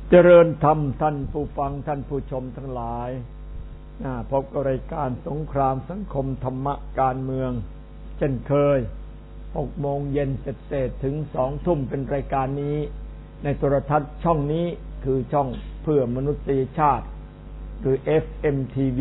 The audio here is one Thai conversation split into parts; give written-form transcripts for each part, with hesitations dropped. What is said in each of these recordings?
เจริญธรรมท่านผู้ฟังท่านผู้ชมทั้งหลายพบกับรายการสงครามสังคมธรรมะการเมืองเช่นเคย 6 โมงเย็นเศษถึง 2 ทุ่มเป็นรายการนี้ในโทรทัศน์ช่องนี้คือช่องเพื่อมนุษยชาติหรือ FMTV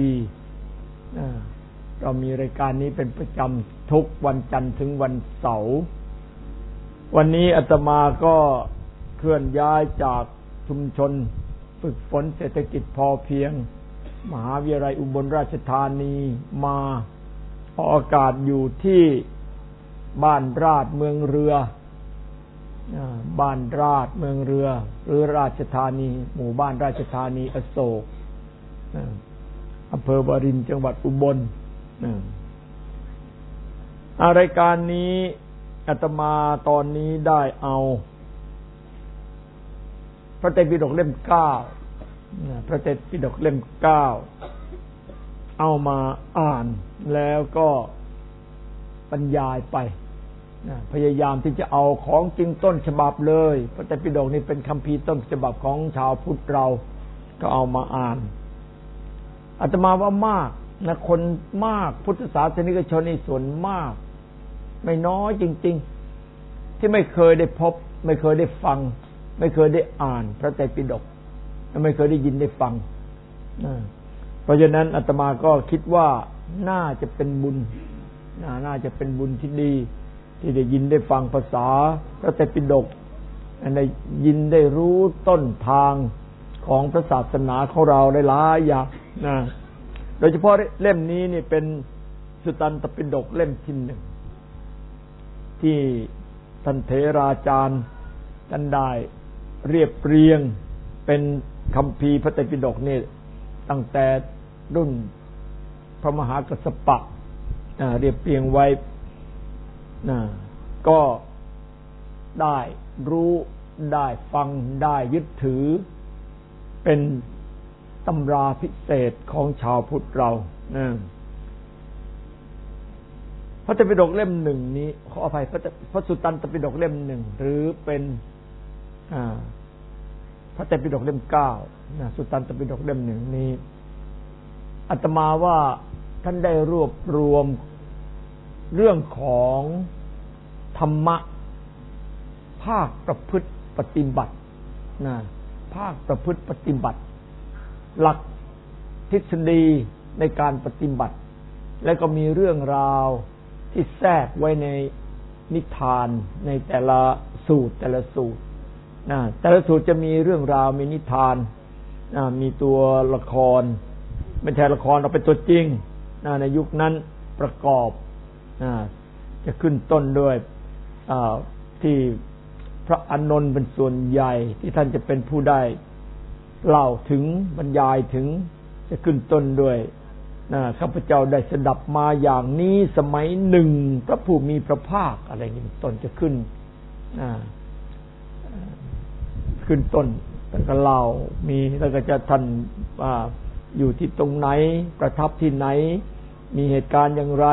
เรามีรายการนี้เป็นประจำทุกวันจันทร์ถึงวันเสาร์วันนี้อาตมาก็เคลื่อนย้ายจากชุมชนฝึกฝนเศรษฐกิจพอเพียงมหาวิทยาลัยอุบลราชธานีมาออกอากาศอยู่ที่บ้านราชเมืองเรือบ้านราชเมืองเรือหรือราชธานีหมู่บ้านราชธานีอโศกอำเภอวารินจังหวัดอุบลรายการนี้อาตมาตอนนี้ได้เอาพระไตรปิฎกเล่ม 9พระไตรปิฎกเล่ม 9เอามาอ่านแล้วก็บรรยายไปพยายามที่จะเอาของจริงต้นฉบับเลยพระไตรปิฎกนี่เป็นคัมภีร์ต้นฉบับของชาวพุทธเราก็เอามาอ่านอาตมาว่ามากนะคนมากพุทธศาสนิกชนในส่วนมากไม่น้อยจริงๆที่ไม่เคยได้พบไม่เคยได้ฟังไม่เคยได้อ่านพระไตรปิฎกไม่เคยได้ยินได้ฟังเพราะฉะนั้นอาตมาก็คิดว่าน่าจะเป็นบุญน่าจะเป็นบุญที่ดีที่ได้ยินได้ฟังภาษาพระไตรปิฎกได้ยินได้รู้ต้นทางของพระศาสนาของเราได้หลายอย่างโดยเฉพาะเล่มนี้นี่เป็นสุตตันตปิฎกเล่มที่ 1ที่ท่านเถราจารย์ท่านได้เรียบเรียงเป็นคัมภีร์พระไตรปิฎกนี่ตั้งแต่รุ่นพระมหากัสสปะเรียบเรียงไว้ก็ได้รู้ได้ฟังได้ยึดถือเป็นตำราพิเศษของชาวพุทธเราพระไตรปิฎกเล่ม 1นี้ขออภัยพระสุตตันตปิฎกเล่ม 1หรือเป็นพระไตรปิฎกเล่ม 9สุตตันตปิฎกเล่ม 1นี้อาตมาว่าท่านได้รวบรวมเรื่องของธรรมะภาคประพฤติปฏิบัติภาคประพฤติปฏิบัติหลักทฤษฎีในการปฏิบัติและก็มีเรื่องราวที่แทรกไว้ในนิทานในแต่ละสูตรแต่ละสูตรแต่ละสูตรจะมีเรื่องราวมีนิทานมีตัวละครไม่ใช่ละครเราเป็นตัวจริงในยุคนั้นประกอบจะขึ้นต้นด้วยที่พระอานนท์เป็นส่วนใหญ่ที่ท่านจะเป็นผู้ได้เล่าถึงบรรยายถึงจะขึ้นต้นด้วยข้าพเจ้าได้สดับมาอย่างนี้สมัยหนึ่งพระผู้มีพระภาคอะไรอย่างนี้ต้นจะขึ้นต้นแล้วก็เล่ามีแล้วก็จะท่านอยู่ที่ตรงไหนประทับที่ไหนมีเหตุการณ์อย่างไร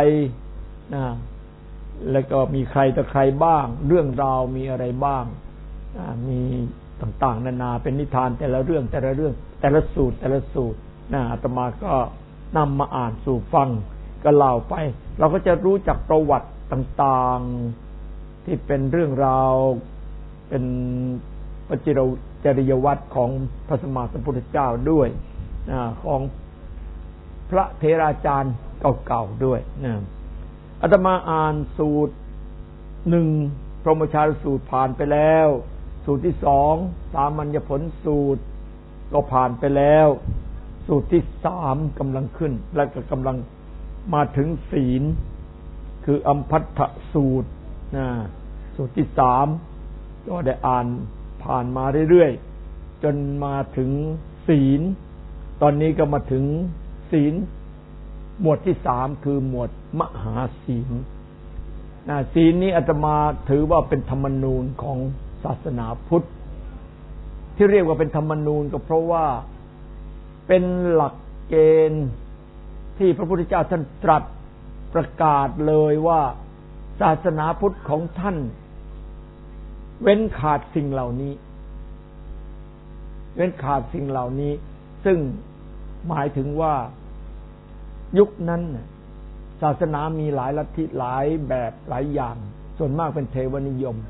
แล้วก็มีใครต่อใครบ้างเรื่องราวมีอะไรบ้างมีต่างๆนานาเป็นนิทานแต่ละเรื่องแต่ละสูตรอาตมาก็นำมาอ่านสู่ฟังก็เล่าไปเราก็จะรู้จักประวัติต่างๆที่เป็นเรื่องราวเป็นปจริยวัตรของพระสัมมาสัมพุทธเจ้าด้วยของพระเถราจารย์เก่าๆด้วยอาตมาอ่านสูตร 1พรหมชาลสูตรผ่านไปแล้วสูตรที่ 2สามัญญผลสูตรก็ผ่านไปแล้วสูตรที่ 3กำลังขึ้นและก็กำลังมาถึงศีลคืออัมพัทธสูตรสูตรที่ 3ก็ได้อ่านผ่านมาเรื่อยๆจนมาถึงศีลตอนนี้ก็มาถึงศีลหมวดที่ 3คือหมวดมหาศีลศีลนี้อาตมาถือว่าเป็นธรรมนูญของศาสนาพุทธที่เรียกว่าเป็นธรรมนูญก็เพราะว่าเป็นหลักเกณฑ์ที่พระพุทธเจ้าท่านตรัสประกาศเลยว่าศาสนาพุทธของท่านเว้นขาดสิ่งเหล่านี้เว้นขาดสิ่งเหล่านี้ซึ่งหมายถึงว่ายุคนั้นศาสนามีหลายลัทธิหลายแบบหลายอย่างส่วนมากเป็นเทวนิยม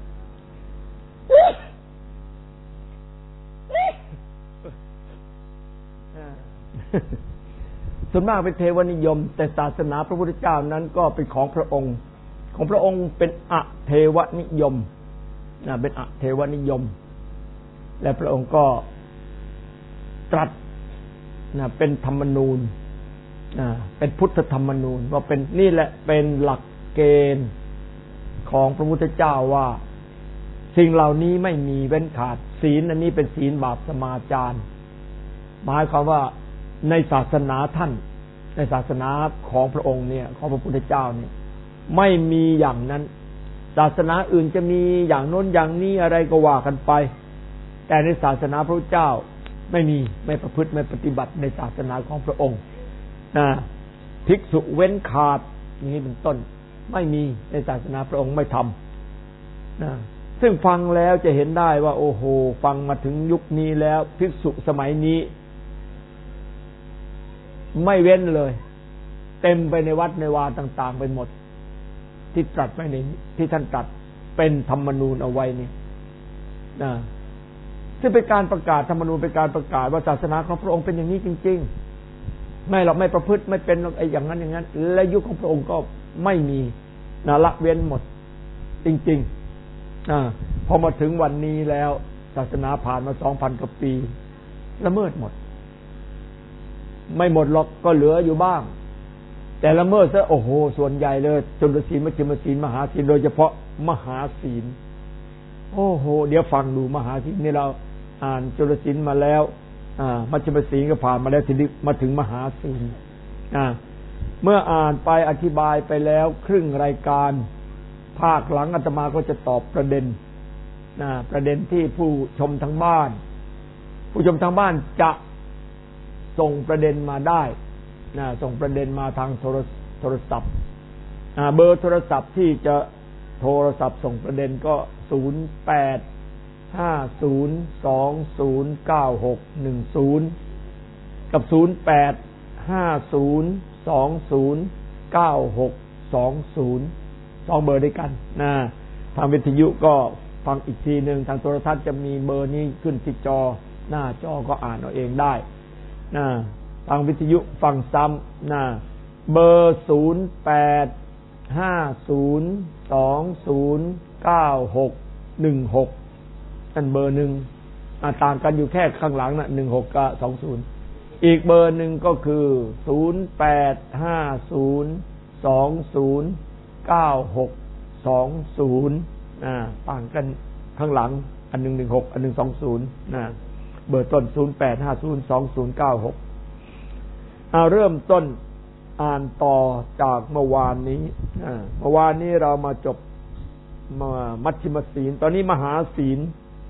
ส่วนมากเป็นเทวนิยมแต่ศาสนาพระพุทธเจ้านั้นก็เป็นของพระองค์เป็นอเทวนิยมเป็นอเทวนิยมและพระองค์ก็ตรัสเป็นธรรมนูญเป็นพุทธธรรมนูญว่าเป็นนี่แหละเป็นหลักเกณฑ์ของพระพุทธเจ้าว่าสิ่งเหล่านี้ไม่มีเว้นขาดศีลอันนี้เป็นศีลบาปสมาจารหมายความว่าในศาสนาท่านในศาสนาของพระองค์เนี่ยของพระพุทธเจ้าเนี่ยไม่มีอย่างนั้นศาสนาอื่นจะมีอย่างโน้นอย่างนี้อะไรก็ว่ากันไปแต่ในศาสนาพระพุทธเจ้าไม่ประพฤติไม่ปฏิบัติในศาสนาของพระองค์ภิกษุเว้นขาดอย่างนี้เป็นต้นไม่มีในศาสนาพระองค์ไม่ทำซึ่งฟังแล้วจะเห็นได้ว่าโอ้โหฟังมาถึงยุคนี้แล้วภิกษุสมัยนี้ไม่เว้นเลยเต็มไปในวัดในวาต่างๆไปหมดที่ตรัสไว้ในที่ท่านตรัสเป็นธรรมนูญเอาไว้นี่ซึ่งเป็นการประกาศธรรมนูญเป็นการประกาศว่าศาสนาของพระองค์เป็นอย่างนี้จริงๆไม่หรอกไม่ประพฤติไม่เป็นไอ้อย่างนั้นอย่างนั้นและยุคของพระองค์ก็ไม่มีละเว้นหมดจริงๆพอมาถึงวันนี้แล้วศาสนาผ่านมา 2,000 กว่าปีละเมิดหมดไม่หมดหรอกก็เหลืออยู่บ้างแต่ละเมิดซะโอ้โหส่วนใหญ่เลยจุลศีลมัชฌิมศีลมหาศีลโดยเฉพาะมหาศีลโอ้โหเดี๋ยวฟังดูมหาศีลนี่เราอ่านจุลศีลมาแล้วมัชฌิมศีลก็ผ่านมาแล้วทีนี้มาถึงมหาศีลเมื่ออ่านไปอธิบายไปแล้วครึ่งรายการภาคหลังอาตมาก็จะตอบประเด็นที่ผู้ชมทางบ้านจะส่งประเด็นมาได้ส่งประเด็นมาทางโทรศัพท์เบอร์โทรศัพท์ที่จะโทรศัพท์ส่งประเด็นก็0850209610กับ0850209620 2เบอร์ด้วยกันทางวิทยุก็ฟังอีกทีนึงทางโทรทัศน์จะมีเบอร์นี้ขึ้นที่จอหน้าจอก็อ่านเอาเองได้ทางวิทยุฟังซ้ำเบอร์0850209616นั่นเบอร์หนึ่งต่างกันอยู่แค่ข้างหลัง16กับ20อีกเบอร์หนึ่งก็คือ0850209620ต่างกันข้างหลังอันนึง16อันนึง20เบอร์ต้น08502096เริ่มต้นอ่านต่อจากเมื่อวานนี้เรามาจบมัชฌิมศีลตอนนี้มหาศีล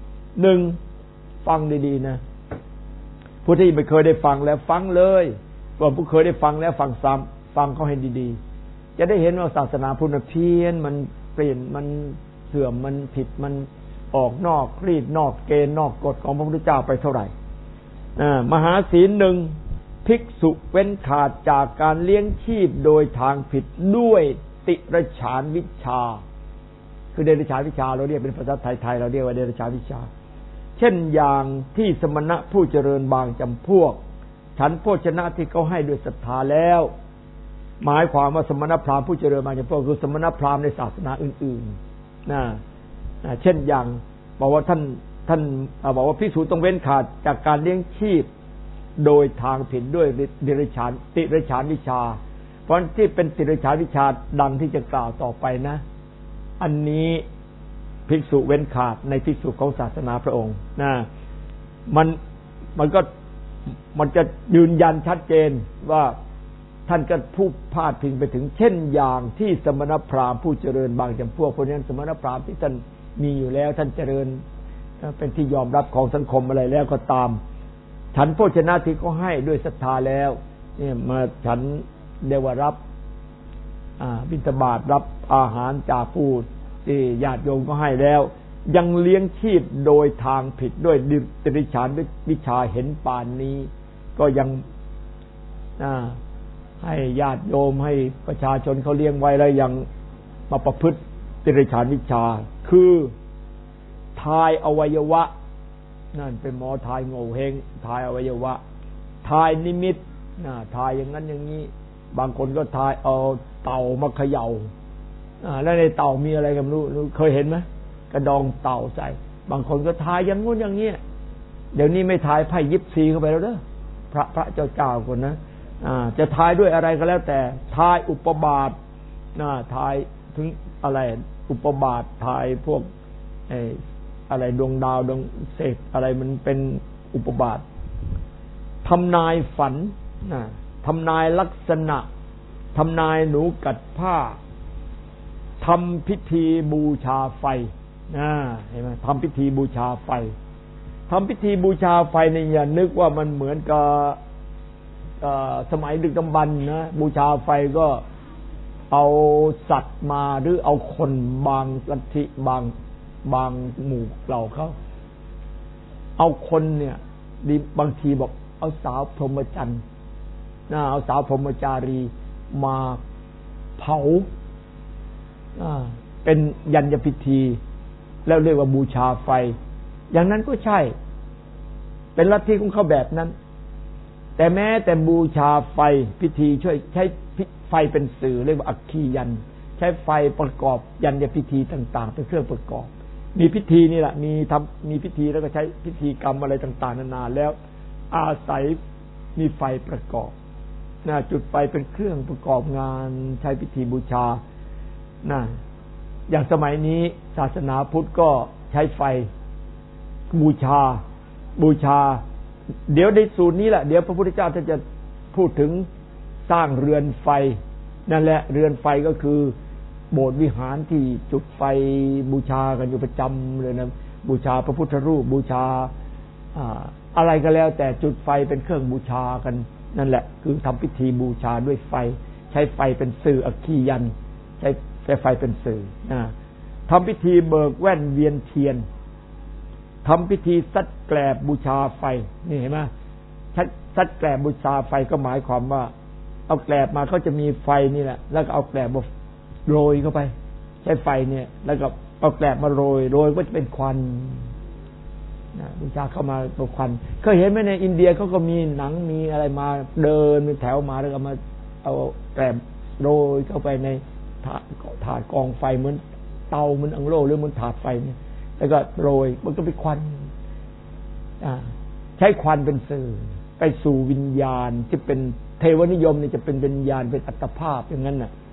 1ฟังดีๆนะผู้ที่ไม่เคยได้ฟังแล้วฟังเลยส่วนผู้เคยได้ฟังแล้วฟังซ้ำฟังเขาให้ดีๆจะได้เห็นว่าศาสนาพุทธเพี้ยนมันเปลี่ยนมันเสื่อมมันผิดมันออกนอกรีดนอกเกณฑ์นอกกฎของพระพุทธเจ้าไปเท่าไหร่มหาศีล1ภิกษุเว้นขาดจากการเลี้ยงชีพโดยทางผิดด้วยติรฉานวิชาคือเดรัจฉานวิชาเราเรียกเป็นภาษาไทยเราเรียกว่าเดรัจฉานวิชาเช่นอย่างที่สมณะผู้เจริญบางจำพวกฉันโภชนะที่เขาให้ด้วยศรัทธาแล้วหมายความว่าสมณพราหมณ์ผู้เจริญบางจำพวกคือสมณพราหมณ์ในศาสนาอื่นๆเช่นอย่างบอกว่าท่านบอกว่าภิกษุต้องเว้นขาดจากการเลี้ยงชีพโดยทางผิดด้วยติรฉานวิชาเพราะที่เป็นติรฉานวิชาดังที่จะกล่าวต่อไปนะอันนี้ภิกษุเว้นขาดในภิกษุของศาสนาพระองค์มันจะยืนยันชัดเจนว่าท่านก็พูดพาดพิงไปถึงเช่นอย่างที่สมณพราหมณ์ผู้เจริญบางจำพวกเพราะฉะนั้นสมณพราหมณ์ที่ท่านมีอยู่แล้วท่านเจริญเป็นที่ยอมรับของสังคมอะไรแล้วก็ตามฉันโภชนะที่เขาให้ด้วยศรัทธาแล้วเนี่ยมาฉันเรียกว่ารับบิณฑบาตรับอาหารจากผู้ที่ญาติโยมก็ให้แล้วยังเลี้ยงชีพโดยทางผิดด้วยติริฉานวิชาเห็นป่านนี้ก็ยังให้ญาติโยมให้ประชาชนเขาเลี้ยงไว้แล้วยังมาประพฤติติริฉานวิชาคือทายอวัยวะนั่นเป็นหมอทายโง่เฮงทายอวัยวะทายนิมิตทายอย่างนั้นอย่างนี้บางคนก็ทายเอาเต่ามาเขย่าแล้วในเต่ามีอะไรกันรู้เคยเห็นไหมกระดองเต่าใส่บางคนก็ทายอย่างงู้นอย่างนี้เดี๋ยวนี้ไม่ทายไพ่ยิปซีเข้าไปแล้วเด้อพระเจ้าคนนะจะทายด้วยอะไรก็แล้วแต่ทายอุปบาททายถึงอะไรอุปบาททายพวกอะไรดวงดาวดวงเศษอะไรมันเป็นอุปบาททำนายฝันทำนายลักษณะทำนายหนูกัดผ้าทำพิธีบูชาไฟเห็นไหมทำพิธีบูชาไฟทำพิธีบูชาไฟเนี่ยอย่านึกว่ามันเหมือนกับสมัยดึกดำบรรพ์นะบูชาไฟก็เอาสัตว์มาหรือเอาคนบางลัทธิบางหมู่เหล่าเขาเอาคนเนี่ยดีบางทีบอกเอาสาวพรหมจรรย์เอาสาวพรหมจารีมาเผาเป็นยัญญพิธีแล้วเรียกว่าบูชาไฟอย่างนั้นก็ใช่เป็นลัทธิของเขาแบบนั้นแต่แม้แต่บูชาไฟพิธีช่วยใช้ไฟเป็นสื่อเรียกว่าอัคคียันใช้ไฟประกอบยัญญพิธีต่างๆเป็นเครื่องประกอบมีพิธีนี่แหละมีพิธีแล้วก็ใช้พิธีกรรมอะไรต่างๆนานาแล้วอาศัยมีไฟประกอบจุดไฟเป็นเครื่องประกอบงานใช้พิธีบูชาอย่างสมัยนี้ศาสนาพุทธก็ใช้ไฟบูชาเดี๋ยวในสูตรนี้แหละเดี๋ยวพระพุทธเจ้าท่านจะพูดถึงสร้างเรือนไฟนั่นแหละเรือนไฟก็คือโบสถ์วิหารที่จุดไฟบูชากันอยู่ประจำเลยนะบูชาพระพุทธรูปบูชาอะไรก็แล้วแต่จุดไฟเป็นเครื่องบูชากันนั่นแหละคือทำพิธีบูชาด้วยไฟใช้ไฟเป็นสื่ออัคคียันใช้ไฟเป็นสื่อทำพิธีเบิกแว่นเวียนเทียนทำพิธีซัดแกลบบูชาไฟนี่เห็นไหมซัดแกลบบูชาไฟก็หมายความว่าเอาแกลบมาเขาจะมีไฟนี่แหละแล้วก็เอาแกลบมาโรยเข้าไปใช้ไฟเนี่ยแล้วก็เอาแกลบมาโรยก็จะเป็นควันบูชาเข้ามาเป็นควันเคยเห็นไหมในอินเดียเขาก็มีหนังมีอะไรมาเดินเป็นแถวมาแล้วก็มาเอาแกลบโรยเข้าไปในถาดกองไฟเหมือนเตาเหมือนอังโลหรือเหมือนถาดไฟเนี่ยแล้วก็โรยมันก็เป็นควันใช้ควันเป็นสื่อไปสู่วิญญาณที่เป็นเทวนิยมเนี่ยจะเป็นวิญญาณเป็นอัตภาพอย่างนั้นน่ะ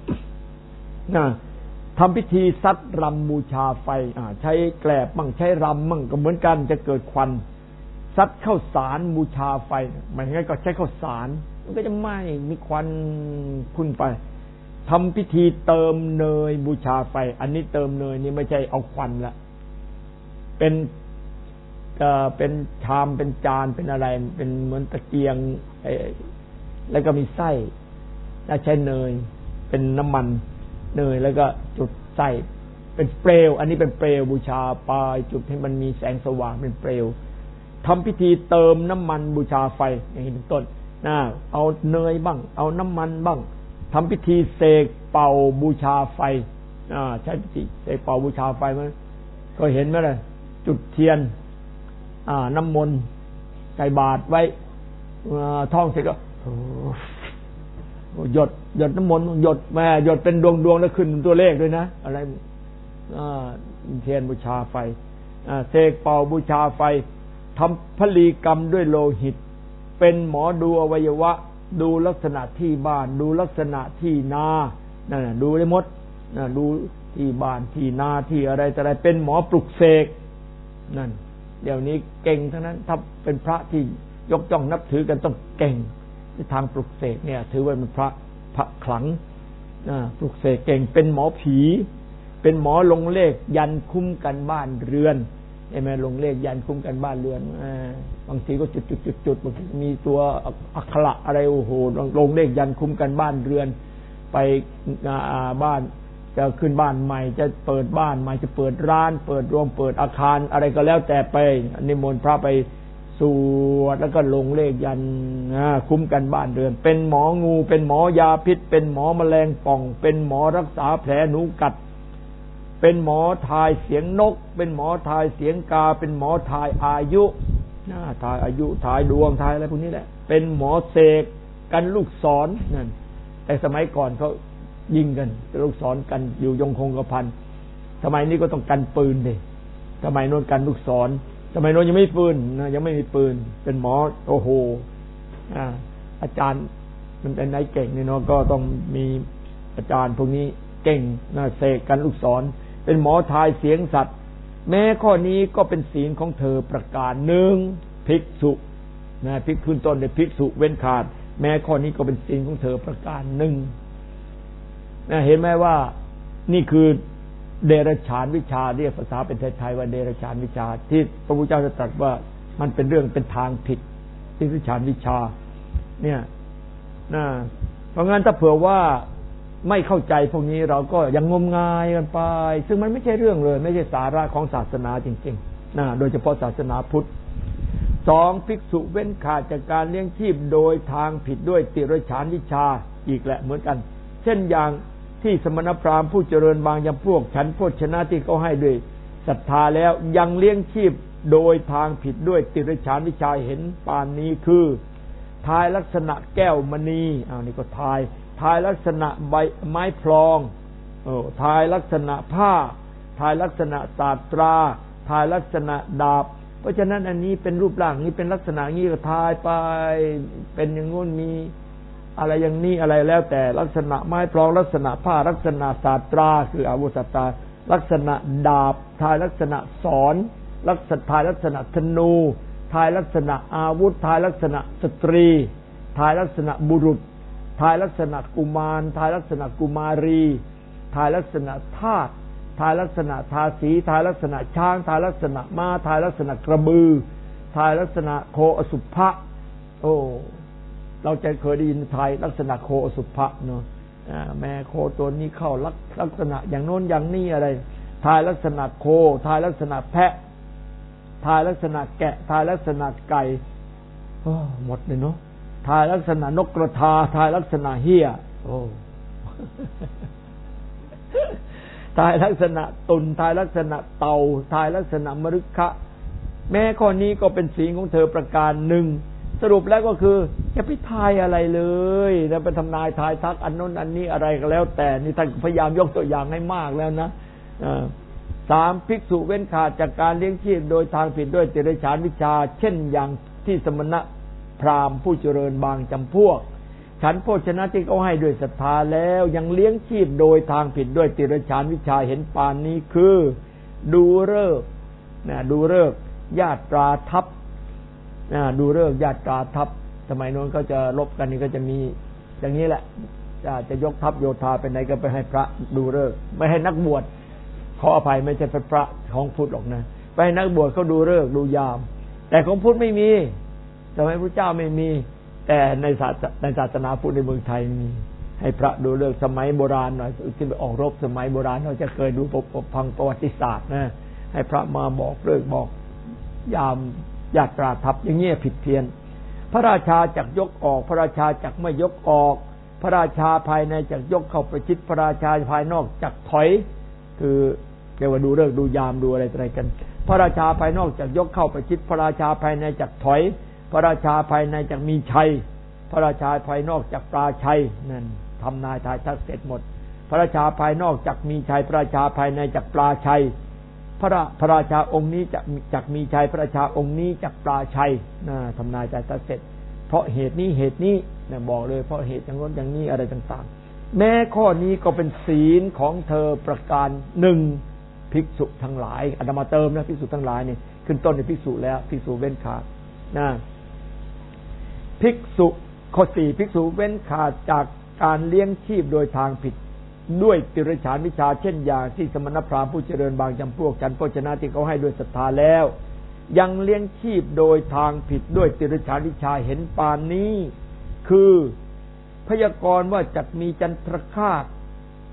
ทำพิธีซัดรำบูชาไฟใช้แกลบมั่งใช้รำมั่งก็เหมือนกันจะเกิดควันซัดข้าวสารบูชาไฟไม่งั้นก็ใช้ข้าวสารมันก็จะไหม้มีควันขึ้นไปทำพิธีเติมเนยบูชาไฟอันนี้เติมเนยนี่ไม่ใช่เอาควันละเป็นชามเป็นจานเป็นอะไรเป็นเหมือนตะเกียงแล้วก็มีไส้แล้วใช้เนยเป็นน้ำมันเนยแล้วก็จุดไส้เป็นเปลวอันนี้เป็นเปลวบูชาปลายจุดให้มันมีแสงสว่างเป็นเปลวทำพิธีเติมน้ำมันบูชาไฟอย่างนี้เป็นต้นเอาเนยบ้างเอาน้ำมันบ้างทำพิธีเสกเป่าบูชาไฟใช้พิธีเสกเป่าบูชาไฟมันก็เห็นไหมล่ะจุดเทียนน้ำมนต์ใส่บาตรไว้ท่องเสร็จก็หยดน้ำมนต์หยดแม่หยดเป็นดวงแล้วขึ้นตัวเลขด้วยนะอะไรเทียนบูชาไฟเสกเป่าบูชาไฟทำพลีกรรมด้วยโลหิตเป็นหมอดูอวัยวะดูลักษณะที่บ้านดูลักษณะที่นานั่นน่ะดูได้หมดดูที่บ้านที่นาที่อะไรแต่อะไรเป็นหมอปลุกเสกนั่นเดี๋ยวนี้เก่งทั้งนั้นถ้าเป็นพระที่ยกย่องนับถือกันต้องเก่งในทางปลุกเสกเนี่ยถือว่าเป็นพระขลังปลุกเสกเก่งเป็นหมอผีเป็นหมอลงเลขยันคุ้มกันบ้านเรือนใช่ไหมลงเลขยันคุ้มกันบ้านเรือนบางทีก็จุดบางทีมีตัวอักขระอะไรโอ้โหลงเลขยันคุ้มกันบ้านเรือนไปบ้านจะขึ้นบ้านใหม่จะเปิดบ้านใหม่จะเปิดร้านเปิดโรงเปิดอาคารอะไรก็แล้วแต่ไปนิมนต์พระไปสวดแล้วก็ลงเลขยันคุ้มกันบ้านเรือนเป็นหมองูเป็นหมอยาพิษเป็นหมอแมลงป่องเป็นหมอรักษาแผลหนูกัดเป็นหมอทายเสียงนกเป็นหมอทายเสียงกาเป็นหมอทายอายุทายอายุทายดวงทายอะไรพวกนี้แหละเป็นหมอเสกกันลูกศรนั่นแต่สมัยก่อนเขายิงกันลูกศรกันอยู่ยงคงกระพันสมัยนี้ก็ต้องกันปืนดิสมัยโน้นกันลูกศรสมัยโน้นยังไม่มีปืนนะยังไม่มีปืนเป็นหมอโอ้โหอาจารย์มันเป็นนายเก่งนี่เนาะก็ต้องมีอาจารย์พวกนี้เก่งนะเสกกันลูกศรเป็นหมอทายเสียงสัตว์แม้ข้อนี้ก็เป็นศีลของเธอประการหนึ่งภิกษุนะภิกษุต้นในภิกษุเว้นขาดแม้ข้อนี้ก็เป็นศีลของเธอประการหนึ่งนะเห็นไหมว่านี่คือเดรัจฉานวิชาเรียกภาษาเป็นไทยๆว่าเดรัจฉานวิชาที่พระพุทธเจ้าตรัสว่ามันเป็นเรื่องเป็นทางผิดเดรัจฉานวิชาเนี่ยนะเพราะงั้นถ้าเผื่อว่าไม่เข้าใจพวกนี้เราก็ยังงมงายกันไปซึ่งมันไม่ใช่เรื่องเลยไม่ใช่สาระของศาสนาจริงๆนะโดยเฉพาะศาสนาพุทธ2ภิกษุเว้นขาดจากการเลี้ยงชีพโดยทางผิดด้วยติรัจฉานวิชาอีกแหละเหมือนกันเช่นอย่างที่สมณพราหมณ์ผู้เจริญบางจำพวกฉันโภชนะที่เขาให้ด้วยศรัทธาแล้วยังเลี้ยงชีพโดยทางผิดด้วยติรัจฉานวิชาเห็นปานนี้คือทายลักษณะแก้วมณีนี่ก็ทายลักษณะใบไม้พลองทายลักษณะผ้าทายลักษณะศาสตราทายลักษณะดาบเพราะฉะนั้นอันนี้เป็นรูปร่างนี้เป็นลักษณะนี้ก็ทายไปเป็นอย่างงู้นมีอะไรอย่างนี้อะไรแล้วแต่ลักษณะไม้พลองลักษณะผ้าลักษณะศาสตราคืออาวุธศาสตราลักษณะดาบทายลักษณะศรลักษณะทายลักษณะธนูทายลักษณะอาวุธทายลักษณะสตรีทายลักษณะบุรุษทายลักษณะกุมารทายลักษณะกุมารีทายลักษณะทาสทายลักษณะทาสีทายลักษณะช้างทายลักษณะม้าทายลักษณะกระบือทายลักษณะโคอสุภะเราจะเคยได้ยินทายลักษณะโคอสุภะเนาะแม่โคตัวนี้เข้าลักษณะอย่างโน้นอย่างนี้อะไรทายลักษณะโคทายลักษณะแพะทายลักษณะแกะทายลักษณะไก่หมดเลยเนาะทายลักษณะนกกระทาทายลักษณะเหี้ยทายลักษณะตุ่นทายลักษณะเต่าทายลักษณะมฤคะแม้ข้อนี้ก็เป็นศีลของเธอประการหนึ่งสรุปแล้วก็คืออย่าไปทายอะไรเลยนะไปทำนายทายทักอันโน้นอันนี้อะไรก็แล้วแต่นี่ท่านพยายามยกตัวอย่างให้มากแล้วนะ3ภิกษุเว้นขาดจากการเลี้ยงชีพโดยทางผิดด้วยติรัจฉานวิชาเช่นอย่างที่สมณพราหมณ์ผู้เจริญบางจำพวกฉันโภชนะที่เขาให้ด้วยศรัทธาแล้วยังเลี้ยงชีพโดยทางผิดด้วยติรัจฉานวิชาเห็นปานนี้คือดูฤกษ์ดูฤกษ์ญาตราทัพดูฤกษ์ญาตราทัพสมัยโน้นก็จะรบกันนี่ก็จะมีอย่างนี้แหละจะยกทัพโยธาไปไหนก็ไปให้พระดูฤกษ์ไม่ให้นักบวชขออภัยไม่ใช่พระของพุทธหรอกนะไปให้นักบวชเขาดูฤกษ์ดูยามแต่ของพุทธไม่มีสมัยพระเจ้าไม่มีแต่ในศาสนาพุทธในเมืองไทยมีให้พระดูฤกษ์สมัยโบราณหน่อยที่ไปออกรบสมัยโบราณเราจะเคยดูฟังประวัติศาสตร์นะให้พระมาบอกฤกษ์บอกยามญาตราทัพอย่างเงี้ยผิดเพี้ยนพระราชาจักยกออกพระราชาจักไม่ยกออกพระราชาภายในจักยกเข้าประชิดพระราชาภายนอกจักถอยคือเรียกว่าดูฤกษ์ดูยามดูอะไรกันพระราชาภายนอกจักยกเข้าประชิดพระราชาภายในจักถอยพระราชาภายในจักมีชัยพระราชาภายนอกจักปราชัยนั่นทำนายทายทักเสร็จหมดพระราชาภายนอกจักมีชัยพระราชาภายในจักปราชัยพระราชาองค์นี้จักมีชัยพระราชาองค์นี้จักปราชัยทำนายทายทักเสร็จเพราะเหตุนี้บอกเลยเพราะเหตุอย่างนั้นอย่างนี้อะไรต่างๆแม้ข้อนี้ก็เป็นศีลของเธอประการหนึ่งภิกษุทั้งหลายอาตมาเติมนะภิกษุทั้งหลายนี่ขึ้นต้นในภิกษุแล้วภิกษุเว้นขาดภิกษุข้อ4ภิกษุเว้นขาดจากการเลี้ยงชีพโดยทางผิดด้วยติรัจฉานวิชาเช่นอย่างที่สมณพราหมณ์ผู้เจริญบางจำพวกฉันโภชนะที่เขาให้ด้วยศรัทธาแล้วยังเลี้ยงชีพโดยทางผิดด้วยติรัจฉานวิชาเห็นปานนี้คือพยากรณ์ว่าจักมีจันทรคราส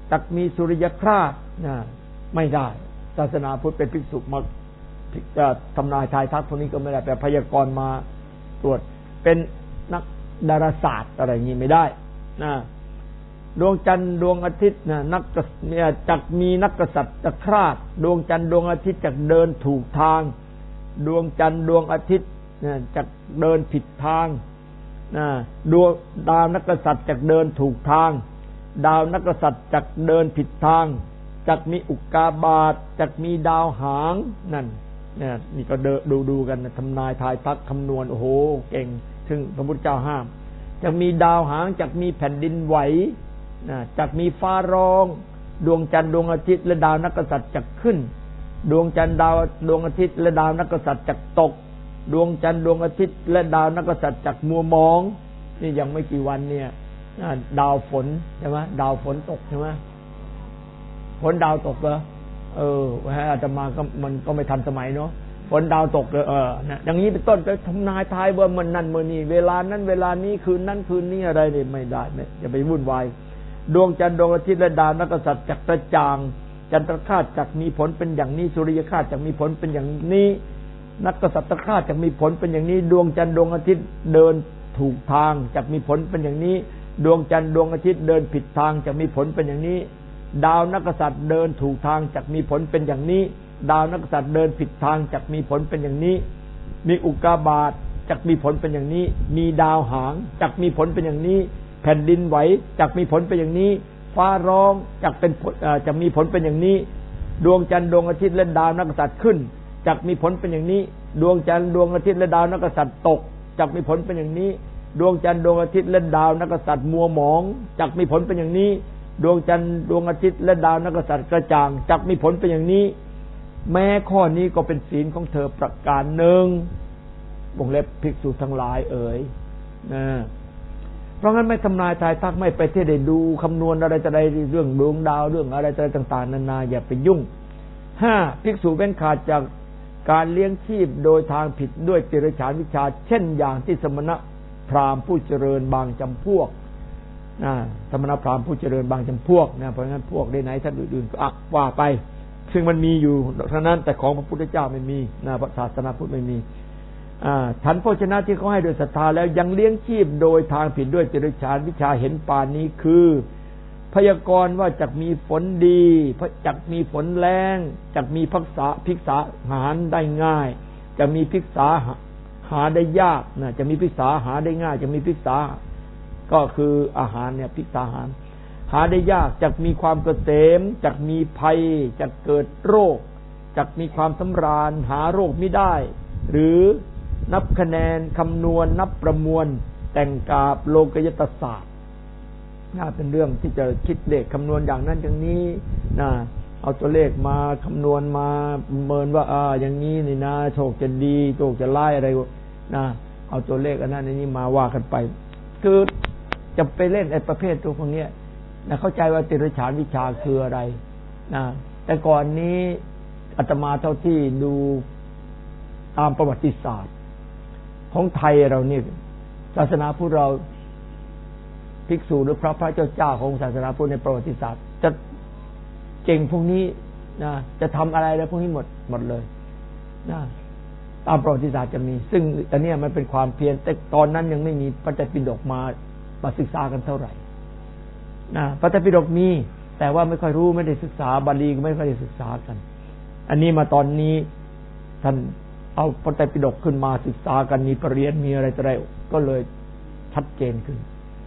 จักมีสุริยคราสไม่ได้ศาสนาพุทธเป็นภิกษุมาทำนายทายทักพวกนี้ก็ไม่ได้แต่พยากรณ์มาตรวจเป็นนักดาราศาสตร์อะไรอย่างนี้ไม่ได้นะดวงจันทร์ดวงอาทิตย์จักมีนักกษัตริย์คราสดวงจันทร์ดวงอาทิตย์จักเดินถูกทางดวงจันทร์ดวงอาทิตย์จักเดินผิดทางดวงดาวนักกษัตริย์จักเดินถูกทางดาวนักกษัตริย์จักเดินผิดทางจักมีอุกกาบาตจักมีดาวหางนั่นนี่ก็ดูกันทำนายทายทักคำนวณโอ้โหเก่งถึงพระพุทธเจ้าห้ามจักมีดาวหางจักมีแผ่นดินไหวจักมีฟ้าร้องดวงจันทร์ดวงอาทิตย์และดาวนักกษัตริย์จักขึ้นดวงจันทร์ดวงอาทิตย์และดาวนักกษัตริย์จักตกดวงจันทร์ดวงอาทิตย์และดาวนักกษัตริย์จักมัวมองนี่ยังไม่กี่วันเนี่ยดาวฝนใช่ไหมดาวฝนตกใช่ไหมฝนดาวตกเหรออาตมาก็มันก็ไม่ทันสมัยเนาะฝนดาวตกเลยนะอย่างนี้เป็นต้นจะทำนายทายว่ามันนั่นเมื่อนี้เวลานั้นเวลานี้คืนนั้นคืนนี้อะไรนี่ไม่ได้เนี่ยอย่าไปวุ่นวายดวงจันทร์ดวงอาทิตย์และดาวนักกษัตริย์จักกระจ่างจันทรคราสจักมีผลเป็นอย่างนี้สุริยคราสจักมีผลเป็นอย่างนี้นักกษัตริย์คราสจักมีผลเป็นอย่างนี้ดวงจันทร์ดวงอาทิตย์เดินถูกทางจักมีผลเป็นอย่างนี้ดวงจันทร์ดวงอาทิตย์เดินผิดทางจักมีผลเป็นอย่างนี้ดาวนักกษัตริย์เดินถูกทางจักมีผลเป็นอย่างนี้ดาวนักกษัตริย์เดินผิดทางจักมีผลเป็นอย่างนี้มีอุกกาบาตจักมีผลเป็นอย่างนี้มีดาวหางจักมีผลเป็นอย่างนี้แผ่นดินไหวจักมีผลเป็นอย่างนี้ฟ้าร้องจักเป็นจะมีผลเป็นอย่างนี้ดวงจันทร์ดวงอาทิตย์และดาวนักกษัตริย์ขึ้นจักมีผลเป็นอย่างนี้ดวงจันทร์ดวงอาทิตย์และดาวนักกษัตริย์ตกจักมีผลเป็นอย่างนี้ดวงจันทร์ดวงอาทิตย์และดาวนักกษัตริย์มัวหมองจักมีผลเป็นอย่างนี้ดวงจันทร์ดวงอาทิตย์และดาวนักกษัตริย์กระจ่างจักมีผลเป็นอย่างนี้แม้ข้อนี้ก็เป็นศีลของเธอประการหนึ่งวงเล็บภิกษุทั้งหลายเอ๋ยเพราะงั้นไม่ทำนายทายทักไม่ไปเทศได้ดูคำนวณอะไรจะได้เรื่องดวงดาวเรื่องอะไรต่างๆนานาอย่าไปยุ่งภิกษุเว้นขาดจากการเลี้ยงชีพโดยทางผิดด้วยติรฉานวิชาเช่นอย่างที่สมณพราหมณ์ผู้เจริญบางจำพวกสมณพราหมณ์ผู้เจริญบางจำพวกเพราะงั้นพวกได้ไหนท่านอื่นๆก็ว่าไปซึ่งมันมีอยู่เท่านั้นแต่ของพระพุทธเจ้าไม่มีพระศาสนาพุทธไม่มีฉันโภชนะที่เขาให้โดยศรัทธาแล้วยังเลี้ยงชีพโดยทางผิดด้วยติรฉานวิชาเห็นปานนี้คือพยากรณ์ว่าจักมีฝนดีจักมีฝนแรงจักมีภิกษาหาได้ง่ายจะมีภิกษาหาได้ยากจะมีภิกษาหาได้ง่ายจะมีภิกษาก็คืออาหารเนี่ยภิกษาหาได้ยากจักมีความเกษมจักมีภัยจักเกิดโรคจักมีความสำราญหาโรคไม่ได้หรือนับคะแนนคำนวณนับประมวลแต่งกาบโลกยตศาสตร์เป็นเรื่องที่จะคิดเลขคำนวณอย่างนั้นอย่างนี้เอาตัวเลขมาคำนวณมาเมินว่าอย่างนี้นี่นะโชคจะดีโชคจะร้ายอะไรเอาตัวเลขอันนั้นอันนี้มาว่ากันไปคือจะไปเล่นไอ้ประเภทตัวพวกนี้เข้าใจว่าติรฉานวิชาคืออะไรแต่ก่อนนี้อาตมาเท่าที่ดูตามประวัติศาสตร์ของไทยเรานี่ศาสนาพุทธเราภิกษุหรือพระเจ้าของศาสนาพุทธในประวัติศาสตร์จะเก่งพวกนี้จะทำอะไรแล้วพวกนี้หมดเลยตามประวัติศาสตร์จะมีซึ่งอันนี้มันเป็นความเพียรแต่ตอนนั้นยังไม่มีพระไตรปิฎกมาศึกษากันเท่าไหร่พระไตรปิฎกมีแต่ว่าไม่ค่อยรู้ไม่ได้ศึกษาบาลีก็ไม่ค่อยได้ศึกษากันอันนี้มาตอนนี้ท่านเอาพระไตรปิฎกขึ้นมาศึกษากันมีปรริญญามีอะไรต่ออะไรก็เลยชัดเจนขึ้น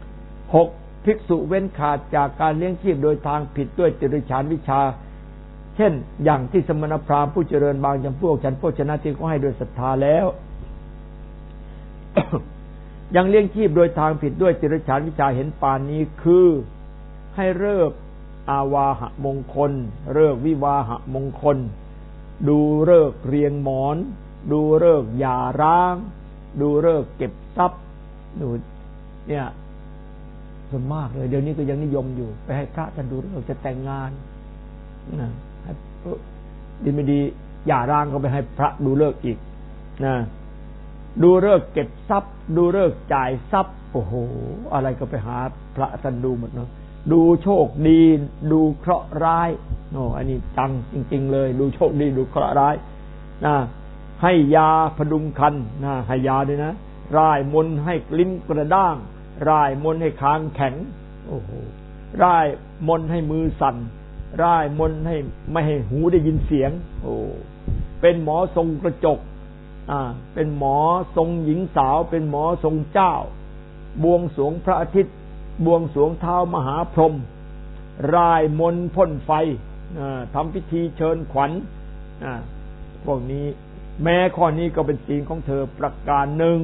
6ภิกษุเว้นขาดจากการเลี้ยงชีพโดยทางผิดด้วยติรฉานวิชาเช่นอย่างที่สมณพราหมณ์ผู้เจริญบางจำพวกฉันโภชนะที่เขาให้โดยศรัทธาแล้ว ยังเลี้ยงชีพโดยทางผิดด้วยติรฉานวิชาเห็นปานนี้คือให้เลิกอาวาหะมงคลเลิกวิวาหะมงคลดูเลิกเรียงหมอนดูเลิกหย่าร้างดูเลิกเก็บทรัพย์ดูเนี่ยส่วนมากเลยเดี๋ยวนี้ก็ยังนิยมอยู่ไปให้พระท่านดูเลิกจะแต่งงานดีไม่ดีหย่าร้างก็ไปให้พระดูเลิกอีกดูเลิกเก็บทรัพย์ดูเลิกจ่ายทรัพย์โอ้โหอะไรก็ไปหาพระท่านดูหมดเนาะดูโชคดีดูเคราะห์ร้ายโอ้อันนี้จังจริงๆเลยดูโชคดีดูเคราะห์ร้ายนะให้ยาพดุงคันนะให้ยาด้วยนะร่ายมนต์ให้ลิ้นกระด้างร่ายมนต์ให้คางแข็งโอ้โหร่ายมนต์ให้มือสั่นร่ายมนต์ให้ไม่ให้หูได้ยินเสียงโอ้เป็นหมอทรงกระจกเป็นหมอทรงหญิงสาวเป็นหมอทรงเจ้าบวงสรวงพระอาทิตย์บวงสรวงเท้ามหาพรหมร่ายมนต์พ่นไฟทำพิธีเชิญขวัญพวกนี้แม้ข้อนี้ก็เป็นศีลของเธอประการหนึ่ง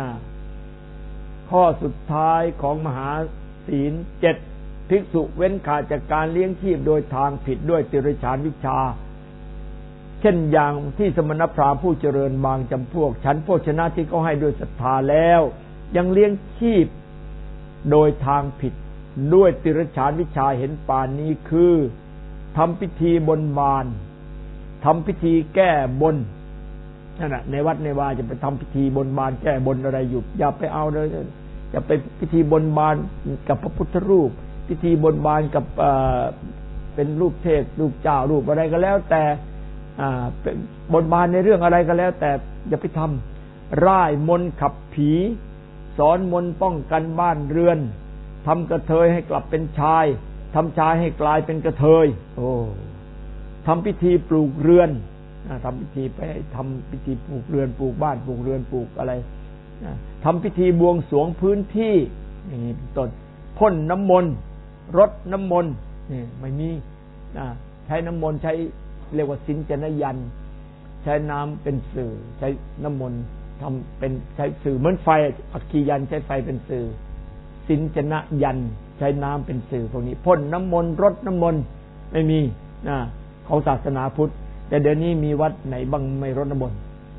ข้อสุดท้ายของมหาศีล 7ภิกษุเว้นขาดจากการเลี้ยงชีพโดยทางผิดด้วยติริฉานวิชาเช่นอย่างที่สมณพราหมณ์ผู้เจริญบางจำพวกฉันโภชนะที่เขาให้ด้วยศรัทธาแล้วยังเลี้ยงชีพโดยทางผิดด้วยติริฉานวิชาเห็นปานนี้คือทำพิธีบนบานทำพิธีแก้บนนั่นแหละในวัดในวาจะไปทำพิธีบนบานแก้บนอะไรอยู่อย่าไปเอาเลยจะไปพิธีบนบานกับพระพุทธรูปพิธีบนบานกับเป็นรูปเทพรูปเจ้ารูปอะไรก็แล้วแต่เป็นบนบานในเรื่องอะไรก็แล้วแต่อย่าไปทำร่ายมนต์ขับผีสอนมนต์ป้องกันบ้านเรือนทำกระเทยให้กลับเป็นชายทำชายให้กลายเป็นกระเทยโอ้ทำพิธีปลูกเรือนทำพิธีไปทำพิธีปลูกเรือนปลูกบ้านปลูกเรือนปลูกอะไรทำพิธีบวงสรวงพื้นที่อย่างนี้เป็นต้นพ่นน้ำมนต์รดน้ำมนต์นี่ไม่มีใช้น้ำมนต์ใช้เรียกว่าสินจนยันใช้น้ำเป็นสื่อใช้น้ำมนต์ทำเป็นใช้สื่อเหมือนไฟอัคคียันใช้ไฟเป็นสื่อสินจนยันใช้น้ำเป็นสื่อพวกนี้พ่นน้ำมนต์รดน้ำมนต์ไม่มีของศาสนาพุทธแต่เดี๋ยวนี้มีวัดไหนบ้างไม่รดน้ำมนต์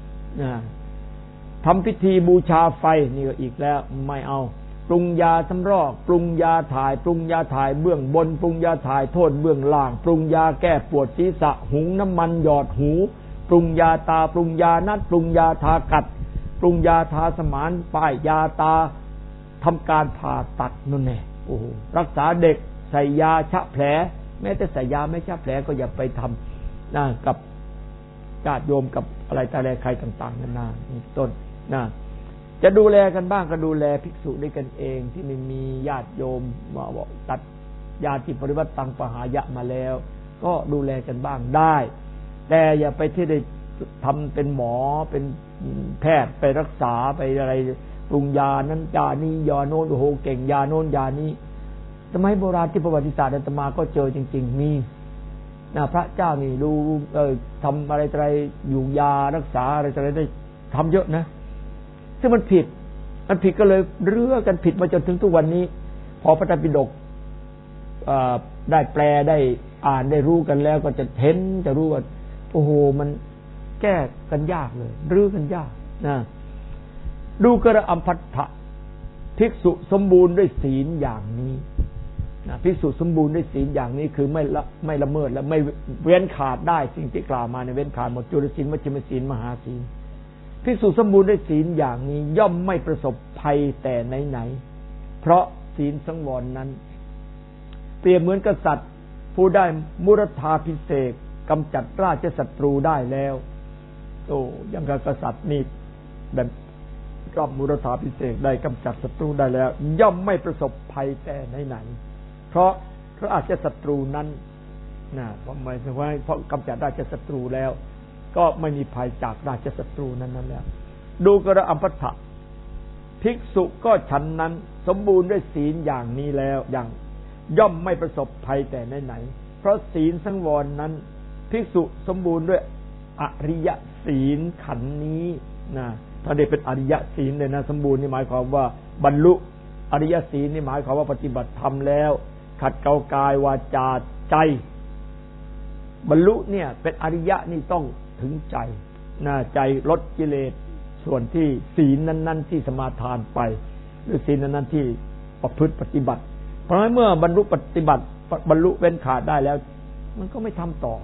ทำพิธีบูชาไฟนี่ก็อีกแล้วไม่เอาปรุงยาสำรอกปรุงยาถ่ายปรุงยาถ่ายเบื้องบนปรุงยาถ่ายโทษเบื้องล่างปรุงยาแก้ปวดศีรษะหุงน้ำมันหยอดหูปรุงยาตาปรุงยานัดปรุงยาทากัดปรุงยาทาสมานป้ายยาตาทำการผ่าตัดนั่นแน่โอ้รักษาเด็กใส่ยาชะแผลแม้แต่ใส่ยาไม่ชะแผลก็อย่าไปทำกับญาติโยมกับอะไรแต่อะไรใครต่างๆนานานี่ต้นจะดูแลกันบ้างก็ดูแลภิกษุด้วยกันเองที่ไม่มีญาติโยมมาบอกตัดญาติปริวัติตังปหายะมาแล้วก็ดูแลกันบ้างได้แต่อย่าไปที่ได้ทำเป็นหมอเป็นแพทย์ไปรักษาไปอะไรปรุงยานั้นยานี้ยาโน้นโอ้โหเก่งยาโน้นยานี้สมัยโบราณที่ประวัติศาสตร์อาตมาก็เจอจริงๆมีพระเจ้านี่ดูทำอะไรอะไรอยู่ยารักษาอะไรอะไรได้ทำเยอะนะซึ่งมันผิดก็เลยเรื่อกันผิดมาจนถึงทุกวันนี้พอพระไตรปิฎกได้แปลได้อ่านได้รู้กันแล้วก็จะเห็นจะรู้ว่าโอ้โหมันแก้กันยากเลยรื้อกันยากนะดูกระอัมพัทธะภิกษุสมบูรณ์ด้วยศีลอย่างนี้ภิกษุสมบูรณ์ด้วยศีลอย่างนี้คือไม่ละเมิดและไม่เว้นขาดได้สิ่งที่กล่าวมาในเว้นขาดหมดจุลศีลมัชฌิมศีลมหาศีลภิกษุสมบูรณ์ด้วยศีลอย่างนี้ย่อมไม่ประสบภัยแต่ไหนๆเพราะศีลสังวรนั้นเปรียบเหมือนกษัตริย์ผู้ได้มุรธาภิเษกกำจัดราชศัตรูได้แล้วโอ้ยังกับกษัตริย์นี่แบบรับมุรธาภิเษกได้กำจัดศัตรูได้แล้วย่อมไม่ประสบภัยแต่ไหนๆเพราะราชศัตรูนั้นเพราะหมายถึงว่าเพราะกำจัดราชศัตรูแล้วก็ไม่มีภัยจากราชศัตรูนั้นแล้วดูกระอัมพัทธะภิกษุก็ฉันนั้นสมบูรณ์ด้วยศีลอย่างนี้แล้วอย่างย่อมไม่ประสบภัยแต่ไหนๆเพราะศีลสังวรนั้นภิกษุสมบูรณ์ด้วยอริยศีลขันธ์นี้ถ้าได้เป็นอริยศีลเลยนะสมบูรณ์นี่หมายความว่าบรรลุอริยศีลนี่หมายความว่าปฏิบัติธรรมแล้วขัดเกลากายวาจาใจบรรลุเนี่ยเป็นอริยะนี่ต้องถึงใจใจลดกิเลสส่วนที่ศีลนั้นๆที่สมาทานไปหรือศีลนั้นๆที่ประพฤติปฏิบัติเพราะฉะนั้นเมื่อบรรลุปฏิบัติบรรลุเว้นขาดได้แล้วมันก็ไม่ทำต่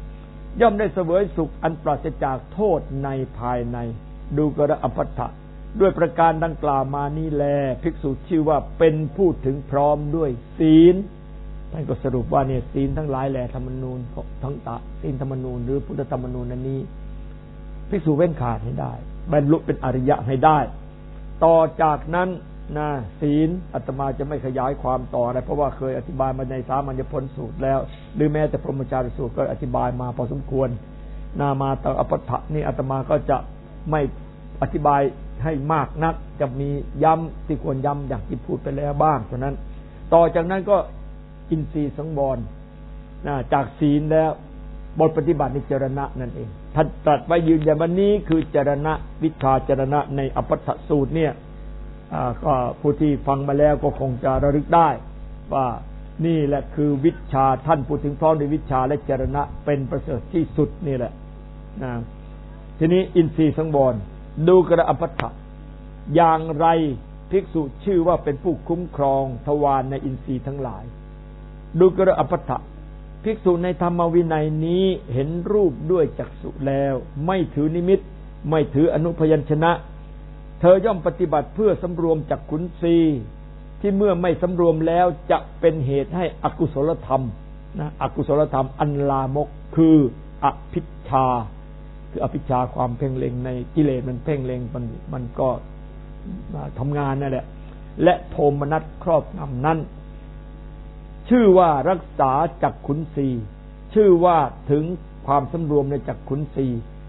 อย่อมได้เสวยสุขอันปราศจากโทษในภายในดูกระอัมพัทธะด้วยประการดังกล่าวมานี้แลภิกษุชื่อว่าเป็นผู้ถึงพร้อมด้วยศีลท่านก็สรุปว่าเนี่ยศีลทั้งหลายแหละธรรมนูญทั้งศีลธรรมนูญหรือพุทธธรรมนูญนั้นนี้ภิกษุเว้นขาดให้ได้บรรลุเป็นอริยะให้ได้ต่อจากนั้นนะศีลอาตมาจะไม่ขยายความต่ออะไรเพราะว่าเคยอธิบายมาในสามัญญผลสูตรแล้วหรือแม้แต่พรหมจารย์สูตรก็อธิบายมาพอสมควรมาต่ออปัฏฐะนี่อาตมาก็จะไม่อธิบายให้มากนักจะมีย้ำที่ควรย้ำอย่างที่พูดไปแล้วบ้างฉะนั้นต่อจากนั้นก็อินทรีย์สังวรจากศีลแล้วบทปฏิบัติในจรณะนั่นเองท่านตรัสไว้ยืนยันวันนี้คือจรณะวิชาจรณะในอปัฏฐสูตรเนี่ยก็ผู้ที่ฟังมาแล้วก็คงจะระลึกได้ว่านี่แหละคือวิชาท่านพูดถึงพร้อมด้วยวิชาและจรณะเป็นประเสริฐที่สุดนี่แหละทีนี้อินทรีย์สังวรดูกระอปัฏฐะอย่างไรภิกษุชื่อว่าเป็นผู้คุ้มครองทวารในอินทรีย์ทั้งหลายดูกระอปัฏฐะภิกษุในธรรมวินัยนี้เห็นรูปด้วยจักษุแล้วไม่ถือนิมิตไม่ถืออนุพยัญชนะเธอย่อมปฏิบัติเพื่อสำรวมจักขุนสีที่เมื่อไม่สำรวมแล้วจะเป็นเหตุให้อกุศลธรรมอกุศลธรรมอันลามกคืออภิชฌาคืออภิชฌาความเพ่งเล็งในกิเลสมันเพ่งเล็งมันก็ทำงานนั่นแหละและโทมนัสครอบงำนั้นชื่อว่ารักษาจักขุนสีชื่อว่าถึงความสำรวมในจักขุนสี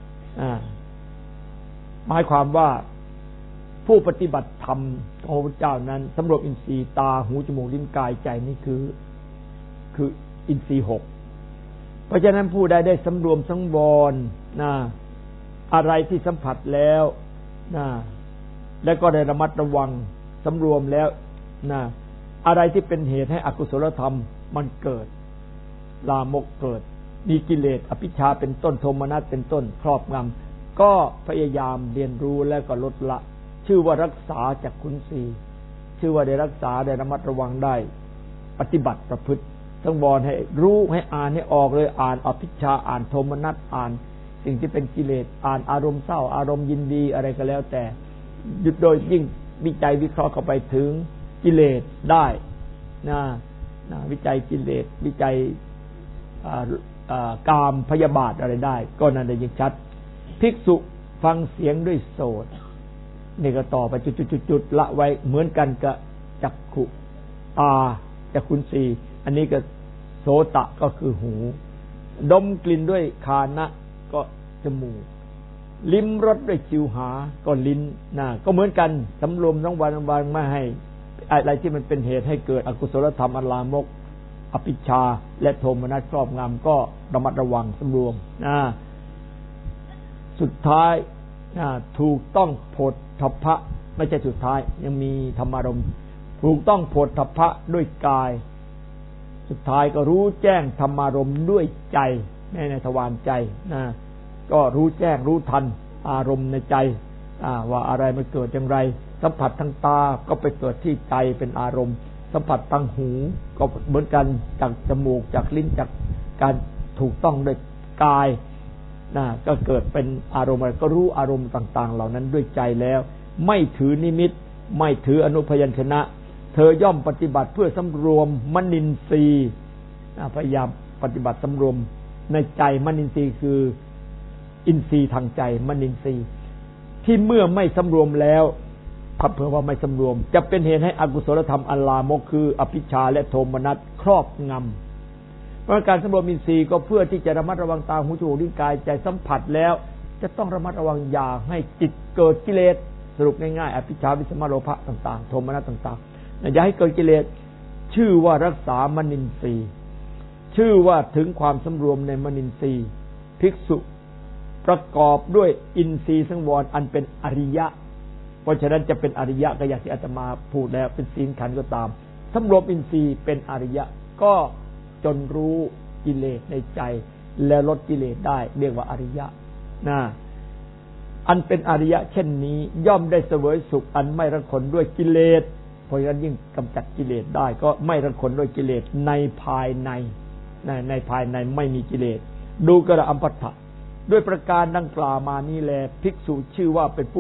หมายความว่าผู้ปฏิบัติธรรมของพระเจ้านั้นสำรวมอินทรีย์ตาหูจมูกลิ้นกายใจนี่คืออินทรีย์6เพราะฉะนั้นผู้ใดได้สำรวมสังวรอะไรที่สัมผัสแล้วและก็ได้ระมัดระวังสำรวมแล้วอะไรที่เป็นเหตุให้อกุศลธรรมมันเกิดลามกเกิดมีกิเลสอภิชฌาเป็นต้นโทมนัสเป็นต้นครอบงำก็พยายามเรียนรู้แล้วก็ลดละชื่อว่ารักษาจักขุนสีชื่อว่าได้รักษาได้ระมัดระวังได้ปฏิบัติประพฤติสังวรให้รู้ให้อ่านให้ออกเลยอ่านอภิชฌาอ่านโทมนัสอ่านสิ่งที่เป็นกิเลสอ่านอารมณ์เศร้าอารมณ์ยินดีอะไรก็แล้วแต่โดยยิ่งวิจัยวิเคราะห์เข้าไปถึงกิเลสได้วิจัยกิเลสวิจัยกามพยาบาทอะไรได้ก็นั่นได้ยิ่งชัดภิกษุฟังเสียงด้วยโสตนี่ก็ต่อไปจุดๆๆละไว้เหมือนกันกับจักขุตาจักขุนสีอันนี้ก็โสตะก็คือหูดมกลิ่นด้วยคานะก็จมูกลิ้มรสด้วยชิวหาก็ลิ้นก็เหมือนกันสำรวมทั้งวันไม่ให้อะไรที่มันเป็นเหตุให้เกิดอกุศลธรรมอันลามกอภิชฌาและโทมนัสครอบงำก็ระมัดระวังสำรวมสุดท้ายถูกต้องโผฏฐัพพะไม่ใช่สุดท้ายยังมีธรรมารมณ์ถูกต้องโผฏฐัพพะด้วยกายสุดท้ายก็รู้แจ้งธรรมารมณ์ด้วยใจในทวารใจก็รู้แจ้งรู้ทันอารมณ์ในใจว่าอะไรมันเกิดอย่างไรสัมผัสทางตาก็ไปเกิดที่ใจเป็นอารมณ์สัมผัสทางหูก็เหมือนกันจากจมูกจากลิ้นจากการถูกต้องด้วยกายก็เกิดเป็นอารมณ์อะไรก็รู้อารมณ์ต่างๆเหล่านั้นด้วยใจแล้วไม่ถือนิมิตไม่ถืออนุพยัญชนะเธอย่อมปฏิบัติเพื่อสำรวมมนินทรีย์พยายามปฏิบัติสำรวมในใจมนินทรีย์คืออินทรีย์ทางใจมนินทรีย์ที่เมื่อไม่สำรวมแล้วเผื่อว่าไม่สำรวมจะเป็นเหตุให้อกุศลธรรมอันลามกคืออภิชฌาและโทมนัสครอบงำเพราะการสำรวมอินทรีย์ก็เพื่อที่จะระมัดระวังตาหูจมูกลิ้นกายใจสัมผัสแล้วจะต้องระมัดระวังอย่าให้จิตเกิดกิเลสสรุปง่ายๆอภิชฌาวิสมโลภะต่างๆโทมนัสต่างๆอย่าให้เกิดกิเลสชื่อว่ารักษามนินทรีย์ชื่อว่าถึงความสำรวมในมนินทรีย์ภิกษุประกอบด้วยอินทรีย์สังวรอันเป็นอริยะเพราะฉะนั้นจะเป็นอริยะก็อย่างที่อาตมาพูดแล้วเป็นศีลขันธ์ก็ตามสำรวมอินทรีย์เป็นอริยะก็จนรู้กิเลสในใจและลดกิเลสได้เรียกว่าอริยะอันเป็นอริยะเช่นนี้ย่อมได้เสวยสุขอันไม่ระคนด้วยกิเลสเพราะฉะนั้นยิ่งกำจัดกิเลสได้ก็ไม่ระคนด้วยกิเลสในภายในไม่มีกิเลสดูกระอัมปัฏฐะด้วยประการดังกล่าวมานี้แลภิกษุชื่อว่าเป็นผู้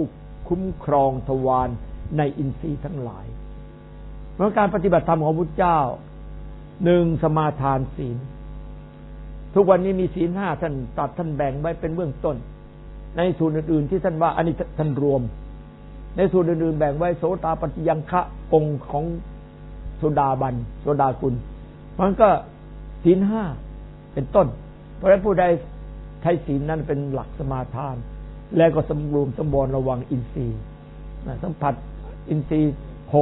คุ้มครองทวารในอินทรีย์ทั้งหลายเพราะการปฏิบัติธรรมของพุทธเจ้าหนึ่งสมาทานศีลทุกวันนี้มีศีล5ท่านตัดท่านแบ่งไว้เป็นเบื้องต้นในส่วนอื่นๆที่ท่านว่าอันนี้ท่านรวมในส่วนอื่นๆแบ่งไว้โสตาปัฏฐิยังคะองค์ของโสดาบันโสดากุลมันก็ศีล5เป็นต้นเพราะฉะนั้นผู้ใดใช้ศีลนั้นเป็นหลักสมาทานแล้วก็สำรวมสำบรระวังอินทรีย์สัมผัสอินทรีย์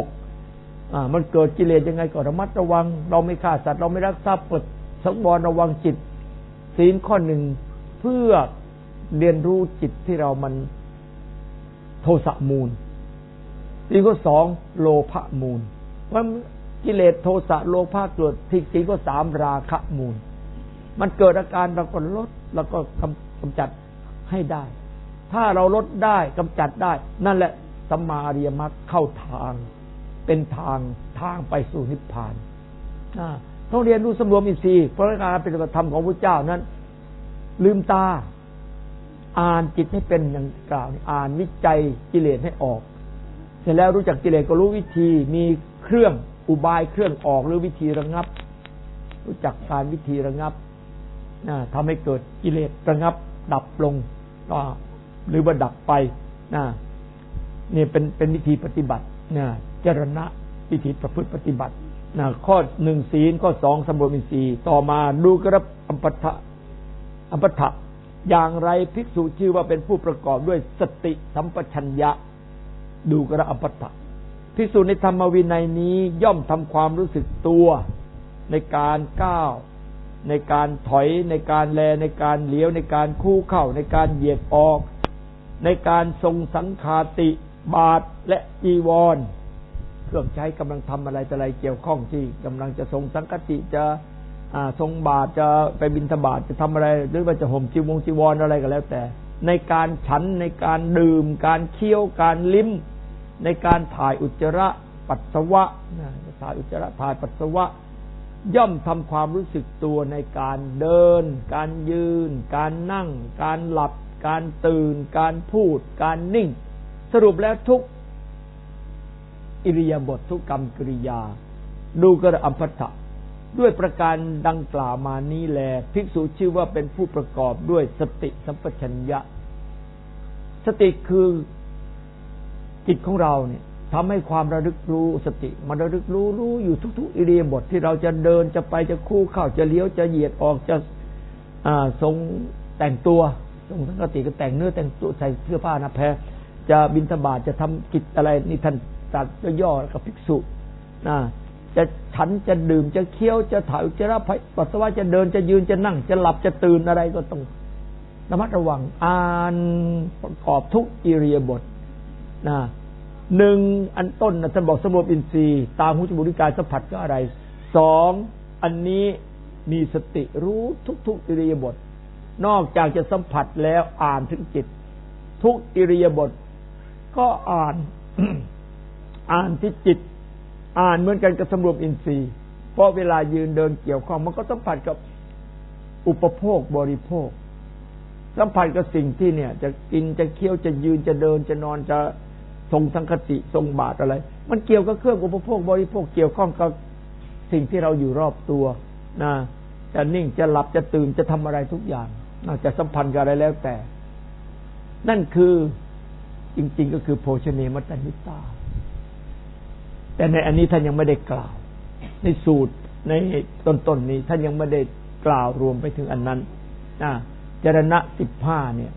6มันเกิดกิเลสยังไงก็ระมัดระวังเราไม่ฆ่าสัตว์เราไม่ลักทรัพย์สำรวมระวังจิตศีลข้อหนึ่งเพื่อเรียนรู้จิตที่เรามันโทสะมูลศีลข้อ2โลภะมูลว่ากิเลสโทสะโลภะเกิดที่ศีลข้อ3ราคะมูลมันเกิดอาการเราก็ลดแล้วก็กำจัดให้ได้ถ้าเราลดได้กำจัดได้นั่นแหละสัมมาอริยมรรคเข้าทางเป็นทางไปสู่นิพพานต้องเรียนรู้สำรวมอินทรีย์เพราะการปฏิบัติธรรมของพระเจ้านั้นลืมตาอ่านจิตให้เป็นอย่างกล่าวอ่านวิจัยกิเลสให้ออกเสร็จแล้วรู้จักกิเลสก็รู้วิธีมีเครื่องอุบายเครื่องออกหรือวิธีระงับรู้จักการวิธีระงับทำให้เกิดกิเลสระงับดับลงหรือว่าดับไปนี่เป็นวิธีปฏิบัติจรณะวิธีประพฤติปฏิบัติข้อ1ศีลข้อ2สำรวมอินทรีย์ต่อมาดูกระอัมปทะอย่างไรภิกษุชื่อว่าเป็นผู้ประกอบด้วยสติสัมปชัญญะดูกระอัมปทะภิกษุในธรรมวินัยนี้ย่อมทำความรู้สึกตัวในการก้าวในการถอยในการแลในการเลี้ยวในการคู่เข้าในการเหยียดออกในการทรงสังฆาติบาตรและจีวรเครื่องใช้กำลังทำอะไรแต่อะไรเกี่ยวข้องที่กำลังจะทรงสังฆติจะทรงบาตรจะไปบิณฑบาตจะทำอะไรหรือว่าจะห่มจีวรอะไรก็แล้วแต่ในการฉันในการดื่มการเคี้ยวการลิ้มในการถ่ายอุจจาระปัสสาวะถ่ายอุจจาระถ่ายปัสสาวะย่อมทำความรู้สึกตัวในการเดินการยืนการนั่งการหลับการตื่นการพูดการนิ่งสรุปแล้วทุกอิริยาบถทุกกรรมกิริยาดูกระอัมปทะด้วยประการดังกล่าวมานี้แลภิกษุชื่อว่าเป็นผู้ประกอบด้วยสติสัมปชัญญะสติคือจิตของเราเนี่ยทำให้ความระลึกรู้สติมันระลึกรู้อยู่ทุกๆอิริยาบถที่เราจะเดินจะไปจะคู่เข้าจะเลี้ยวจะเหยียดออกจะทรงแต่งตัวทรงสังฆติก็แต่งเนื้อแต่งตัวใส่เสื้อผ้าหน้าแพรจะบิณฑบาตจะทำกิจอะไรนี่ท่านตัดย่อกับภิกษุจะฉันจะดื่มจะเคี้ยวจะถ่ายอุจจาระปัสสาวะจะเดินจะยืนจะนั่งจะหลับจะตื่นอะไรก็ต้องระมัดระวังอ่านประกอบทุกอิริยาบถหนึ่งอันต้นท่านบอกสำรวมอินทรีย์ตาหูจมูกลิ้นกายสัมผัสก็อะไร2อันนี้มีสติรู้ทุกอิริยาบถนอกจากจะสัมผัสแล้วอ่านถึงจิตทุกอิริยาบถก็อ่าน อ่านที่จิตอ่านเหมือนกันกับสำรวมอินทรีย์เพราะเวลายืนเดินเกี่ยวข้องมันก็สัมผัสกับอุปโภคบริโภคสัมผัสกับสิ่งที่เนี่ยจะกินจะเคี้ยวจะยืนจะเดินจะนอนจะทรงสังฆติทรงบาตรอะไรมันเกี่ยวกับเครื่องอุปโภคบริโภคเกี่ยวข้องกับสิ่งที่เราอยู่รอบตัวจะนิ่งจะหลับจะตื่นจะทำอะไรทุกอย่างจะสัมพันธ์กับอะไรแล้วแต่นั่นคือจริงๆก็คือโภชเนมัตตัญญิตาแต่ในอันนี้ท่านยังไม่ได้กล่าวในสูตรในต้นๆนี้ท่านยังไม่ได้กล่าวรวมไปถึงอันนั้นจรณะ15เนี่ย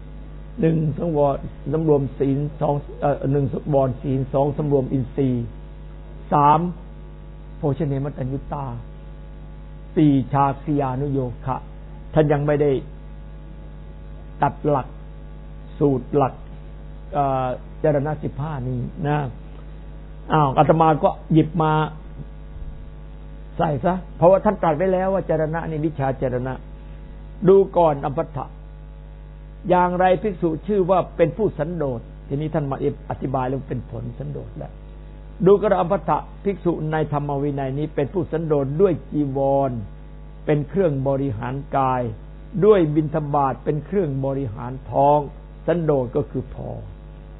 1สำรวมศีล2 1สำรวมศีล2สำรวมอินทรีย์3โภชเนมัตตัญญิตา4ชาคริยานุโยคะท่านยังไม่ได้ตัดหลักสูตรหลักจรณะ15นี้นะอาตมาก็หยิบมาใส่ซะเพราะว่าท่านตรัสไว้แล้วว่าจรณะนี่วิชาจรณะดูก่อนอัมปทะอย่างไรภิกษุชื่อว่าเป็นผู้สันโดษทีนี้ท่านมาอธิบายแล้วเป็นผลสันโดษแล้วดูกระอัมปทะภิกษุในธรรมวินัยนี้เป็นผู้สันโดษด้วยจีวรเป็นเครื่องบริหารกายด้วยบิณฑบาตเป็นเครื่องบริหารท้องสันโดษก็คือพอ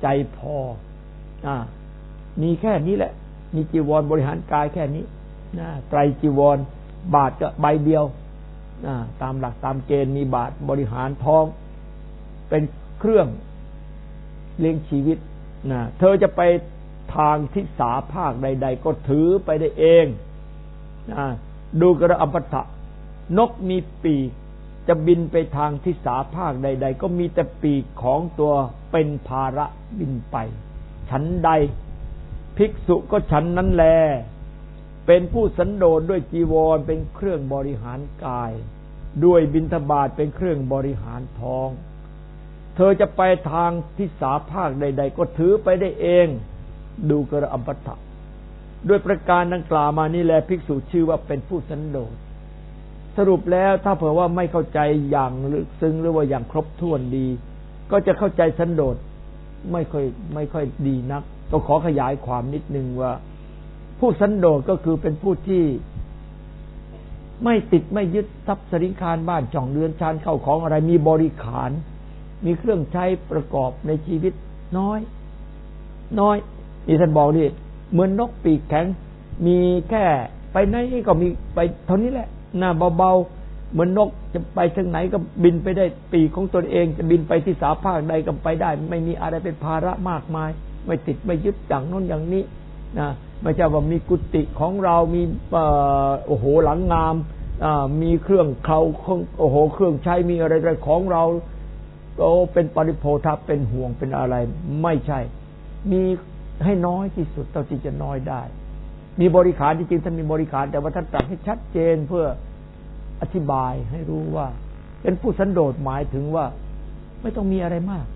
ใจพอมีแค่นี้แหละมีจีวรบริหารกายแค่นี้ไตรจีวรบาทก็ใบเดียวตามหลักตามเกณฑ์มีบาทบริหารท้องเป็นเครื่องเลี้ยงชีวิตเธอจะไปทางทิศาภาคใดๆก็ถือไปได้เองดูกระอัมปทะนกมีปีกจะบินไปทางทิศาภาคใดๆก็มีแต่ปีกของตัวเป็นภาระบินไปฉันใดภิกษุก็ฉันนั้นแลเป็นผู้สันโดษด้วยจีวรเป็นเครื่องบริหารกายด้วยบิณฑบาตเป็นเครื่องบริหารท้องเธอจะไปทางทิศาภาคใดๆก็ถือไปได้เองดูกระอัมปทะด้วยประการดังกล่าวมานี่แหละภิกษุชื่อว่าเป็นผู้สันโดษสรุปแล้วถ้าเผื่อว่าไม่เข้าใจอย่างลึกซึ้งหรือว่าอย่างครบถ้วนดีก็จะเข้าใจสันโดษไม่ค่อยดีนักก็ขอขยายความนิดนึงว่าผู้สันโดษก็คือเป็นผู้ที่ไม่ติดไม่ยึดทรัพย์สินคารบ้านช่องเรือนชานเข้าของอะไรมีบริขารมีเครื่องใช้ประกอบในชีวิตน้อยนี่ท่านบอกดิเหมือนนกปีกแข็งมีแค่ไปไหนก็มีไปเท่านี้แหละหน้าเบาๆเหมือนนกจะไปทางไหนก็บินไปได้ปีกของตนเองจะบินไปที่สาภาคใดก็ไปได้ไม่มีอะไรเป็นภาระมากมายไม่ติดไม่ยึดอย่างโน้นอย่างนี้ไม่ใช่ว่ามีกุฏิของเรามีโอ้โหหลังงามมีเครื่องเครื่องใช้มีอะไรของเราเป็นปริโภทเป็นห่วงเป็นอะไรไม่ใช่มีให้น้อยที่สุดเท่าที่จะน้อยได้มีบริขารจริงๆท่านมีบริขารแต่ว่าท่านตรัสให้ชัดเจนเพื่ออธิบายให้รู้ว่าเป็นผู้สันโดษหมายถึงว่าไม่ต้องมีอะไรมาก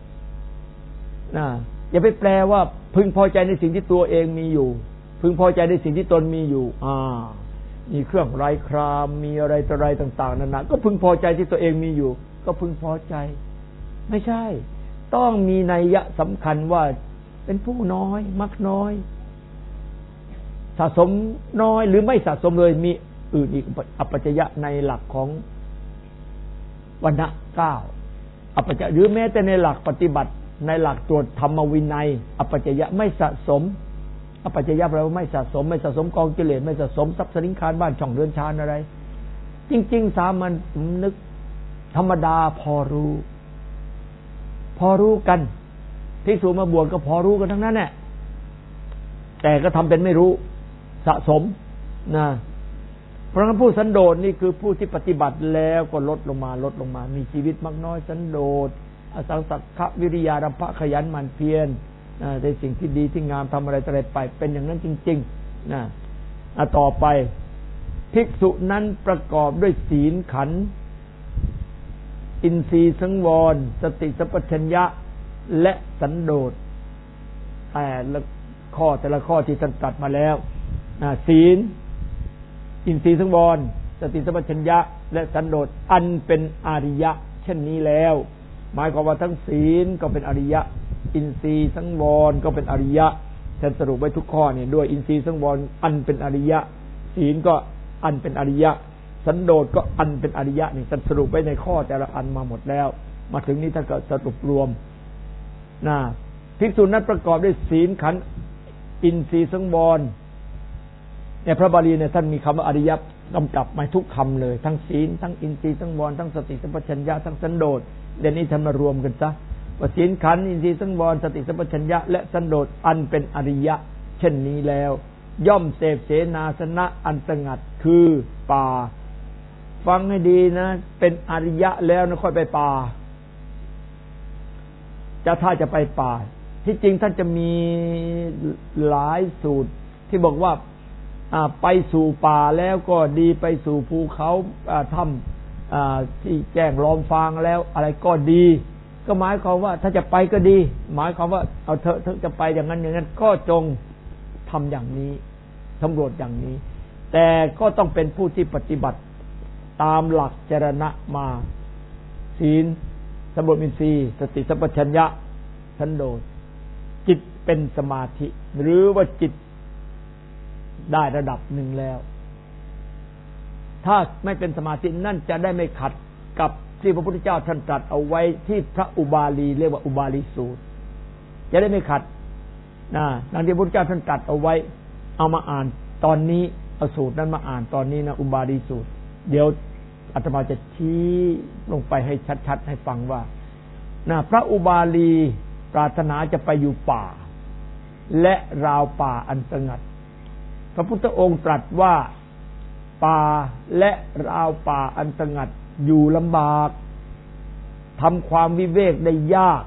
อย่าไปแปลว่าพึงพอใจในสิ่งที่ตัวเองมีอยู่พึงพอใจในสิ่งที่ตนมีอยู่มีเครื่องไร้ครามมีอะไรต่ออะไรต่างๆนานาก็พึงพอใจที่ตัวเองมีอยู่ก็พึงพอใจไม่ใช่ต้องมีนัยยะสำคัญว่าเป็นผู้น้อยมักน้อยสะสมน้อยหรือไม่สะสมเลยมีอื่นอีกอัปปัจจยะในหลักของวรรณะ9อัปปัจจยะหรือแม้แต่ในหลักปฏิบัติในหลักตรวจธรรมวินัยอัปปัจจยะไม่สะสมอัปปัจจยะแปลว่าไม่สะสมกองกิเลสไม่สะสมทรัพย์สินคารบ้านช่องเรือนชานอะไรจริงๆสามัญนึกธรรมดาพอรู้กันภิกษุมาบวชก็พอรู้กันทั้งนั้นแหละแต่ก็ทำเป็นไม่รู้สะสมเพราะงั้นผู้สันโดษนี่คือผู้ที่ปฏิบัติแล้วก็ลดลงมามีชีวิตมากน้อยสันโดษอสังสักขะวิริยารัมภะขยันหมั่นเพียรในสิ่งที่ดีที่งามทำอะไรไปเป็นอย่างนั้นจริงๆต่อไปภิกษุนั้นประกอบด้วยศีลขันธ์อินทรีย์สังวรสติสัมปชัญญะและสันโดษแต่ละข้อที่ท่านตรัสมาแล้วศีลอินทรีย์สังวรสติสัมปชัญญะและสันโดษอันเป็นอริยะเช่นนี้แล้วหมายความว่าทั้งศีลก็เป็นอริยะอินทรีย์สังวรก็เป็นอริยะท่านสรุปไว้ทุกข้อเนี่ยด้วยอินทรีย์สังวรอันเป็นอริยะศีลก็อันเป็นอริยะสันโดษก็อันเป็นอริยะนี่ท่านสรุปไว้ในข้อแต่ละอันมาหมดแล้วมาถึงนี้ท่านก็สรุปรวมภิกษุนั้นประกอบด้วยศีลขันธ์อินทรีย์สังวรในพระบาลีเนี่ยท่านมีคำว่าอริยะกำกับมาทุกคำเลยทั้งศีลทั้งอินทรีย์สังวรทั้งสติสัมปชัญญะทั้งสันโดษเดี๋ยวนี้ท่านมารวมกันซะว่าศีลขันธ์อินทรีย์สังวรสติสัมปชัญญะและสันโดษอันเป็นอริยะเช่นนี้แล้วย่อมเสพเสนาสนะอันสงัดคือป่าฟังให้ดีนะเป็นอริยะแล้วนะค่อยไปป่าถ้าจะไปป่าที่จริงท่านจะมีหลายสูตรที่บอกว่าไปสู่ป่าแล้วก็ดีไปสู่ภูเขาถ้ำที่แจ้งลอมฟางแล้วอะไรก็ดีก็หมายความว่าถ้าจะไปก็ดีหมายความว่าเอาเถอะจะไปอย่างนั้นก็จงทำอย่างนี้สำรวจอย่างนี้แต่ก็ต้องเป็นผู้ที่ปฏิบัติตามหลักจรณะมาศีลสัมโพธิอินทรีย์สติสัมปชัญญะสันโดษจิตเป็นสมาธิหรือว่าจิตได้ระดับหนึ่งแล้วถ้าไม่เป็นสมาธินั่นจะได้ไม่ขัดกับที่พระพุทธเจ้าท่านตรัสเอาไว้ที่พระอุบาลีเรียกว่าอุบาลีสูตรจะได้ไม่ขัดดังที่พระพุทธเจ้าท่านตรัสเอาไว้เอามาอ่านตอนนี้เอาสูตรนั้นมาอ่านตอนนี้นะอุบาลีสูตรเดี๋ยวอาตมาจะชี้ลงไปให้ชัดๆให้ฟังว่าพระอุบาลีปรารถนาจะไปอยู่ป่าและราวป่าอันสงัดพระพุทธองค์ตรัสว่าป่าและราวป่าอันสงัดอยู่ลำบากทำความวิเวกได้ยาก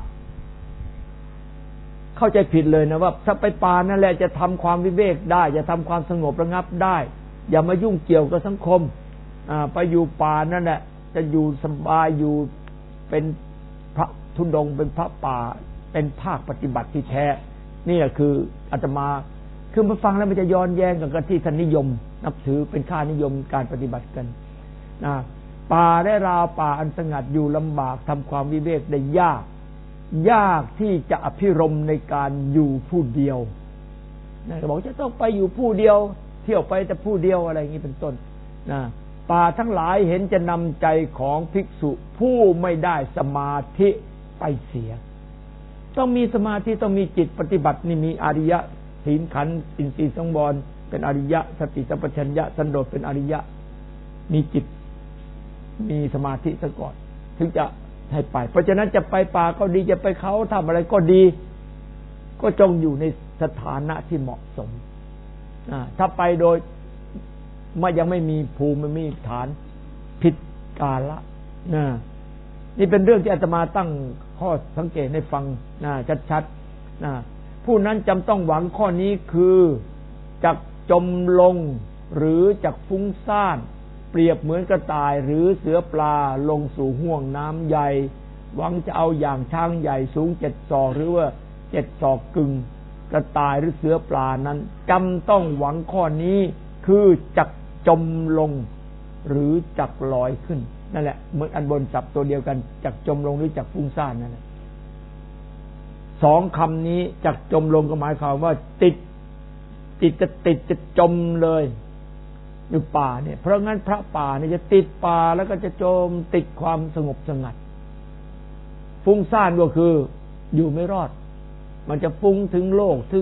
เข้าใจผิดเลยนะว่าถ้าไปป่านั่นแหละจะทำความวิเวกได้จะทำความสงบระงับได้อย่ามายุ่งเกี่ยวกับสังคมไปอยู่ป่านั่นแหละจะอยู่สบายอยู่เป็นพระธุดงค์เป็นพระป่าเป็นภาคปฏิบัติที่แท้นี่คืออาตมาคือมาฟังแล้วมันจะย้อนแย้งกับที่ท่านนิยมนับถือเป็นค่านิยมการปฏิบัติกันป่าและราวป่าอันสงัดอยู่ลำบากทำความวิเวกได้ยากที่จะอภิรมย์ในการอยู่ผู้เดียวบอกจะต้องไปอยู่ผู้เดียวเที่ยวไปแต่ผู้เดียวอะไรอย่างนี้เป็นต้นป่าทั้งหลายเห็นจะนำใจของภิกษุผู้ไม่ได้สมาธิไปเสียต้องมีสมาธิต้องมีจิตปฏิบัตินี่มีอริยะศีลขันธ์อินทรีย์สังวรเป็นอริยะสติสัมปชัญญะสันโดษเป็นอริยะมีจิตมีสมาธิซะก่อนถึงจะให้ไปเพราะฉะนั้นจะไปป่าก็ดีจะไปเขาทำอะไรก็ดีก็จงอยู่ในสถานะที่เหมาะสมถ้าไปโดยยังไม่มีภูมิไม่มีฐานผิดกาละนี่เป็นเรื่องที่อาตมาตั้งข้อสังเกตให้ฟังชัดๆผู้นั้นจำต้องหวังข้อนี้คือจักจมลงหรือจักฟุ้งซ่านเปรียบเหมือนกระต่ายหรือเสือปลาลงสู่ห้วงน้ำใหญ่หวังจะเอาอย่างช้างใหญ่สูง7 ศอกหรือว่า7 ศอกกึ่งกระต่ายหรือเสือปลานั้นจำต้องหวังข้อนี้คือจักจมลงหรือจักลอยขึ้นนั่นแหละเหมือนอันบนศัพท์ตัวเดียวกันจักจมลงหรือจักฟุ้งซ่านนั่นแหละสองคำนี้จักจมลงก็หมายความว่าติดจะจมเลยอยู่ป่าเนี่ยเพราะงั้นพระป่าเนี่ยจะติดป่าแล้วก็จะจมติดความสงบสงัดฟุ้งซ่านก็คืออยู่ไม่รอดมันจะฟุ้งถึงโลกถึง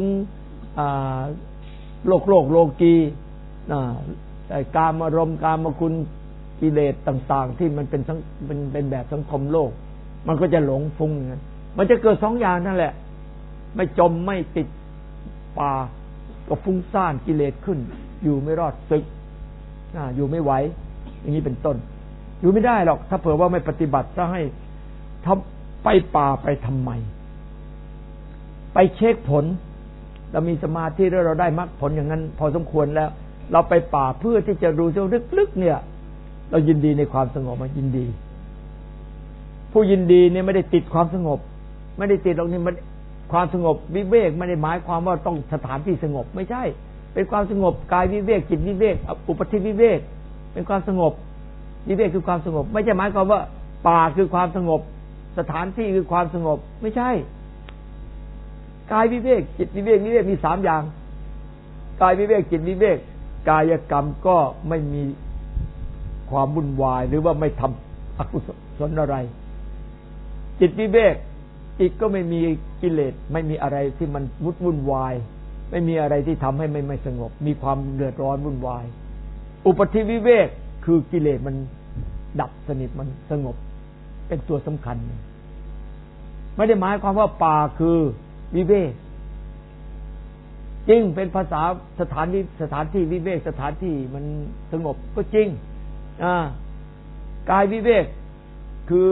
โลกีกามอารมณ์กามคุณกิเลสต่างๆที่มันเป็นแบบสังคมโลกมันก็จะหลงฟุ้งอย่างนั้นมันจะเกิด2 อย่างนั่นแหละไม่จมไม่ติดป่าก็ฟุ้งซ่านกิเลสขึ้นอยู่ไม่รอดศึกอยู่ไม่ไหวอย่างนี้เป็นต้นอยู่ไม่ได้หรอกถ้าเผื่อว่าไม่ปฏิบัติจะให้ทำไปป่าไปทำไมไปเช็คผลเรามีสมาธิแล้วเราได้มรรคผลอย่างนั้นพอสมควรแล้วเราไปป่าเพื่อที่จะรู้ลึกๆเนี่ยเรายินดีในความสงบมันยินดีผู้ยินดีเนี่ยไม่ได้ติดความสงบไม่ได้ติดตรงนี้มันความสงบวิเวกไม่ได้หมายความว่าต้องสถานที่สงบไม่ใช่เป็นความสงบกายวิเวกจิตวิเวกอุปธิวิเวกเป็นความสงบวิเวกคือความสงบไม่ใช่หมายความว่าป่าคือความสงบสถานที่คือความสงบไม่ใช่กายวิเวกจิตวิเวกมี3 อย่างกายวิเวกจิตวิเวกกายกรรมก็ไม่มีความวุ่นวายหรือว่าไม่ทำอกุศลอะไรจิตวิเวกจิตก็ไม่มีกิเลสไม่มีอะไรที่มันวุ่นวายไม่มีอะไรที่ทำให้ไม่สงบมีความเดือดร้อนวุ่นวายอุปธิวิเวกคือกิเลสมันดับสนิทมันสงบเป็นตัวสำคัญไม่ได้หมายความว่าป่าคือวิเวกจริงเป็นภาษาสถานที่วิเวกสถานที่มันสงบก็จริงกายวิเวกคือ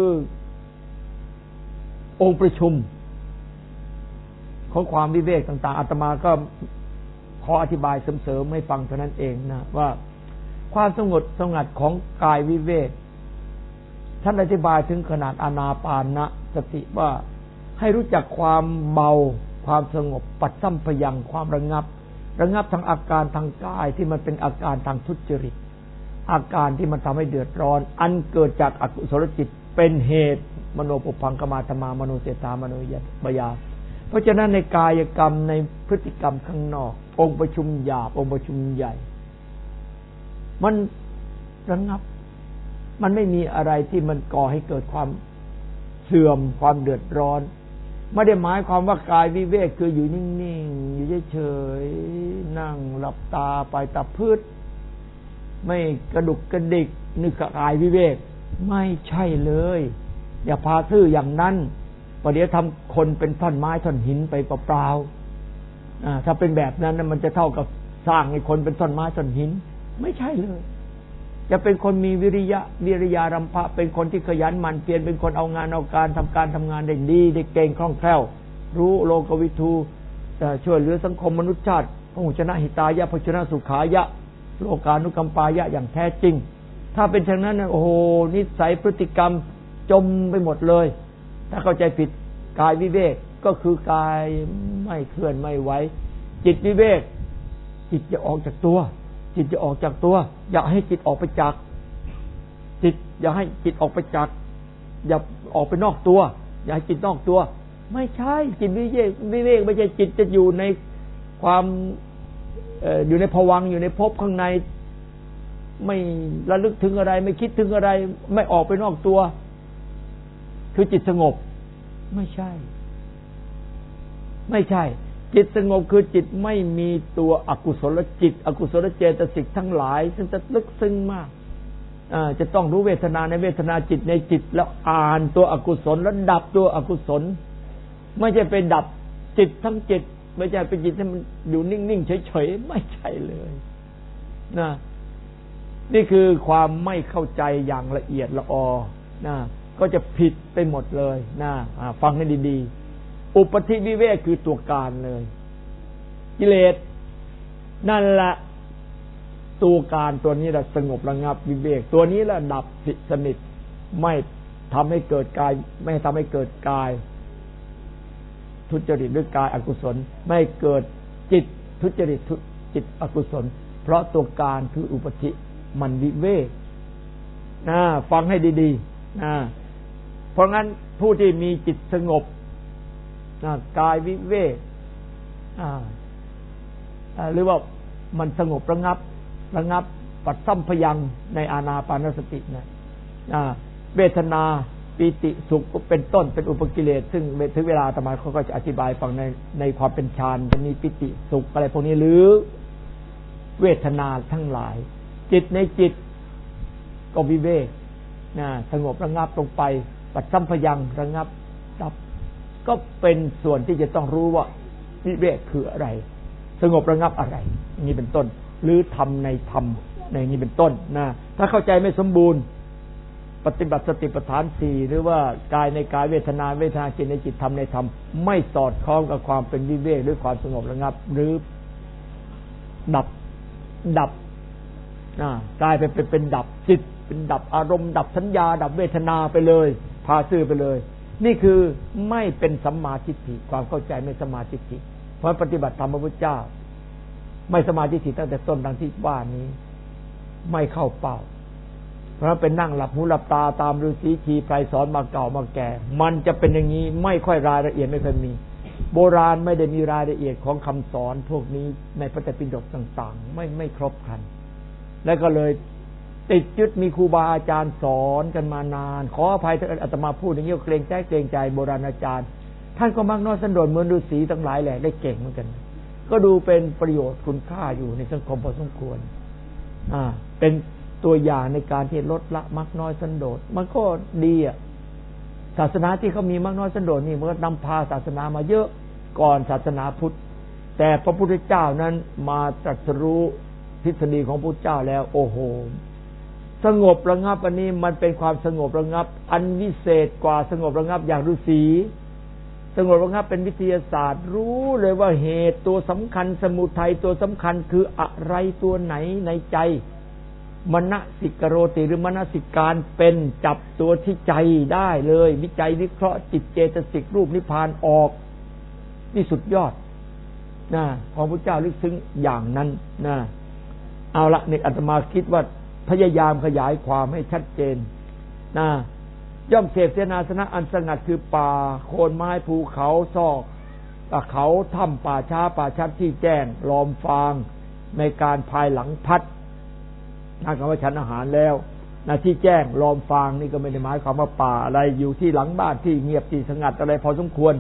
องค์ประชุมของความวิเวกต่างๆอาตมาก็ขออธิบายเสริมๆให้ฟังเท่านั้นเองนะว่าความสงัดของกายวิเวกท่านอธิบายถึงขนาดอานาปานสติว่าให้รู้จักความเบาความสงบปัจสัมปยัญชนะความระงับทางอาการทางกายที่มันเป็นอาการทางทุจริตอาการที่มันทำให้เดือดร้อนอันเกิดจากอกุศลจิตเป็นเหตุมโนปุพังกมาธรรมามโนเจตามโนยบยาเพราะฉะนั้นในกายกรรมในพฤติกรรมข้างนอกองค์ประชุมหยาบองค์ประชุมใหญ่มันระงับมันไม่มีอะไรที่มันก่อให้เกิดความเสื่อมความเดือดร้อนไม่ได้หมายความว่ากายวิเวกคืออยู่นิ่งๆอยู่เฉยๆนั่งหลับตาไปตาพืชไม่กระดุกกระดิกนึกกายวิเวกไม่ใช่เลยอย่าพาซื่ออย่างนั้นประเดี๋ยวทำคนเป็นท่อนไม้ท่อนหินไปเปล่าๆถ้าเป็นแบบนั้นมันจะเท่ากับสร้างให้คนเป็นท่อนไม้ท่อนหินไม่ใช่เลยจะเป็นคนมีวิริยารำพะเป็นคนที่ขยันหมั่นเพียรเป็นคนเอางานเอาการทำงานได้ดีได้เก่งคล่องแคล่วรู้โลกวิทูช่วยเหลือสังคมมนุษยชาติพหุชนะหิตายะพหุชนะสุขายะโลกานุกัมปายะอย่างแท้จริงถ้าเป็นเช่นนั้นโอ้โหนิสัยพฤติกรรมจมไปหมดเลยถ้าเข้าใจผิดกายวิเวกก็คือกายไม่เคลื่อนไม่ไหวจิตวิเวกจิตจะออกจากตัวจิตจะออกจากตัวอย่าให้จิตออกไปจากจิตอย่าให้จิตออกไปจากอย่าออกไปนอกตัวอย่าให้จิตนอกตัวไม่ใช่จิตวิเวกไม่ใช่จิตจะอยู่ในความอยู่ในภวังค์อยู่ในภพข้างในไม่ระลึกถึงอะไรไม่คิดถึงอะไรไม่ออกไปนอกตัวคือจิตสงบไม่ใช่จิตสงบคือจิตไม่มีตัวอกุศลจิตอกุศลเจตสิกทั้งหลายซึ่งจะลึกซึ้งมากจะต้องรู้เวทนาในเวทนาจิตในจิตแล้วอ่านตัวอกุศลแล้วดับตัวอกุศลไม่ใช่ไปดับจิตทั้งจิตไม่ใช่เป็นจิตที่มันอยู่นิ่งๆเฉยๆไม่ใช่เลยนะนี่คือความไม่เข้าใจอย่างละเอียดละออนะก็จะผิดไปหมดเลยนะฟังให้ดีๆอุปธิวิเวกคือตัวการเลยกิเลสนั่นแหละตัวการตัวนี้แหละสงบระงับวิเวกตัวนี้แหละดับสนิทไม่ทำให้เกิดกายไม่ทำให้เกิดกายทุจริตด้วยกายอกุศลไม่เกิดจิตทุจริตจิตอกุศลเพราะตัวการคืออุปธิมันวิเวกฟังให้ดีๆเพราะงั้นผู้ที่มีจิตสงบกายวิเวกหรือว่ามันสงบระงับปัดสัมพยังในอานาปานสตินะเวทนาปีติสุขเป็นต้นเป็นอุปกิเลสซึ่งถึงเวลาอาตมาเขาก็จะอธิบายฟังในความเป็นฌานจะมีปิติสุขอะไรพวกนี้หรือเวทนาทั้งหลายจิตในจิตก็วิเวกสงบระงับลงไปปัดสัมพยังระงับดับก็เป็นส่วนที่จะต้องรู้ว่าวิเวกคืออะไรสงบระงับอะไรอย่างนี้เป็นต้นหรือธรรมในธรรมในนี้เป็นต้นถ้าเข้าใจไม่สมบูรณ์ปฏิบัติสติปัฏฐาน4หรือว่ากายในกายเวทนาจิตในจิตธรรมในธรรมไม่สอดคล้องกับความเป็นวิเวกหรือความสงบระงับหรือดับกลายไปเป็นดับจิตเป็นดับอารมณ์ดับสัญญาดับเวทนาไปเลยพาซื่อไปเลยนี่คือไม่เป็นสัมมาทิฏฐิความเข้าใจไม่สัมมาทิฏฐิเพราะปฏิบัติธรรมพระพุทธเจ้าไม่สัมมาทิฏฐิตั้งแต่ต้นดังที่ว่านี้ไม่เข้าเป้าเพราะเป็นนั่งหลับหูหลับตาตามฤาษีชีไพรสอนมาเก่ามาแก่มันจะเป็นอย่างนี้ไม่ค่อยรายละเอียดไม่เคยมีโบราณไม่ได้มีรายละเอียดของคำสอนพวกนี้ในพระไตรปิฎกต่างๆไม่ครบครันและก็เลยติดยึดมีครูบาอาจารย์สอนกันมานานขออภัยถ้าอาตมาพูดอย่างนี้เกรงใจโบราณอาจารย์ท่านก็มักน้อยสันโดษเหมือนฤาษีทั้งหลายแหละได้เก่งเหมือนกันก็ดูเป็นประโยชน์คุณค่าอยู่ในสังคมพอสมควรเป็นตัวอย่างในการที่ลดละมักน้อยสันโดษมันก็ดีศาสนาที่เขามีมักน้อยสันโดษนี่มันก็นำพาศาสนามาเยอะก่อนศาสนาพุทธแต่พระพุทธเจ้านั้นมาตรัสรู้ทฤษฎีของพระพุทธเจ้าแล้วโอ้โหสงบระงับอันนี้มันเป็นความสงบระงับอันวิเศษกว่าสงบระงับอย่างฤาษีสงบระงับเป็นวิทยาศาสตร์รู้เลยว่าเหตุตัวสำคัญสมุทัยตัวสำคัญคืออะไรตัวไหนในใจมนสิกโรติหรือมนสิการเป็นจับตัวที่ใจได้เลยวิจัยวิเคราะห์จิตเจตสิกรูปนิพพานออกนี่สุดยอดของพระเจ้าลึกซึ้งอย่างนั้นเอาละนี่อาตมาคิดว่าพยายามขยายความให้ชัดเจนย่อมเสพเสนาสนะอันสงัดคือป่าโคนไม้ภูเขาซอกเขาถ้ำป่าช้าป่าชัดที่แจ้งลอมฟางในการภายหลังพัดถ้าคำว่าฉันอาหารแล้วที่แจ้งลอมฟางนี่ก็ไม่ได้หมายความว่าป่าอะไรอยู่ที่หลังบ้านที่เงียบที่สงัดอะไรพอสมควร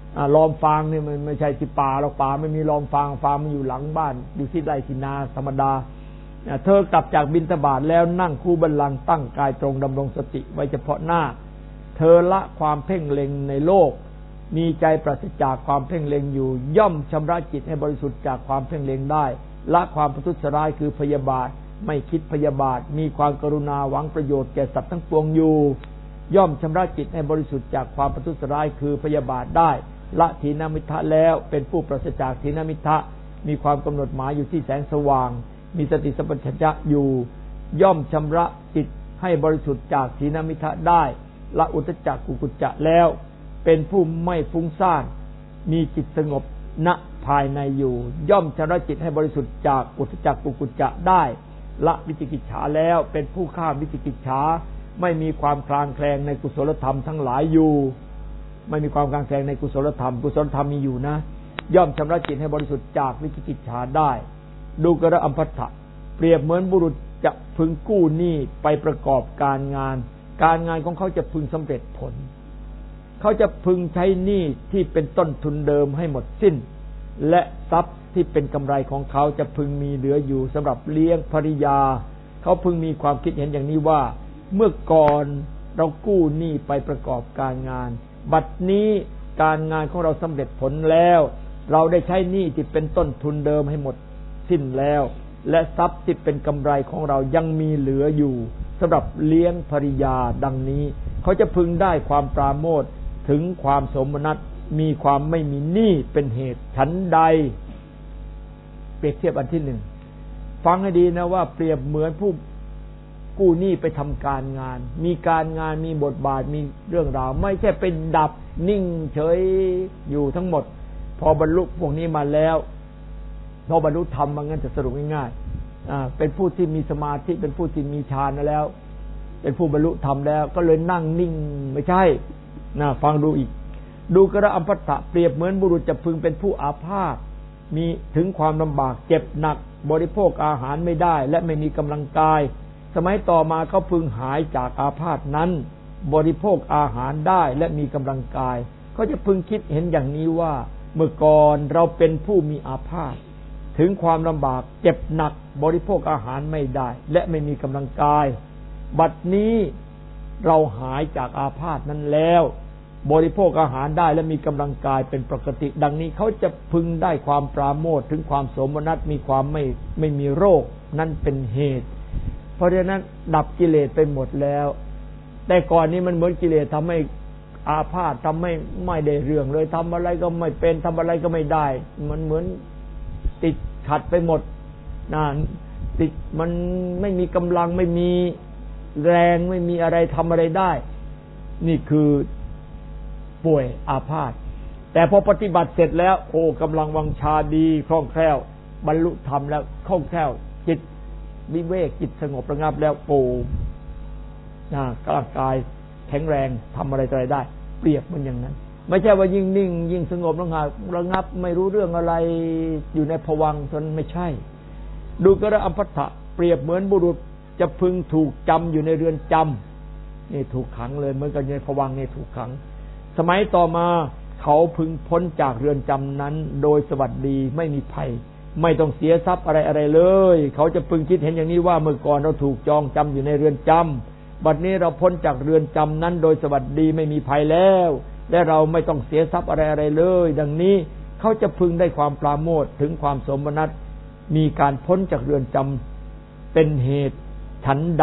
ลอมฟางเนี่ยมันไม่ใช่ที่ป่าหรอกป่าไม่มีลอมฟางฟางมันอยู่หลังบ้านอยู่ที่ไร่ที่นาธรรมดาเธอกลับจากบิณฑบาตแล้วนั่งคู่บัลลังก์ตั้งกายตรงดำรงสติไว้เฉพาะหน้าเธอละความเพ่งเล็งในโลกมีใจปราศจากความเพ่งเล็งอยู่ย่อมชำระจิตให้บริสุทธิ์จากความเพ่งเล็งได้ละความประทุษร้ายคือพยาบาทไม่คิดพยาบาทมีความกรุณาหวังประโยชน์แก่สัตว์ทั้งปวงอยู่ย่อมชำระจิตให้บริสุทธิ์จากความประทุษร้ายคือพยาบาทได้ละถีนมิทธะแล้วเป็นผู้ปราศจากถีนมิทธะมีความกำหนดหมายอยู่ที่แสงสว่างมีสติสัมปชัญญะอยู่ย่อมชำระจิตให้บริสุทธิ์จากถีนมิทธะได้ละอุทธัจจะกุกุจจะแล้วเป็นผู้ไม่ฟุ้งซ่านมีจิตสงบณภายในอยู่ย่อมชำระจิตให้บริสุทธิ์จากอุทธัจจะกุกุจจะได้ละวิจิกิจฉาแล้วเป็นผู้ข้ามวิจิกิจฉาไม่มีความคลางแคลงในกุศลธรรมทั้งหลายอยู่ไม่มีความคลางแคลงในกุศลธรรมกุศลธรรมมีอยู่นะย่อมชำระจิตให้บริสุทธิ์จากวิจิกิจฉาได้ดูกระอัมพัทธะเปรียบเหมือนบุรุษจะพึงกู้หนี้ไปประกอบการงานของเขาจะพึงสำเร็จผลเขาจะพึงใช้หนี้ที่เป็นต้นทุนเดิมให้หมดสิ้นและทรัพย์ที่เป็นกำไรของเขาจะพึงมีเหลืออยู่สำหรับเลี้ยงภริยาเขาพึงมีความคิดเห็นอย่างนี้ว่าเมื่อก่อนเรากู้หนี้ไปประกอบการงานบัดนี้การงานของเราสำเร็จผลแล้วเราได้ใช้หนี้ที่เป็นต้นทุนเดิมให้หมดสิ้นแล้วและทรัพย์ที่เป็นกำไรของเรายังมีเหลืออยู่สำหรับเลี้ยงภริยาดังนี้เขาจะพึงได้ความปราโมทย์ถึงความสมนัสมีความไม่มีหนี้เป็นเหตุฉันใดเปรียบเทียบอันที่หนึ่งฟังให้ดีนะว่าเปรียบเหมือนผู้กู้หนี้ไปทำการงานมีการงานมีบทบาทมีเรื่องราวไม่ใช่เป็นดับนิ่งเฉยอยู่ทั้งหมดพอบรรลุพวกนี้มาแล้วพอบรรลุธรรมมันงั้นจะสรุปง่ายๆเป็นผู้ที่มีสมาธิเป็นผู้ที่มีฌานแล้วเป็นผู้บรรลุธรรมแล้วก็เลยนั่งนิ่งไม่ใช่ฟังดูอีกดูกระอัมพัทธะเปรียบเหมือนบุรุษจะพึงเป็นผู้อาพาธมีถึงความลำบากเจ็บหนักบริโภคอาหารไม่ได้และไม่มีกำลังกายสมัยต่อมาเขาพึงหายจากอาพาธนั้นบริโภคอาหารได้และมีกำลังกายเขาจะพึงคิดเห็นอย่างนี้ว่าเมื่อก่อนเราเป็นผู้มีอาพาธถึงความลำบากเจ็บหนักบริโภคอาหารไม่ได้และไม่มีกำลังกายบัดนี้เราหายจากอาพาธนั้นแล้วบริโภคอาหารได้และมีกำลังกายเป็นปกติดังนี้เขาจะพึงได้ความปราโมทย์ถึงความโสมนัสมีความไม่มีโรคนั่นเป็นเหตุเพราะฉะนั้นดับกิเลสไปหมดแล้วแต่ก่อนนี้มันเหมือนกิเลสทำให้อาพาธทำให้ไม่ได้เรื่องเลยทำอะไรก็ไม่เป็นทำอะไรก็ไม่ได้มันเหมือนติดขัดไปหมดติดมันไม่มีกำลังไม่มีแรงไม่มีอะไรทำอะไรได้นี่คือป่วยอาพาธแต่พอปฏิบัติเสร็จแล้วโอ้กำลังวังชาดีคล่องแคล่วบรรลุธรรมแล้วคล่องแคล่วจิตวิเวกจิตสงบระงับแล้วโอ้ร่างกายแข็งแรงทำอะไรได้เปรียบมันอย่างนั้นไม่ใช่ว่ายิ่งนิ่งยิ่งสงบระงับไม่รู้เรื่องอะไรอยู่ในภวังค์นั้นไม่ใช่ดูกระอัมพัทธะเปรียบเหมือนบุรุษจะพึงถูกจำอยู่ในเรือนจำนี่ถูกขังเลยเหมือนกับในภวังค์นี่ถูกขังสมัยต่อมาเขาพึงพ้นจากเรือนจำนั้นโดยสวัสดีไม่มีภัยไม่ต้องเสียทรัพย์อะไรเลยเขาจะพึงคิดเห็นอย่างนี้ว่าเมื่อก่อนเราถูกจองจำอยู่ในเรือนจำบัดนี้เราพ้นจากเรือนจำนั้นโดยสวัสดีไม่มีภัยแล้วและเราไม่ต้องเสียทรัพย์อะไรเลยดังนี้เขาจะพึงได้ความปราโมทย์ถึงความสมนัสมีการพ้นจากเรือนจำเป็นเหตุฉันใด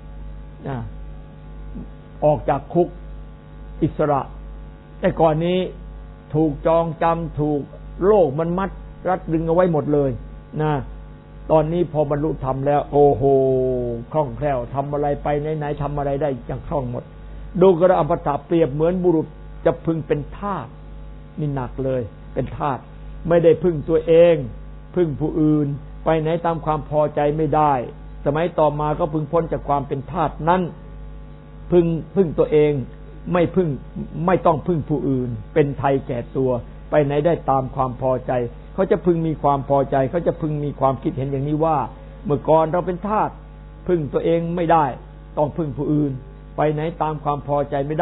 ออกจากคุกอิสระแต่ก่อนนี้ถูกจองจำถูกโลกมันมัดรัดดึงเอาไว้หมดเลยตอนนี้พอบรรลุธรรมแล้วโอ้โหคล่องแคล่วทำอะไรไปไหนๆทำอะไรได้อย่างคล่องหมดดูกระอัมพัทธะเปรียบเหมือนบุรุษจะพึงเป็นทาสนี่หนักเลยเป็นทาสไม่ได้พึ่งตัวเองพึ่งผู้อื่นไปไหนตามความพอใจไม่ได้สมัยต่อมาก็พึงพ้นจากความเป็นทาสนั้นพึ่งตัวเองไม่ต้องพึ่งผู้อื่นเป็นไทยแก่ตัวไปไหนได้ตามความพอใจเขาจะพึงมีความพอใจเขาจะพึงมีความคิดเห็นอย่างนี้ว่าเมื่อก่อนเราเป็นทาสพึ่งตัวเองไม่ได้ต้องพึ่งผู้อื่นไปไหนตามความพอใจไม่ได้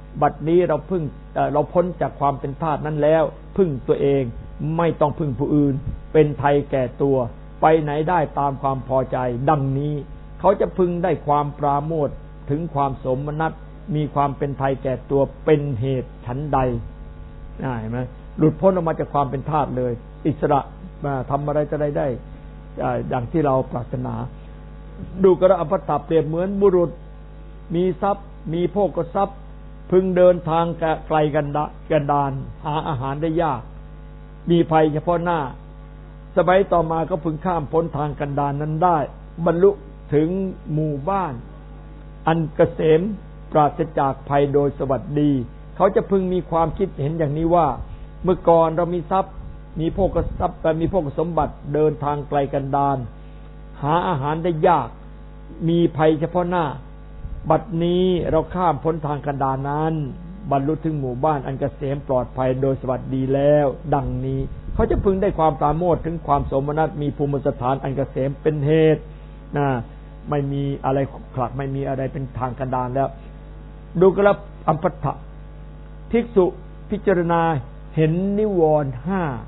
บัดนี้เราพ้นจากความเป็นทาสนั้นแล้วพึ่งตัวเองไม่ต้องพึ่งผู้อื่นเป็นไทยแก่ตัวไปไหนได้ตามความพอใจดังนี้เขาจะพึงได้ความปราโมทย์ถึงความสมนัตมีความเป็นไทยแก่ตัวเป็นเหตุฉันใดเห็นไหมหลุดพ้นออกมาจากความเป็นทาสเลยอิสระทำอะไรจะได้อย่างที่เราปรารถนาดูกระอัปตะเปรียบเหมือนบุรุษมีทรัพย์มีโภคทรัพย์พึงเดินทางไกลกันดารหาอาหารได้ยากมีภัยเฉพาะหน้าสมัยต่อมาก็พึงข้ามพ้นทางกันดารนั้นได้บรรลุถึงหมู่บ้านอันเกษมปราศจากภัยโดยสวัสดีเขาจะพึงมีความคิดเห็นอย่างนี้ว่าเมื่อก่อนเรามีทรัพย์มีโภคทรัพย์มีโภคสมบัติเดินทางไกลกันดารหาอาหารได้ยากมีภัยเฉพาะหน้าบัดนี้เราข้ามพ้นทางกันดารนั้นบรรลุถึงหมู่บ้านอันเกษมปลอดภัยโดยสวัสดีแล้วดังนี้เขาจะพึงได้ความปราโมทย์ถึงความสมนัตมีภูมิสถานอันเกษมเป็นเหตุไม่มีอะไรขลักไม่มีอะไรเป็นทางกันดารแล้วดูกระอัมปทะภิกษุพิจารณาเห็นนิวรณ์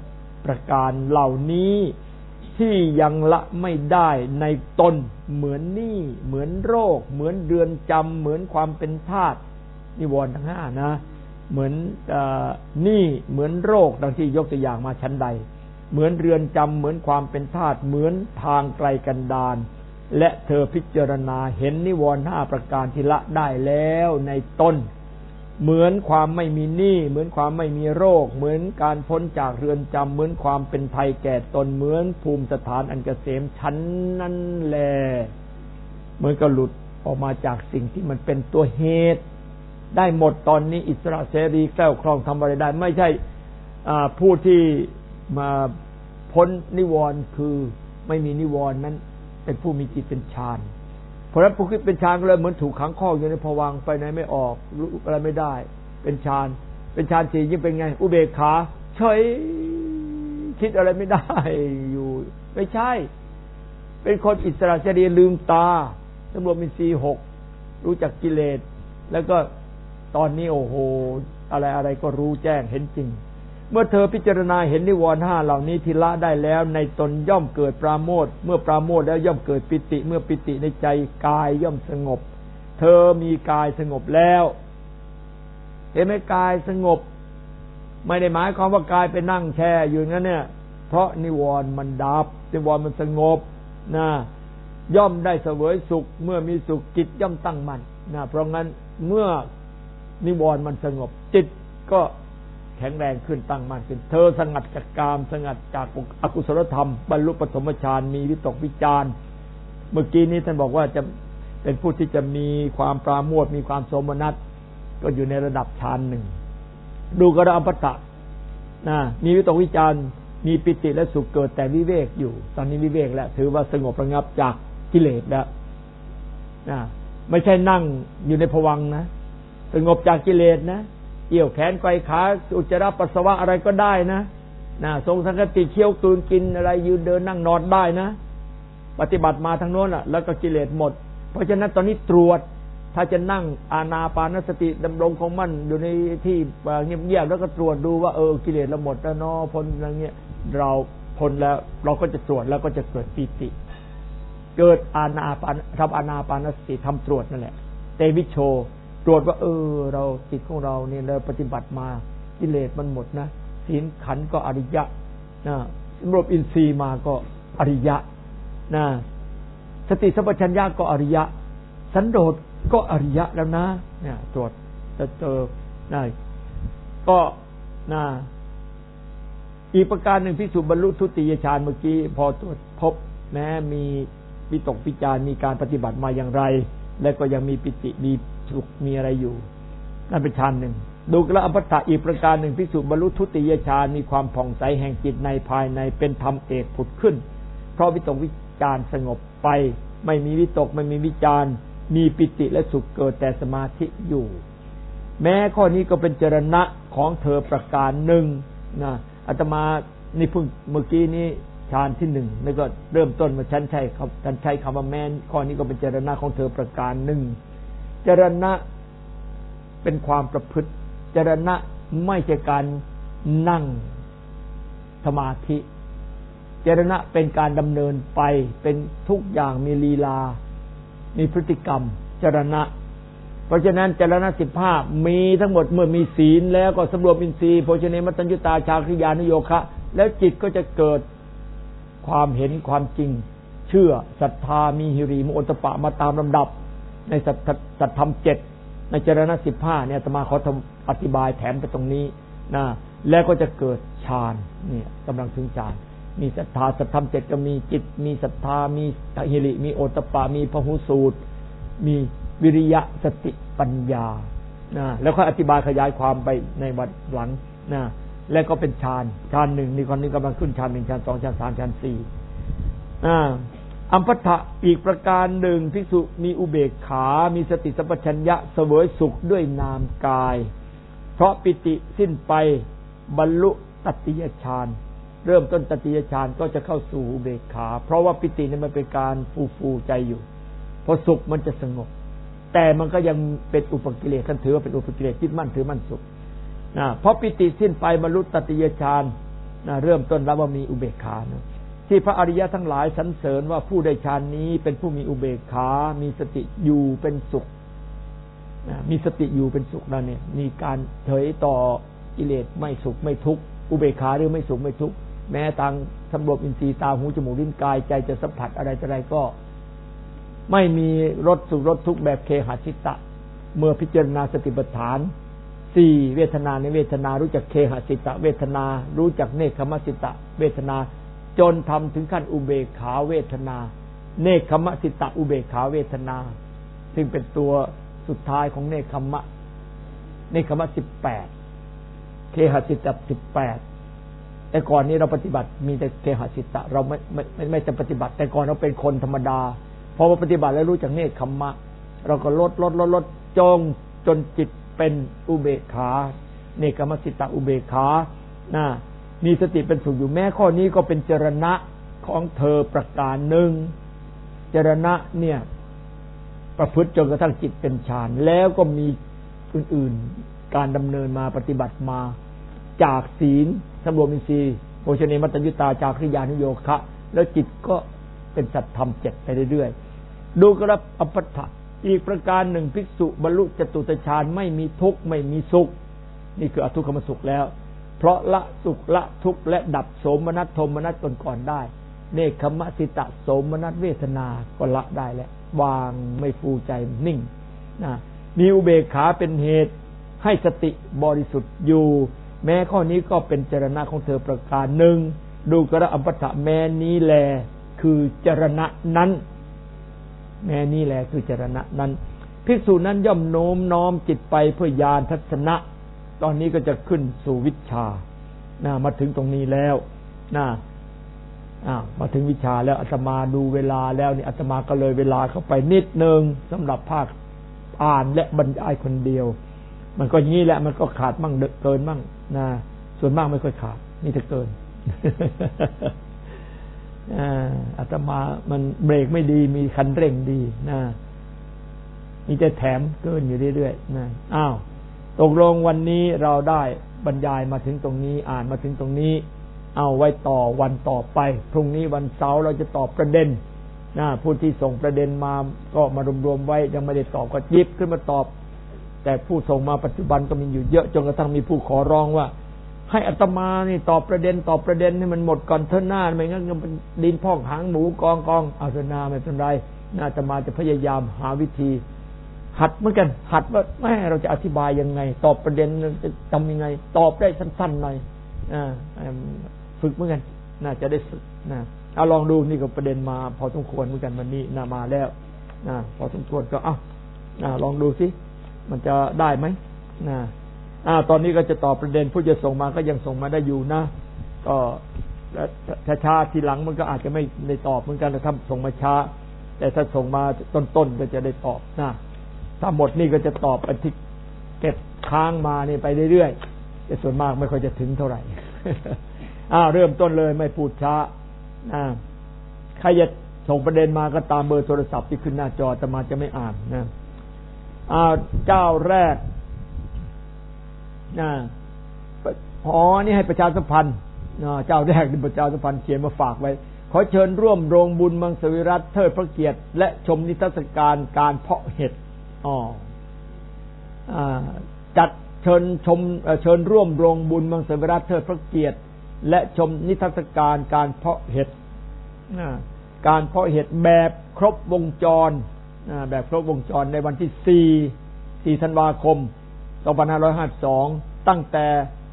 5ประการเหล่านี้ที่ยังละไม่ได้ในตนเหมือนหนี้เหมือนโรคเหมือนเรือนจำเหมือนความเป็นทาสนิวรณ์ทั้ง5นะเหมือนหนี้เหมือนโรคดังที่ยกตัวอย่างมาชั้นใดเหมือนเรือนจำเหมือนความเป็นทาสเหมือนทางไกลกันดารและเธอพิจารณาเห็นนิวรณ์5ประการที่ละได้แล้วในตนเหมือนความไม่มีหนี้เหมือนความไม่มีโรคเหมือนการพ้นจากเรือนจำเหมือนความเป็นภัยแก่ตนเหมือนภูมิสถานอันเกษมชั้นนั้นแลเหมือนกับหลุดออกมาจากสิ่งที่มันเป็นตัวเหตุได้หมดตอนนี้อิสระเสรีแกล้วคล่องทำอะไรได้ไม่ใช่ผู้ที่มาพ้นนิวรณ์คือไม่มีนิวรณ์นั้นเป็นผู้มีจิตเป็นฌานเพราะฉะนั้นผู้คิดเป็นฌานก็เลยเหมือนถูกขังข้ออยู่ในภวังค์ไปไหนไม่ออกรู้อะไรไม่ได้เป็นฌานสี่ยิ่งเป็นไงอุเบกขาเฉยคิดอะไรไม่ได้อยู่ไม่ใช่เป็นคนอิสระเสรีลืมตาสำรวมอินทรีย์6รู้จักกิเลสแล้วก็ตอนนี้โอ้โหอะไรก็รู้แจ้งเห็นจริงเมื่อเธอพิจารณาเห็นนิวรณ์5เหล่านี้ที่ละได้แล้วในตนย่อมเกิดปราโมทย์เมื่อปราโมทย์แล้วย่อมเกิดปิติเมื่อปิติในใจกายย่อมสงบเธอมีกายสงบแล้วเห็นไหมกายสงบไม่ได้หมายความว่ากายไปนั่งแช่อยู่งั้นเนี่ยเพราะนิวรณ์มันดับนิวรณ์มันสงบนะย่อมได้เสวยสุขเมื่อมีสุขจิตย่อมตั้งมั่นนะเพราะงั้นเมื่อนิวรณ์มันสงบจิตก็แข็งแรงขึ้นตั้งมั่นขึ้นเธอสงัดจากกามสงัดจากอกุศลธรรมบรรลุปฐมฌานมีวิตกวิจารเมื่อกี้นี้ท่านบอกว่าจะเป็นผู้ที่จะมีความปราโมทย์มีความโสมนัสก็อยู่ในระดับฌานหนึ่งดูกระอัมปทะมีวิตกวิจารมีปิติและสุขเกิดแต่วิเวกอยู่ตอนนี้วิเวกแล้วถือว่าสงบระงับจากกิเลสแล้วไม่ใช่นั่งอยู่ในภวังค์นะสงบจากกิเลสนะเอี่ยวแขนไกวขาอุจจาระปัสสาวะอะไรก็ได้นะทรงสังคติเคี้ยวกลืนกินอะไรยืนเดินนั่งนอนได้นะปฏิบัติมาทางโน้นแล้วก็กิเลสหมดเพราะฉะนั้นตอนนี้ตรวจถ้าจะนั่งอานาปานสติดำรงคงมั่นอยู่ในที่เงียบๆแล้วก็ตรวจดูว่ากิเลสเราหมดแล้วเนาะพ้นอะไรเงี้ยเราพ้นแล้วเราก็จะตรวจแล้วก็จะเกิดปีติเกิดอานาปานทำอานาปานสติทำตรวจนั่นแหละเตวิโชตรวจว่าเราจิตของเราเนี่ยเราปฏิบัติมากิเลสมันหมดนะศีลขันธ์ก็อริยะสำรวมอินทรีย์มาก็อริยะสติสัมปชัญญะก็อริยะสันโดษก็อริยะแล้วนะเนี่ยตรวจจะเจอก็อีกประการหนึ่งภิกษุบรรลุทุติยฌานเมื่อกี้พอตรวจพบแม้มีวิตกวิจารมีการปฏิบัติมาอย่างไรและก็ยังมีปิติมีสุขมีอะไรอยู่นั่นเป็นฌานหนึ่งดูกระอัมปทะอีกประการหนึ่งภิกษุบรรลุทุติยฌานมีความผ่องใสแห่งจิตในภายในเป็นธรรมเอกผุดขึ้นเพราะวิตกวิจารสงบไปไม่มีวิตกไม่มีวิจารมีปิติและสุขเกิดแต่สมาธิอยู่แม้ข้อนี้ก็เป็นจรณะของเธอประการหนึ่งอาตมานี่เพิ่งเมื่อกี้นี้ฌานที่1แล้วก็เริ่มต้นมาฉันใช้คำว่าแม้ข้อนี้ก็เป็นจรณะของเธอประการหนึ่งจรณะเป็นความประพฤติจรณะไม่ใช่การนั่งสมาธิจรณะเป็นการดำเนินไปเป็นทุกอย่างมีลีลามีพฤติกรรมจรณะเพราะฉะนั้นจรณะ15มีทั้งหมดเมื่อมีศีลแล้วก็สำรวมอินทรีย์โภชเนมัตตัญญุตาชาคริยานุโยคะแล้วจิตก็จะเกิดความเห็นความจริงเชื่อศรัทธามีหิริมุโอตปะมาตามลำดับในสัทธรรม7ในจรณะ15เนี่ยอาตมาขออธิบายแถมไปตรงนี้นะแล้วก็จะเกิดฌานเนี่ยกำลังถึงฌานมีศรัทธาสัทธรรม7ก็มีจิตมีศรัทธามีหิริมีโอตปะมีพหุสูตรมีวิริยะสติปัญญานะแล้วค่อยอธิบายขยายความไปในวันหลังนะแล้วก็เป็นฌานหนึ่งนี่คนนี้กำลังขึ้นฌาน1ฌาน2ฌาน3ฌาน4อัมภัทะอีกประการหนึ่งภิกษุมีอุเบกขามีสติสัมปชัญญะเสวยสุขด้วยนามกายเพราะปิติสิ้นไปบรรลุตติยฌานเริ่มต้นตติยฌานก็จะเข้าสู่อุเบกขาเพราะว่าปิตินี่มันเป็นการฟูใจอยู่พอสุขมันจะสงบแต่มันก็ยังเป็นอุปกิเลสท่านถือว่าเป็นอุปกิเลสยึดมั่นถือมั่นสุขนะเพราะปิติสิ้นไปบรรลุตติยฌานนะเริ่มต้นแล้วว่ามีอุเบกขานะที่พระอริยะทั้งหลายสรรเสริญว่าผู้ได้ฌานนี้เป็นผู้มีอุเบกขามีสติอยู่เป็นสุขนะมีสติอยู่เป็นสุขนั่นเนี่ยมีการเฉยต่อกิเลสไม่สุขไม่ทุกข์อุเบกขาหรือไม่สุขไม่ทุกข์แม้ทางสำรวมอินทรีย์ตาหูจมูกลิ้นกายใจจะสัมผัสอะไรก็ไม่มีรสสุขรสทุกข์แบบเคหะสิตะเมื่อพิจารณาสติปัฏฐาน4เวทนาในเวทนารู้จักเคหะสิตะเวทนารู้จักเนคขมสิตะเวทนาจนทำถึงขั้นอุเบกขาเวทนาเนคขมสิตะอุเบกขาเวทนาซึ่งเป็นตัวสุดท้ายของเนคขม18เคหะสิตะ18แต่ก่อนนี้เราปฏิบัติมีแต่เคหะสิตะเราไม่จะปฏิบัติแต่ก่อนเราเป็นคนธรรมดาพอมาปฏิบัติแล้วรู้จักเนคขมะเราก็ลดจนจิตเป็นอุเบกขาเนคขมสิตะอุเบกขานะมีสติเป็นสุขอยู่แม้ข้อนี้ก็เป็นจรณะของเธอประการหนึ่งจรณะเนี่ยประพฤติจนกระทั่งจิตเป็นฌานแล้วก็มีอื่นๆการดำเนินมาปฏิบัติมาจากศีลสำรวมอินทรีย์โภชเนมัตตัญญุตาจาคริยานุโยคะแล้วจิตก็เป็นสัตธรรม7ไปเรื่อยๆดูกระอัปปทะอีกประการหนึ่งภิกษุบรรลุจตุตฌานไม่มีทุกข์ไม่มีสุขนี่คืออทุกขมสุขแล้วเพราะละสุขละทุกข์และดับโสมนัสโทมนัสก่อนได้เนคขมสิตะโสมนัสเวทนาก็ละได้แล้ววางไม่ฟูใจนิ่งนะมีอุเบกขาเป็นเหตุให้สติบริสุทธิ์อยู่แม้ข้อนี้ก็เป็นจรณะของเธอประการหนึ่งดูกระอัปปทะแม้นี้แลคือจรณะนั้นแม้นี้แหละคือจรณะนั้นภิกษุนั้นย่อมโน้มน้อมจิตไปเพื่อญาณทัศนะตอนนี้ก็จะขึ้นสู่วิชชามาถึงตรงนี้แล้วมาถึงวิชาแล้วอาตมาดูเวลาแล้วนี่อาตมาก็เลยเวลาเข้าไปนิดนึงสำหรับภาคอ่านและบรรยายคนเดียวมันก็อย่างนี้แหละมันก็ขาดมั่งเกินมั่งส่วนมากไม่ค่อยขาดนี่จะเกินอาตมามันเบรกไม่ดีมีคันเร่งดีมีแต่แถมเกินอยู่เรื่อยๆตกลงวันนี้เราได้บรรยายมาถึงตรงนี้อ่านมาถึงตรงนี้เอาไว้ต่อวันต่อไปพรุ่งนี้วันเสาร์เราจะตอบประเด็นผู้ที่ส่งประเด็นมาก็มารวมๆไว้ยังไม่ได้ตอบก็หยิบขึ้นมาตอบแต่ผู้ส่งมาปัจจุบันก็มีอยู่เยอะจนกระทั่งมีผู้ขอร้องว่าให้อาตมานี่ตอบประเด็นให้มันหมดก่อนเท่าหน้าไม่งั้นมันดินพอกหางหมูกองเอาเถอะนาไม่เป็นไรอาตมาจะพยายามหาวิธีหัดเหมือนกันหัดว่าแม่เราจะอธิบายยังไงตอบประเด็นจะทำยังไงตอบได้สั้นๆหน่อยฝึกเหมือนกันน่าจะได้ฝึกเอาลองดูนี่ก็ประเด็นมาพอสมควรเหมือนกันวันนี้มาแล้วพอสมควรก็ลองดูสิมันจะได้ไหมตอนนี้ก็จะตอบประเด็นผู้จะส่งมาก็ยังส่งมาได้อยู่นะก็ช้าทีหลังมันก็อาจจะไม่ได้ตอบเหมือนกันถ้าส่งมาช้าแต่ถ้าส่งมาต้นก็จะได้ตอบถ้าหมดนี่ก็จะตอบอันที่เก็บค้างมานี่ไปเรื่อยๆแต่ส่วนมากไม่ค่อยจะถึงเท่าไหร่ เริ่มต้นเลยไม่พูดช้าใครจะส่งประเด็นมาก็ตามเบอร์โทรศัพท์ที่ขึ้นหน้าจอแต่มาจะไม่อ่านเจ้าแรกนี่ให้ประชาสัมพันธ์เจ้าแรกที่ประชาสัมพันธ์เขียนมาฝากไว้ขอเชิญร่วมโรงบุญมังสวิรัติเทิดพระเกียรติและชมนิทรรศการการเพาะเห็ดจัดเชิญร่วมโรงบุญมังสวิรัติเทิดพระเกียรติและชมนิทรรศการการเพาะเห็ดการเพาะเห็ดแบบครบวงจรแบบครบวงจรในวันที่4ธันวาคม2552ตั้งแต่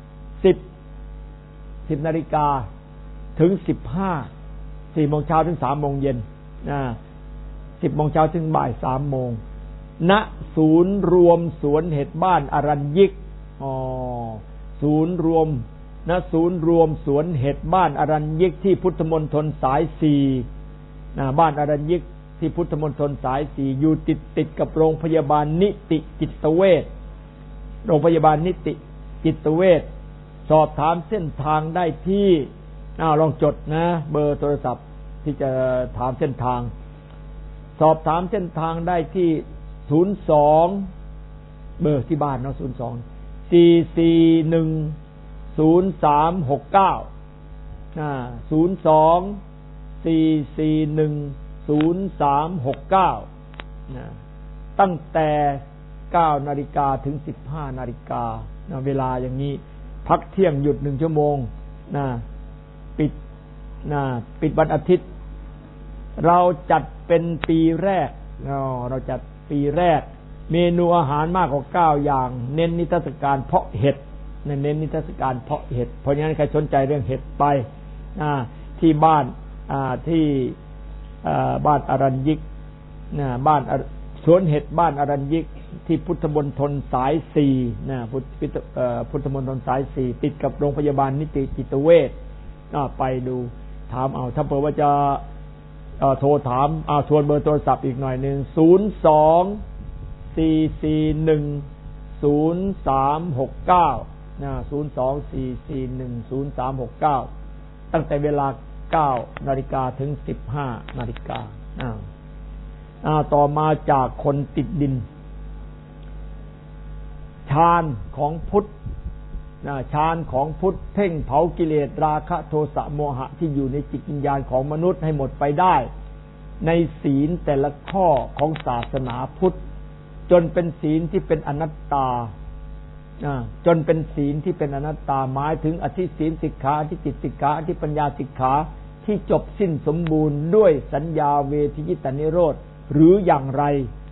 10 นาฬิกาถึง4 โมงเช้าถึง3 โมงเย็น10 โมงเช้าถึงบ่าย3 โมงณศูนย์รวมสวนเห็ดบ้านอรัญญิกศูนย์รวมสวนเห็ดบ้านอรัญญิกที่พุทธมณฑลสาย4บ้านอรัญญิกที่พุทธมณฑลสาย4อยู่ติดกับโรงพยาบาลนิติจิตเวชโรงพยาบาลนิติจิตเวชสอบถามเส้นทางได้ที่ลองจดนะเบอร์โทรศัพท์ที่จะถามเส้นทางสอบถามเส้นทางได้ที่02เบอร์ที่บ้านเนาะ02-441-0369ตั้งแต่9 นาฬิกาถึง15 นาฬิกาเวลาอย่างนี้พักเที่ยงหยุด1 ชั่วโมงปิดวันอาทิตย์เราจัดเป็นปีแรกเมนูอาหารมากกว่า9อย่างเน้นนิทรรศการเพาะเห็ดเพราะงั้นใครสนใจเรื่องเห็ดไปที่บ้านบ้านอรัญญิกบ้านสวนเห็ดบ้านอรัญญิกที่พุทธมณฑลสาย4พุทธมณฑลสาย4ติดกับโรงพยาบาลนิติจิตเวชไปดูถามเอาถ้าเผื่อว่าจะโทรถามทวนเบอร์โทรศัพท์อีกหน่อยนึง02-441-0369 02-441-0369ตั้งแต่เวลา9 นาฬิกาถึง15 นาฬิกาต่อมาจากคนติดดินฌานของพุทธเพ่งเผากิเลสราคะโทสะโมหะที่อยู่ในจิตวิญญาณของมนุษย์ให้หมดไปได้ในศีลแต่ละข้อของศาสนาพุทธจนเป็นศีลที่เป็นอนัตตาหมายถึงอธิศีลสิกขาอธิจิตสิกขาอธิปัญญาสิกขาที่จบสิ้นสมบูรณ์ด้วยสัญญาเวทิยิตานิโรธหรืออย่างไร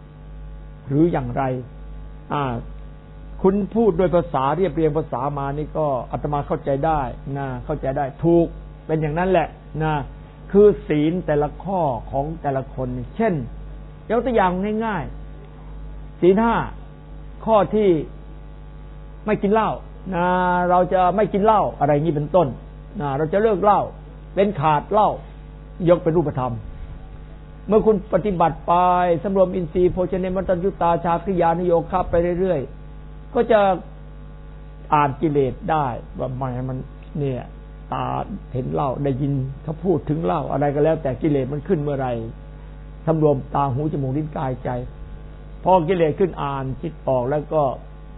คุณพูดโดยภาษาเรียบเรียงภาษามานี่ก็อาตมาเข้าใจได้เข้าใจได้ถูกเป็นอย่างนั้นแหละคือศีลแต่ละข้อของแต่ละคนเช่นยกตัวอย่างง่ายๆศีล 5ข้อที่ไม่กินเหล้าเราจะไม่กินเหล้าอะไรงี้เป็นต้นเราจะเลิกเหล้าเป็นขาดเหล้ายกเป็นรูปธรรมเมื่อคุณปฏิบัติไปสำรวมอินทรีย์โภชเนมัตตัญญุตาชาคริยานุโยคะไปเรื่อยๆก็จะอ่านกิเลสได้ว่ามันเนี่ยตาเห็นเหล้าได้ยินเขาพูดถึงเหล้าอะไรก็แล้วแต่กิเลสมันขึ้นเมื่อไรสำรวมตาหูจมูกลิ้นกายใจพอกิเลสขึ้นอ่านจิตออกแล้วก็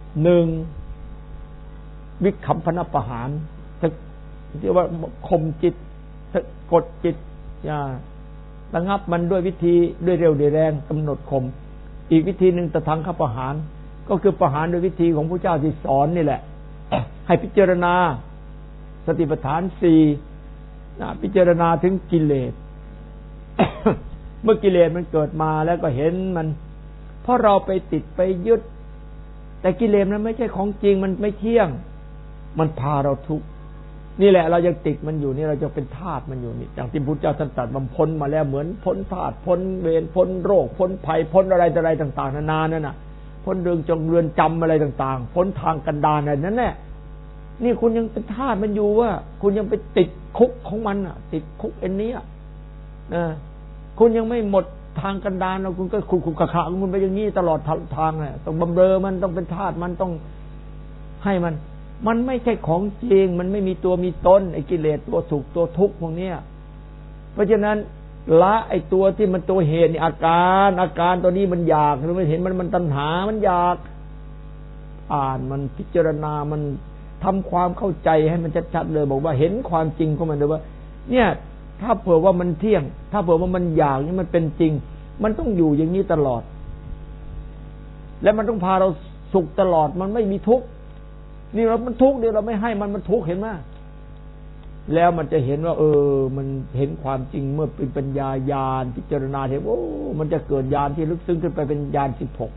1วิคัมพนประหารเรียกว่าข่มจิตกดจิตระงับมันด้วยวิธีด้วยเร็วด้วยแรงกำหนดข่มอีกวิธีหนึ่งตะทังคประหารก็คือประหารโดยวิธีของพระเจ้าที่สอนนี่แหละให้พิจารณาสติปัฏฐาน4พิจารณาถึงกิเลส เมื่อกิเลสมันเกิดมาแล้วก็เห็นมันเพราะเราไปติดไปยึดแต่กิเลสนั้นไม่ใช่ของจริงมันไม่เที่ยงมันพาเราทุกข์นี่แหละเรายังติดมันอยู่นี่เราจะเป็นทาสมันอยู่นี่อย่างที่พุทธเจ้าท่านตรัสว่าพ้นมาแล้วเหมือนพ้นทาสพ้นเวรพ้นโรคพ้นภัยพ้นอะไรต่างๆนานานั่นน่ะพ้นเรือนจำอะไรต่างๆพ้นทางกันดารอะไรนั่นแหละนี่คุณยังเป็นทาสมันอยู่ว่าคุณยังไปติดคุกของมันอ่ะติดคุกอันนี้คุณยังไม่หมดทางกันดารแล้วคุณก็คุกขะคุณไปอย่างนี้ตลอดทางเลยต้องบำเรอมันต้องเป็นทาสมันต้องให้มันไม่ใช่ของจริงมันไม่มีตัวมีตนไอ้กิเลสตัวสุขตัวทุกข์พวกนี้เพราะฉะนั้นละไอ้ตัวที่มันตัวเหตุนี่อาการตัวนี้มันอยากหรือไม่เห็นมันตัณหามันอยากอ่านมันพิจารณามันทำความเข้าใจให้มันชัดๆเลยบอกว่าเห็นความจริงของมันเลยว่าเนี่ยถ้าเผื่อว่ามันเที่ยงถ้าเผื่อว่ามันอย่างนี้มันเป็นจริงมันต้องอยู่อย่างนี้ตลอดและมันต้องพาเราสุขตลอดมันไม่มีทุกข์นี่เรามันทุกข์เดี๋ยวเราไม่ให้มันทุกข์เห็นไหมแล้วมันจะเห็นว่ามันเห็นความจริงเมื่อเป็นปัญญาญาณพิจารณาเห็นมันจะเกิดญาณที่ลึกซึ้งขึ้นไปเป็นญาณ16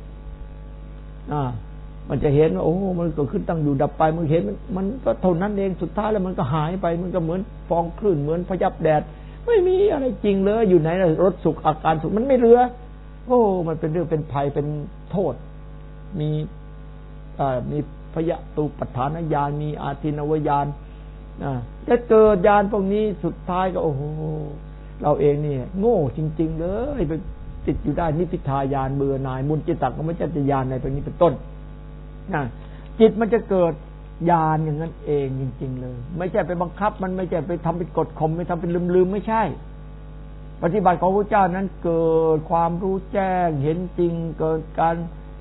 มันจะเห็นว่ามันเกิดขึ้นตั้งอยู่ดับไปมันเห็นมันก็เท่านั้นเองสุดท้ายแล้วมันก็หายไปมันก็เหมือนฟองคลื่นเหมือนพยับแดดไม่มีอะไรจริงเลยอยู่ไหนรสสุขอาการสุขมันไม่เหลือมันเป็นเรื่องเป็นภัยเป็นโทษมีพยตุปัฏฐานญาณมีอาทินวญาณจะเกิดญาณพวกนี้สุดท้ายก็เราเองเนี่ยโง่จริงๆเลยไปติดอยู่ได้นิพพิทายานเบื่อหน่ายมุนจิตตักก็ไม่ใช่ญาณในตรงนี้เป็นต้นจิตมันจะเกิดญาณอย่างนั้นเองจริงๆเลยไม่ใช่ไปบังคับมันไม่ใช่ไปทำเป็นกฎข่มไม่ทำเป็นลืมๆไม่ใช่ปฏิบัติของพระเจ้านั้นเกิดความรู้แจ้งเห็นจริงเกิดการ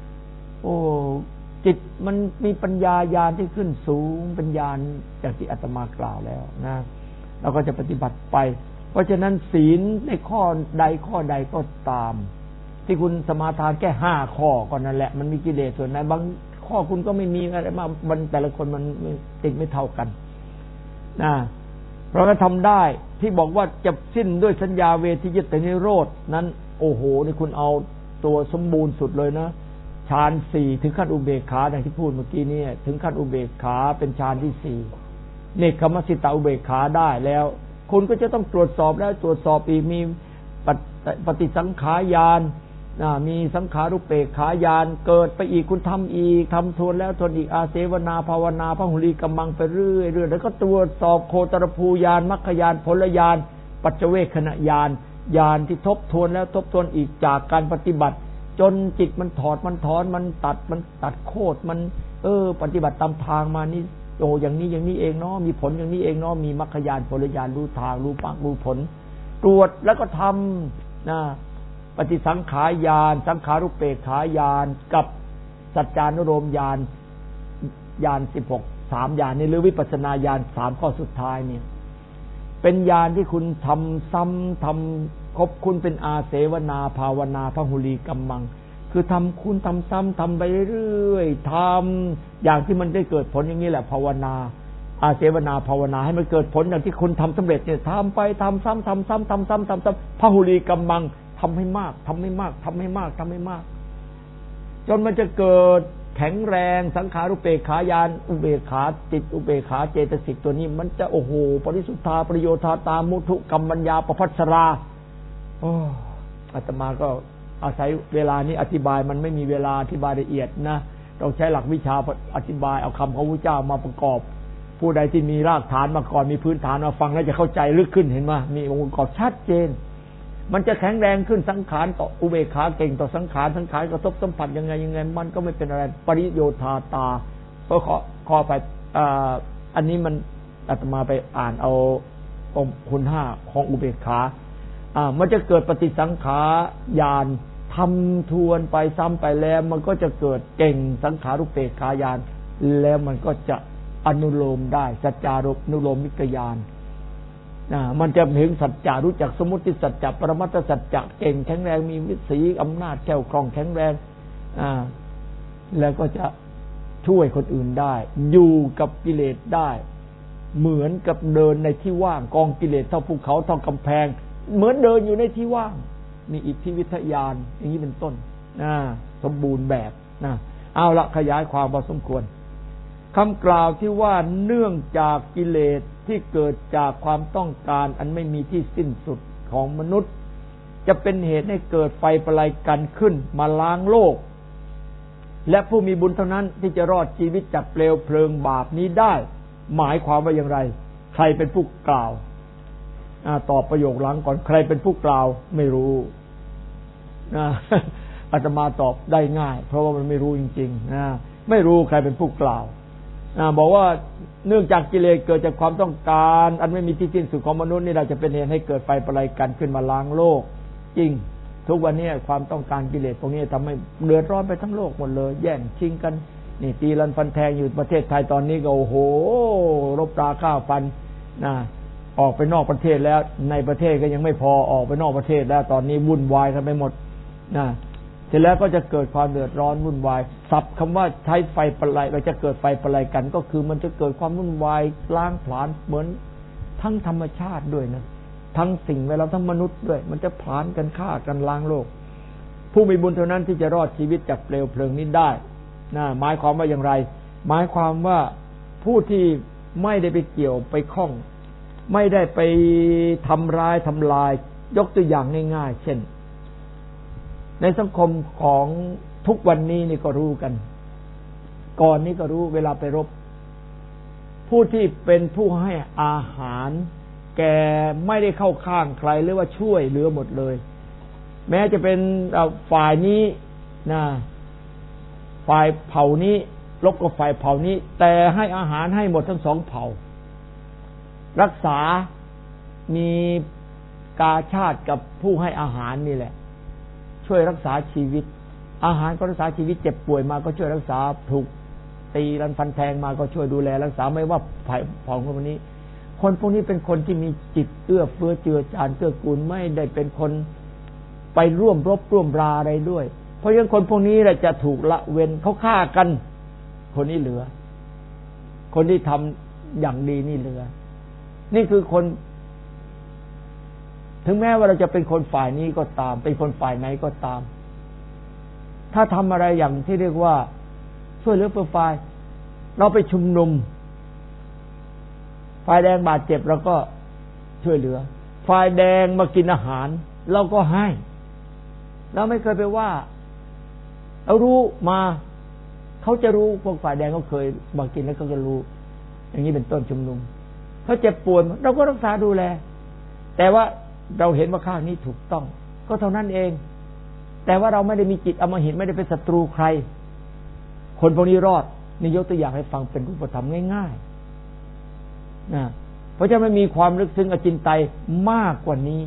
จิตมันมีปัญญาญาณที่ขึ้นสูงเป็นญาณอย่างที่อาตมากล่าวแล้วนะเราก็จะปฏิบัติไปเพราะฉะนั้นศีลในข้อใดข้อใดก็ตามที่คุณสมาทานแค่5ข้อก็นั่นแหละมันมีกิเลสส่วนไหนบางข้อคุณก็ไม่มีอะไรมามันแต่ละคนมันติดไม่เท่ากันนะเราก็ทำได้ที่บอกว่าจะสิ้นด้วยสัญญาเวทิยตนิโรธนั้นนี่คุณเอาตัวสมบูรณ์สุดเลยนะฌาน4ถึงขั้นอุเบกขาอย่างที่พูดเมื่อกี้นี่ถึงขั้นอุเบกขาเป็นฌานที่4เนกขมสิตาอุเบกขาได้แล้วคุณก็จะต้องตรวจสอบแล้วตรวจสอบอีกมีปฏิสังขารญาณมีสังขารุปเปกขายานเกิดไปอีกคุณทำอีกทำทวนแล้วทวนอีกอาเสวนาภาวนาพหุลีกำมังไปเรื่อยๆแล้วก็ตรวจสอบโคตรภูญาณมรรคญาณผลญาณปัจเจเวคขณะญาณญาณที่ทบทวนแล้วทบทวนอีกจากการปฏิบัติจนจิตมันถอดมันถอนมันตัดโคตรมันปฏิบัติตามทางมานี่อย่างนี้เองเนาะมีผลอย่างนี้เองเนาะมีมรรคญาณผลญาณรู้ทางรู้ปากรู้ผลตรวจแล้วก็ทำปฏิสังขารญาณสังขารุปเปกขายานกับสัจจานุโลมญาณญาณ16 3ญาณนี่หรือวิปัสสนาญาณ3ข้อสุดท้ายเนี่ยเป็นญาณที่คุณทำซ้ำทำครบคุณเป็นอาเสวนาภาวนาพหุลีกัมมังคือคุณทำซ้ำทำไปเรื่อยๆทำอย่างที่มันได้เกิดผลอย่างนี้แหละภาวนาอาเสวนาภาวนาให้มันเกิดผลอย่างที่คุณทำสำเร็จเนี่ยทำไปทำซ้ำทำซ้ำทำซ้ำทำซ้ำพหุลีกัมมังทำให้มากจนมันจะเกิดแข็งแรงสังขารุปเปกขายานอุเบกขาจิตอุเบกขาเจตสิกตัวนี้มันจะปริสุทธาประโยชน์ตามุทุกัมมัญญาประภัสราอาตมาก็อาศัยเวลานี้อธิบายมันไม่มีเวลาอธิบายละเอียดนะต้องใช้หลักวิชาอธิบายเอาคำของพระเจ้ามาประกอบผู้ใดที่มีรากฐานมาก่อนมีพื้นฐานมาฟังแล้วจะเข้าใจลึกขึ้นเห็นไหมมีองค์ประกอบชัดเจนมันจะแข็งแรงขึ้นสังขารต่ออุเบกขาเก่งต่อสังขารกระทบสัมผัสยังไงมันก็ไม่เป็นอะไรปริโยธาตาก็ขอไปอันนี้มันอาตมาไปอ่านเอาองค์คุณ5ของอุเบกขามันจะเกิดปฏิสังขารญาณทำทวนไปซ้ำไปแล้วมันก็จะเกิดเก่งสังขารุปเปกขายานแล้วมันก็จะอนุโลมได้สัจจานุโลมิกญาณมันจะเห็นสัจจะรู้จักสมมุติสัจจะปรมัตถสัจจะเก่งแข็งแรงมีวิสีอำนาจแก้วคล่องแข็งแรงแล้วก็จะช่วยคนอื่นได้อยู่กับกิเลสได้เหมือนกับเดินในที่ว่างกองกิเลสเท่าภูเขาเท่ากำแพงเหมือนเดินอยู่ในที่ว่างมีอิทธิวิทยานอย่างนี้เป็นต้นสมบูรณ์แบบเอาละขยายความพอสมควรคำกล่าวที่ว่าเนื่องจากกิเลสที่เกิดจากความต้องการอันไม่มีที่สิ้นสุดของมนุษย์จะเป็นเหตุให้เกิดไฟประไลกันขึ้นมาล้างโลกและผู้มีบุญเท่านั้นที่จะรอดชีวิตจากเปลวเพลิงบาปนี้ได้หมายความว่าอย่างไรใครเป็นผู้กล่าวตอบประโยคหลังก่อนใครเป็นผู้กล่าวไม่รู้อาตมาตอบได้ง่ายเพราะว่ามันไม่รู้จริงๆไม่รู้ใครเป็นผู้กล่าวบอกว่าเนื่องจากกิเลสเกิดจากความต้องการอันไม่มีที่สิ้นสุดของมนุษย์นี่เราจะเป็นเหตุให้เกิดไฟประไลกันขึ้นมาล้างโลกจริงทุกวันนี้ความต้องการกิเลสพวกนี้ทำให้เดือดร้อนไปทั้งโลกหมดเลยแย่งชิงกันนี่ตีรันฟันแทงอยู่ประเทศไทยตอนนี้ก็โอ้โหรบราฆ่าฟันนะออกไปนอกประเทศแล้วในประเทศก็ยังไม่พอออกไปนอกประเทศแล้วตอนนี้วุ่นวายกันไปหมดนะเสร็จแล้วก็จะเกิดความเดือดร้อนวุ่นวายศัพท์คำว่าใช้ไฟประไลเราจะเกิดไฟประไลกันก็คือมันจะเกิดความวุ่นวายล้างผลาญเหมือนทั้งธรรมชาติด้วยนะทั้งสิ่งแวดล้อมทั้งมนุษย์ด้วยมันจะผลาญกันฆ่ากันล้างโลกผู้มีบุญเท่านั้นที่จะรอดชีวิตจากเปลวเพลิงนี้ได้นะหมายความว่าอย่างไรหมายความว่าผู้ที่ไม่ได้ไปเกี่ยวไปข้องไม่ได้ไปทำร้ายทำลายยกตัวอย่างง่ายๆเช่นในสังคมของทุกวันนี้นี่ก็รู้กันก่อนนี้ก็รู้เวลาไปรบผู้ที่เป็นผู้ให้อาหารแกไม่ได้เข้าข้างใครหรือว่าช่วยเหลือหมดเลยแม้จะเป็นฝ่ายนี้นะฝ่ายเผ่านี้รบกับฝ่ายเผ่านี้แต่ให้อาหารให้หมดทั้งสองเผ่ารักษามีกาชาติกับผู้ให้อาหารนี่แหละช่วยรักษาชีวิตอาหารก็รักษาชีวิตเจ็บป่วยมาก็ช่วยรักษาถูกตีรันฟันแทงมาก็ช่วยดูแลรักษาไม่ว่าฝ่ายเผ่าคนนี้คนพวกนี้เป็นคนที่มีจิตเอื้อเฟื้อเจือจานเกื้อกูลไม่ได้เป็นคนไปร่วมรบร่วมราอะไรด้วยเพราะฉะนั้นคนพวกนี้แหละจะถูกละเว้นเขาฆ่ากันคนนี้เหลือคนที่ทำอย่างดีนี่เหลือนี่คือคนถึงแม้ว่าเราจะเป็นคนฝ่ายนี้ก็ตามเป็นคนฝ่ายไหนก็ตามถ้าทำอะไรอย่างที่เรียกว่าช่วยเหลือเพื่อฝ่ายเราไปชุมนุมฝ่ายแดงบาดเจ็บเราก็ช่วยเหลือฝ่ายแดงมากินอาหารเราก็ให้เราไม่เคยไปว่าเรารู้มาเขาจะรู้พวกฝ่ายแดงเขาเคยมากินแล้วก็จะรู้อย่างนี้เป็นต้นชุมนุมเขาเจ็บป่วยเราก็รักษาดูแลแต่ว่าเราเห็นว่าข้างนี้ถูกต้องก็เท่านั้นเองแต่ว่าเราไม่ได้มีจิตอมหิตไม่ได้เป็นศัตรูใครคนพวกนี้รอดนี่ยกตัวอย่างให้ฟังเป็นรูปธรรมง่ายๆนะเพราะฉะนั้นมันมีความลึกซึ้งอจินไตยมากกว่านี้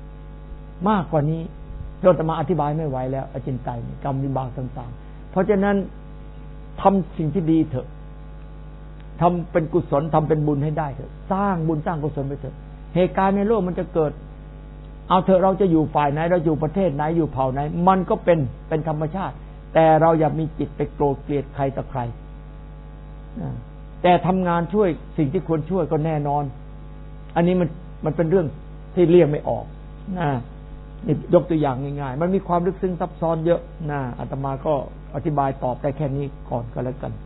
เราจะมาอธิบายไม่ไหวแล้วอจินไตยกรรมวิบากต่างๆเพราะฉะนั้นทำสิ่งที่ดีเถอะทำเป็นกุศลทำเป็นบุญให้ได้เถอะสร้างบุญสร้างกุศลไปเถอะเหตุการณ์ในโลกมันจะเกิดเอาเถอะเราจะอยู่ฝ่ายไหนเราอยู่ประเทศไหนอยู่เผ่าไหนมันก็เป็นธรรมชาติแต่เราอย่ามีจิตไปโกรธเกลียดใครต่อใครแต่ทำงานช่วยสิ่งที่ควรช่วยก็แน่นอนอันนี้มันเป็นเรื่องที่เลี่ยงไม่ออกนะนี่ยกตัวอย่างง่ายๆมันมีความลึกซึ้งซับซ้อนเยอะนะอาตมาก็อธิบายตอบได้แค่นี้ก่อนก็แล้วกัน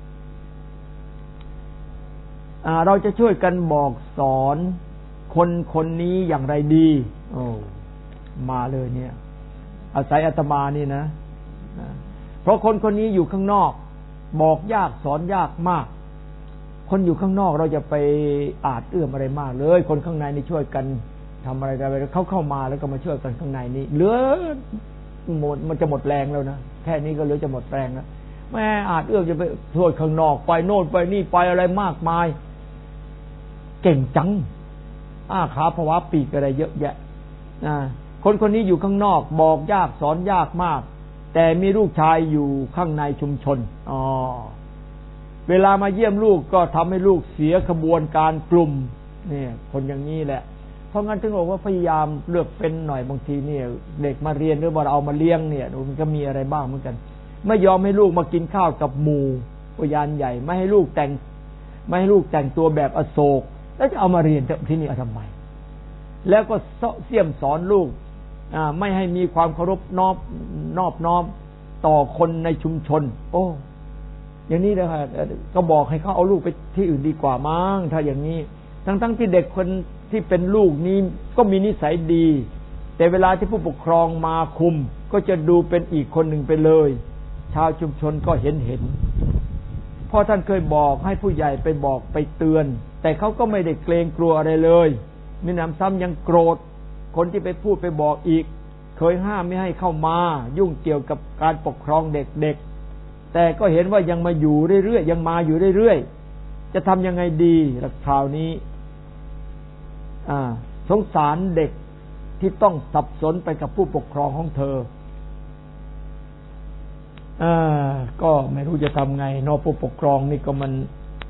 เราจะช่วยกันบอกสอนคนนี้อย่างไรดีโอ้มาเลยเนี่ยอาศัยอาตมานี่นะเพราะคนนี้อยู่ข้างนอกบอกยากสอนยากมากคนอยู่ข้างนอกเราจะไปอาจเอื้อมอะไรมากเลยคนข้างในนี่ช่วยกันทำอะไรกันเขาเข้ามาแล้วก็มาช่วยกันข้างในนี่เหลือหมดมันจะหมดแรงแล้วนะแค่นี้ก็เหลือจะหมดแรงแล้วแม่อาจเอื้อมจะไปช่วยข้างนอกไปโน่นไปนี่ไปอะไรมากมายเก่งจังขาภาวะปีกอะไรเยอะแยะคนนี้อยู่ข้างนอกบอกยากสอนยากมากแต่มีลูกชายอยู่ข้างในชุมชนเวลามาเยี่ยมลูกก็ทำให้ลูกเสียขบวนการกลุ่มเนี่ยคนอย่างนี้แหละเพราะงั้นถึงบอกว่าพยายามเลือกเป็นหน่อยบางทีเนี่ยเด็กมาเรียนหรือว่าเอามาเลี้ยงเนี่ยมันก็มีอะไรบ้างเหมือนกันไม่ยอมให้ลูกมากินข้าวกับหมู่พยานใหญ่ไม่ให้ลูกแต่งตัวแบบอโศกแล้วจะเอามาเรียนที่นี่ทำไมแล้วก็เสี่ยมสอนลูกไม่ให้มีความเคารพนอบน้อมต่อคนในชุมชนโอ้อย่างนี้นะครับก็บอกให้เขาเอาลูกไปที่อื่นดีกว่ามั้งถ้าอย่างนี้ทั้งที่เด็กคนที่เป็นลูกนี้ก็มีนิสัยดีแต่เวลาที่ผู้ปกครองมาคุมก็จะดูเป็นอีกคนหนึ่งไปเลยชาวชุมชนก็เห็นพ่อท่านเคยบอกให้ผู้ใหญ่ไปบอกไปเตือนแต่เขาก็ไม่ได้เกรงกลัวอะไรเลยมีน้ำซ้ำยังโกรธคนที่ไปพูดไปบอกอีกเคยห้ามไม่ให้เข้ามายุ่งเกี่ยวกับการปกครองเด็กแต่ก็เห็นว่ายังมาอยู่เรื่อยๆยังมาอยู่เรื่อยๆจะทำยังไงดีคราวนี้สงสารเด็กที่ต้องสับสนไปกับผู้ปกครองของเธอก็ไม่รู้จะทำไงนอผู้ปกครองนี่ก็มัน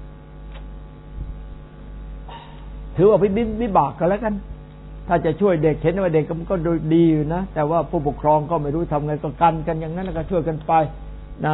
ถือว่าเป็นวิบากกันแล้วกันถ้าจะช่วยเด็กเห็นว่าเด็กมันก็ดีอยู่นะแต่ว่าผู้ปกครองก็ไม่รู้ทำไงก็กันอย่างนั้นก็ช่วยกันไปนะ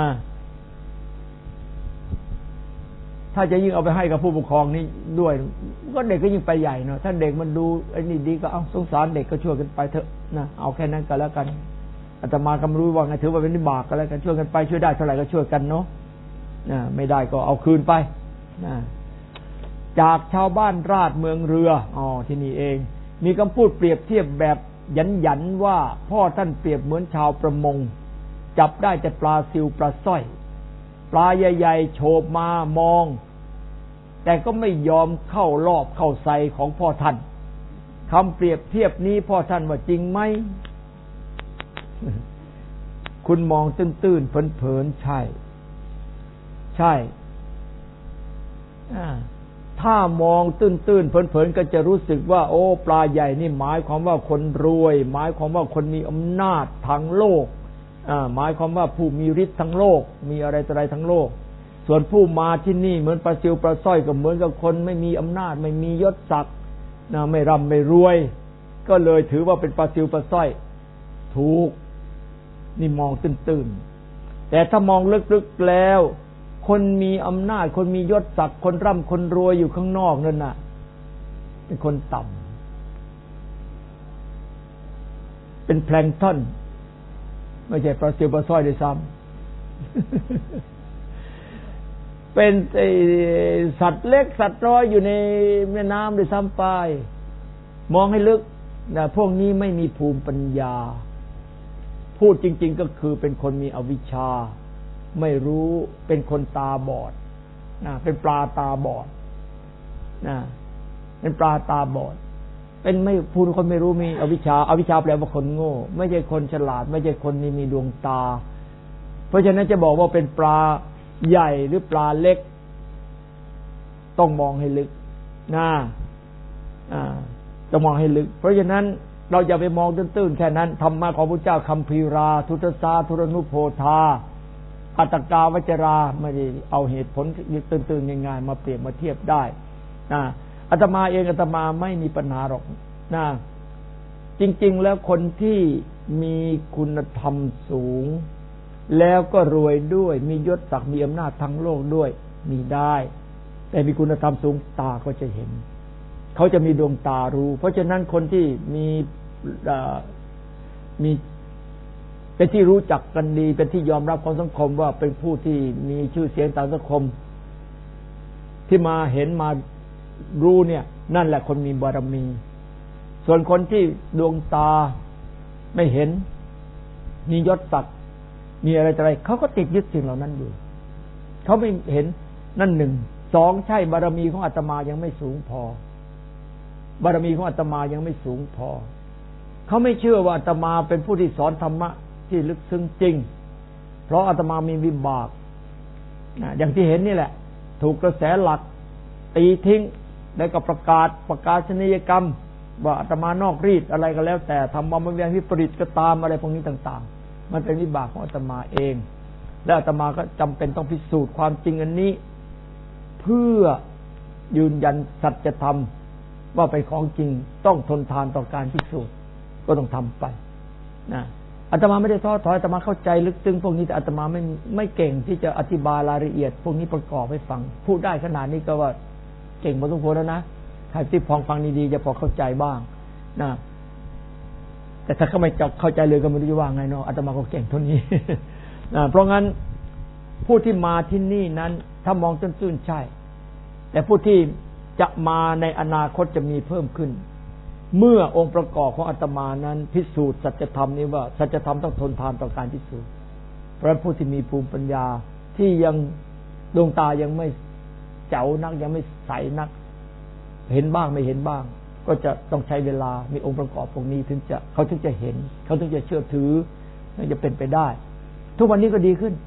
ถ้าจะยิ่งเอาไปให้กับผู้ปกครองนี่ด้วยก็เด็กก็ยิ่งไปใหญ่เนาะถ้าเด็กมันดูไอ้นี่ดีก็เอาสงสารเด็กก็ช่วยกันไปเถอะนะเอาแค่นั้นก็แล้วกันอาตมาก็ไม่รู้ว่าไงถือว่าเป็นวิบากกันแล้วกันช่วยกันไปช่วยได้เท่าไหร่ก็ช่วยกันเนาะไม่ได้ก็เอาคืนไปนะจากชาวบ้านราชเมืองเรือที่นี่เองมีคำพูดเปรียบเทียบแบบหยันว่าพ่อท่านเปรียบเหมือนชาวประมงจับได้แต่ปลาซิวปลาสร้อยปลาใหญ่ๆโฉบมามองแต่ก็ไม่ยอมเข้ารอบเข้าใส่ของพ่อท่านคำเปรียบเทียบนี้พ่อท่านว่าจริงไหม คุณมองตื้นๆเผินๆใช่ถ้ามองตื้นๆเผินๆก็จะรู้สึกว่าโอ้ปลาใหญ่นี่หมายความว่าคนรวยหมายความว่าคนมีอำนาจทางโลกหมายความว่าผู้มีฤทธิ์ทั้งโลกมีอะไรต่ออะไรทั้งโลกส่วนผู้มาที่นี่เหมือนปลาซิวปลาสร้อยก็เหมือนกับคนไม่มีอำนาจไม่มียศศักดิ์ไม่ร่ำไม่รวยก็เลยถือว่าเป็นปลาซิวปลาสร้อยถูกนี่มองตื้นๆแต่ถ้ามองลึกๆแล้วคนมีอำนาจคนมียศศักดิ์คนร่ำคนรวยอยู่ข้างนอกนั่นน่ะเป็นคนต่ำเป็นแพลงก์ตอนไม่ใช่ปลาซิวปลาสร้อยด้วยซ้ำเป็นสัตว์เล็กสัตว์น้อยอยู่ในแม่น้ำด้วยซ้ำไปมองให้ลึกนะพวกนี้ไม่มีภูมิปัญญาพูดจริงๆก็คือเป็นคนมีอวิชชาไม่รู้เป็นคนตาบอดเป็นปลาตาบอดเป็นปลาตาบอดเป็นไม่พูดคนไม่รู้มีอวิชชาแปลว่าคนโง่ไม่ใช่คนฉลาดไม่ใช่คนที่มีดวงตาเพราะฉะนั้นจะบอกว่าเป็นปลาใหญ่หรือปลาเล็กต้องมองให้ลึกต้องมองให้ลึกเพราะฉะนั้นเราอย่าไปมองตื้นๆแค่นั้นธรรมะของพระเจ้าคัมภีราทุตสาทุรนุโพธาอัตตกาวจราไม่ได้เอาเหตุผลตื่นๆง่ายๆมาเปรียบมาเทียบได้อาตมาเองอาตมาไม่มีปัญหาหรอกจริงๆแล้วคนที่มีคุณธรรมสูงแล้วก็รวยด้วยมียศศักดิ์มีอำนาจทั้งโลกด้วยมีได้แต่มีคุณธรรมสูงตาก็จะเห็นเขาจะมีดวงตารู้เพราะฉะนั้นคนที่มีเป็นที่รู้จักกันดีเป็นที่ยอมรับของสังคมว่าเป็นผู้ที่มีชื่อเสียงทางสังคมที่มาเห็นมารู้เนี่ยนั่นแหละคนมีบารมีส่วนคนที่ดวงตาไม่เห็นมียศศักดิ์มีอะไรต่ออะไรเขาก็ติดยึดสิ่งเหล่านั้นอยู่เขาไม่เห็นนั่นหนึ่งสองใช่บารมีของอาตมายังไม่สูงพอบารมีของอาตมายังไม่สูงพอเขาไม่เชื่อว่าอาตมาเป็นผู้ที่สอนธรรมะที่ลึกซึ้งจริงเพราะอาตมามีวิบากอย่างที่เห็นนี่แหละถูกกระแสหลักตีทิ้งแล้วก็ประกาศนียกรรมว่าอาตมานอกรีดอะไรก็แล้วแต่ทำมาเป็นวิปริตก็ตามอะไรพวกนี้ต่างๆมันเป็นวิบากของอาตมาเองและอาตมาก็จำเป็นต้องพิสูจน์ความจริงอันนี้เพื่อยืนยันสัจธรรมว่าเป็นของจริงต้องทนทานต่อการพิสูจน์ก็ต้องทำไปอาตมาไม่ได้ท้อถอยอาตมาเข้าใจลึกซึ้งพวกนี้แต่อาตมาไม่เก่งที่จะอธิบายรายละเอียดพวกนี้ประกอบให้ฟังพูดได้ขนาดนี้ก็ว่าเก่งพอสมควรแล้วนะใครที่ฟังดีๆจะพอเข้าใจบ้างแต่ถ้าเขาไม่เข้าใจเลยก็ไม่รู้จะว่าไงเนาะอาตมาก็เก่งเท่านี้เพราะงั้นผู้ที่มาที่นี่นั้นถ้ามองตื้นๆใช่แต่ผู้ที่จะมาในอนาคตจะมีเพิ่มขึ้นเมื่อองค์ประกอบของอาตมานั้นพิสูจน์สัจธรรมนี้ว่าสัจธรรมต้องทนทานต่อการพิสูจน์เพราะผู้ที่มีภูมิปัญญาที่ยังดวงตายังไม่เจ๋านักยังไม่ใสนักเห็นบ้างไม่เห็นบ้างก็จะต้องใช้เวลามีองค์ประกอบพวกนี้เขาถึงจะเห็นเขาถึงจะเชื่อถือถึงจะเป็นไปได้ทุกวันนี้ก็ดีขึ้น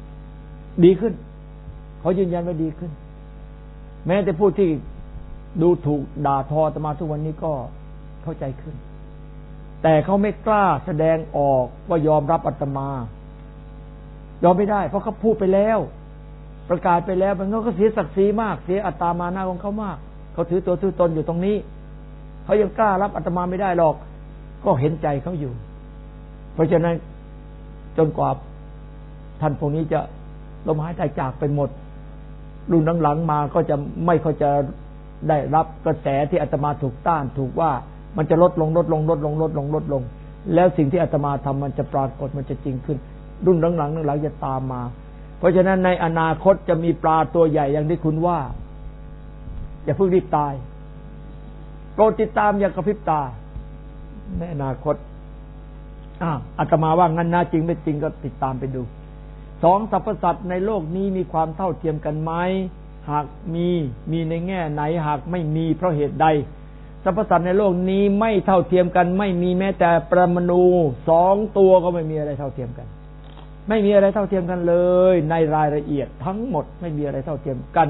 เขายืนยันว่าดีขึ้นแม้แต่ผู้ที่ดูถูกด่าทออาตมาทุกวันนี้ก็เข้าใจขึ้นแต่เขาไม่กล้าแสดงออกว่ายอมรับอาตมายอมไม่ได้เพราะเขาพูดไปแล้วประกาศไปแล้วมันก็เสียศักดิ์ศรีมากเสียอัตตามานะของเขามากเขาถือตัวถือตนอยู่ตรงนี้เขายังกล้ารับอาตมาไม่ได้หรอกก็เห็นใจเขาอยู่เพราะฉะนั้นจนกว่าท่านพวกนี้จะล้มหายตายจากไปหมดรุ่นหลังๆมาก็จะไม่ค่อยจะได้รับกระแสที่อาตมาถูกต้านถูกว่ามันจะลดลงแล้วสิ่งที่อาตมาทำมันจะปรากฏมันจะจริงขึ้นรุ่นหลังๆจะตามมาเพราะฉะนั้นในอนาคตจะมีปลาตัวใหญ่อย่างที่คุณว่าอย่าเพิ่งรีบตายโปรดติดตามอย่ากระพริบตาในอนาคตอาตมาว่างั้นนะจริงไม่จริงก็ติดตามไปดูสองสรรพสัตว์ในโลกนี้มีความเท่าเทียมกันไหมหากมีในแง่ไหนหากไม่มีเพราะเหตุใดสรรพสัตว์ในโลกนี้ไม่เท่าเทียมกันไม่มีแม้แต่ปรมาณู2ตัวก็ไม่มีอะไรเท่าเทียมกันไม่มีอะไรเท่าเทียมกันเลยในรายละเอียดทั้งหมดไม่มีอะไรเท่าเทียมกัน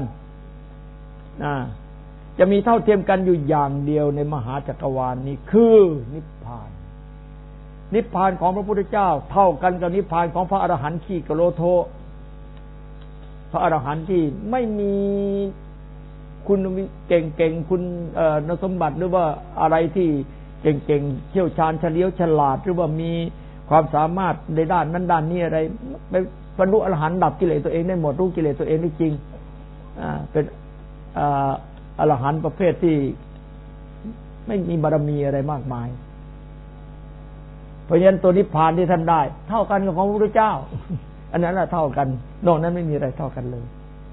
จะมีเท่าเทียมกันอยู่อย่างเดียวในมหาจักรวาลนี้คือนิพพานนิพพานของพระพุทธเจ้าเท่ากันกับนิพพานของพระอรหันต์ขีกโลโทพระอรหันต์ที่ไม่มีคุณเก่งๆคุณสมบัติหรือว่าอะไรที่เก่งๆเชี่ยวชาญเฉลียวฉลาดหรือว่ามีความสามารถในด้านนั้นด้านนี้อะไรไปบรรลุอรหันต์ดับกิเลสตัวเองได้หมดรู้กิเลสตัวเองได้จริงเป็นอรหันต์ประเภทที่ไม่มีบารมีอะไรมากมายเพราะฉะนั้นตัวนิพพานที่ท่านได้เท่ากันกับของพระพุทธเจ้าอันนั้นแหละเท่ากันนอกนั้นไม่มีอะไรเท่ากันเลย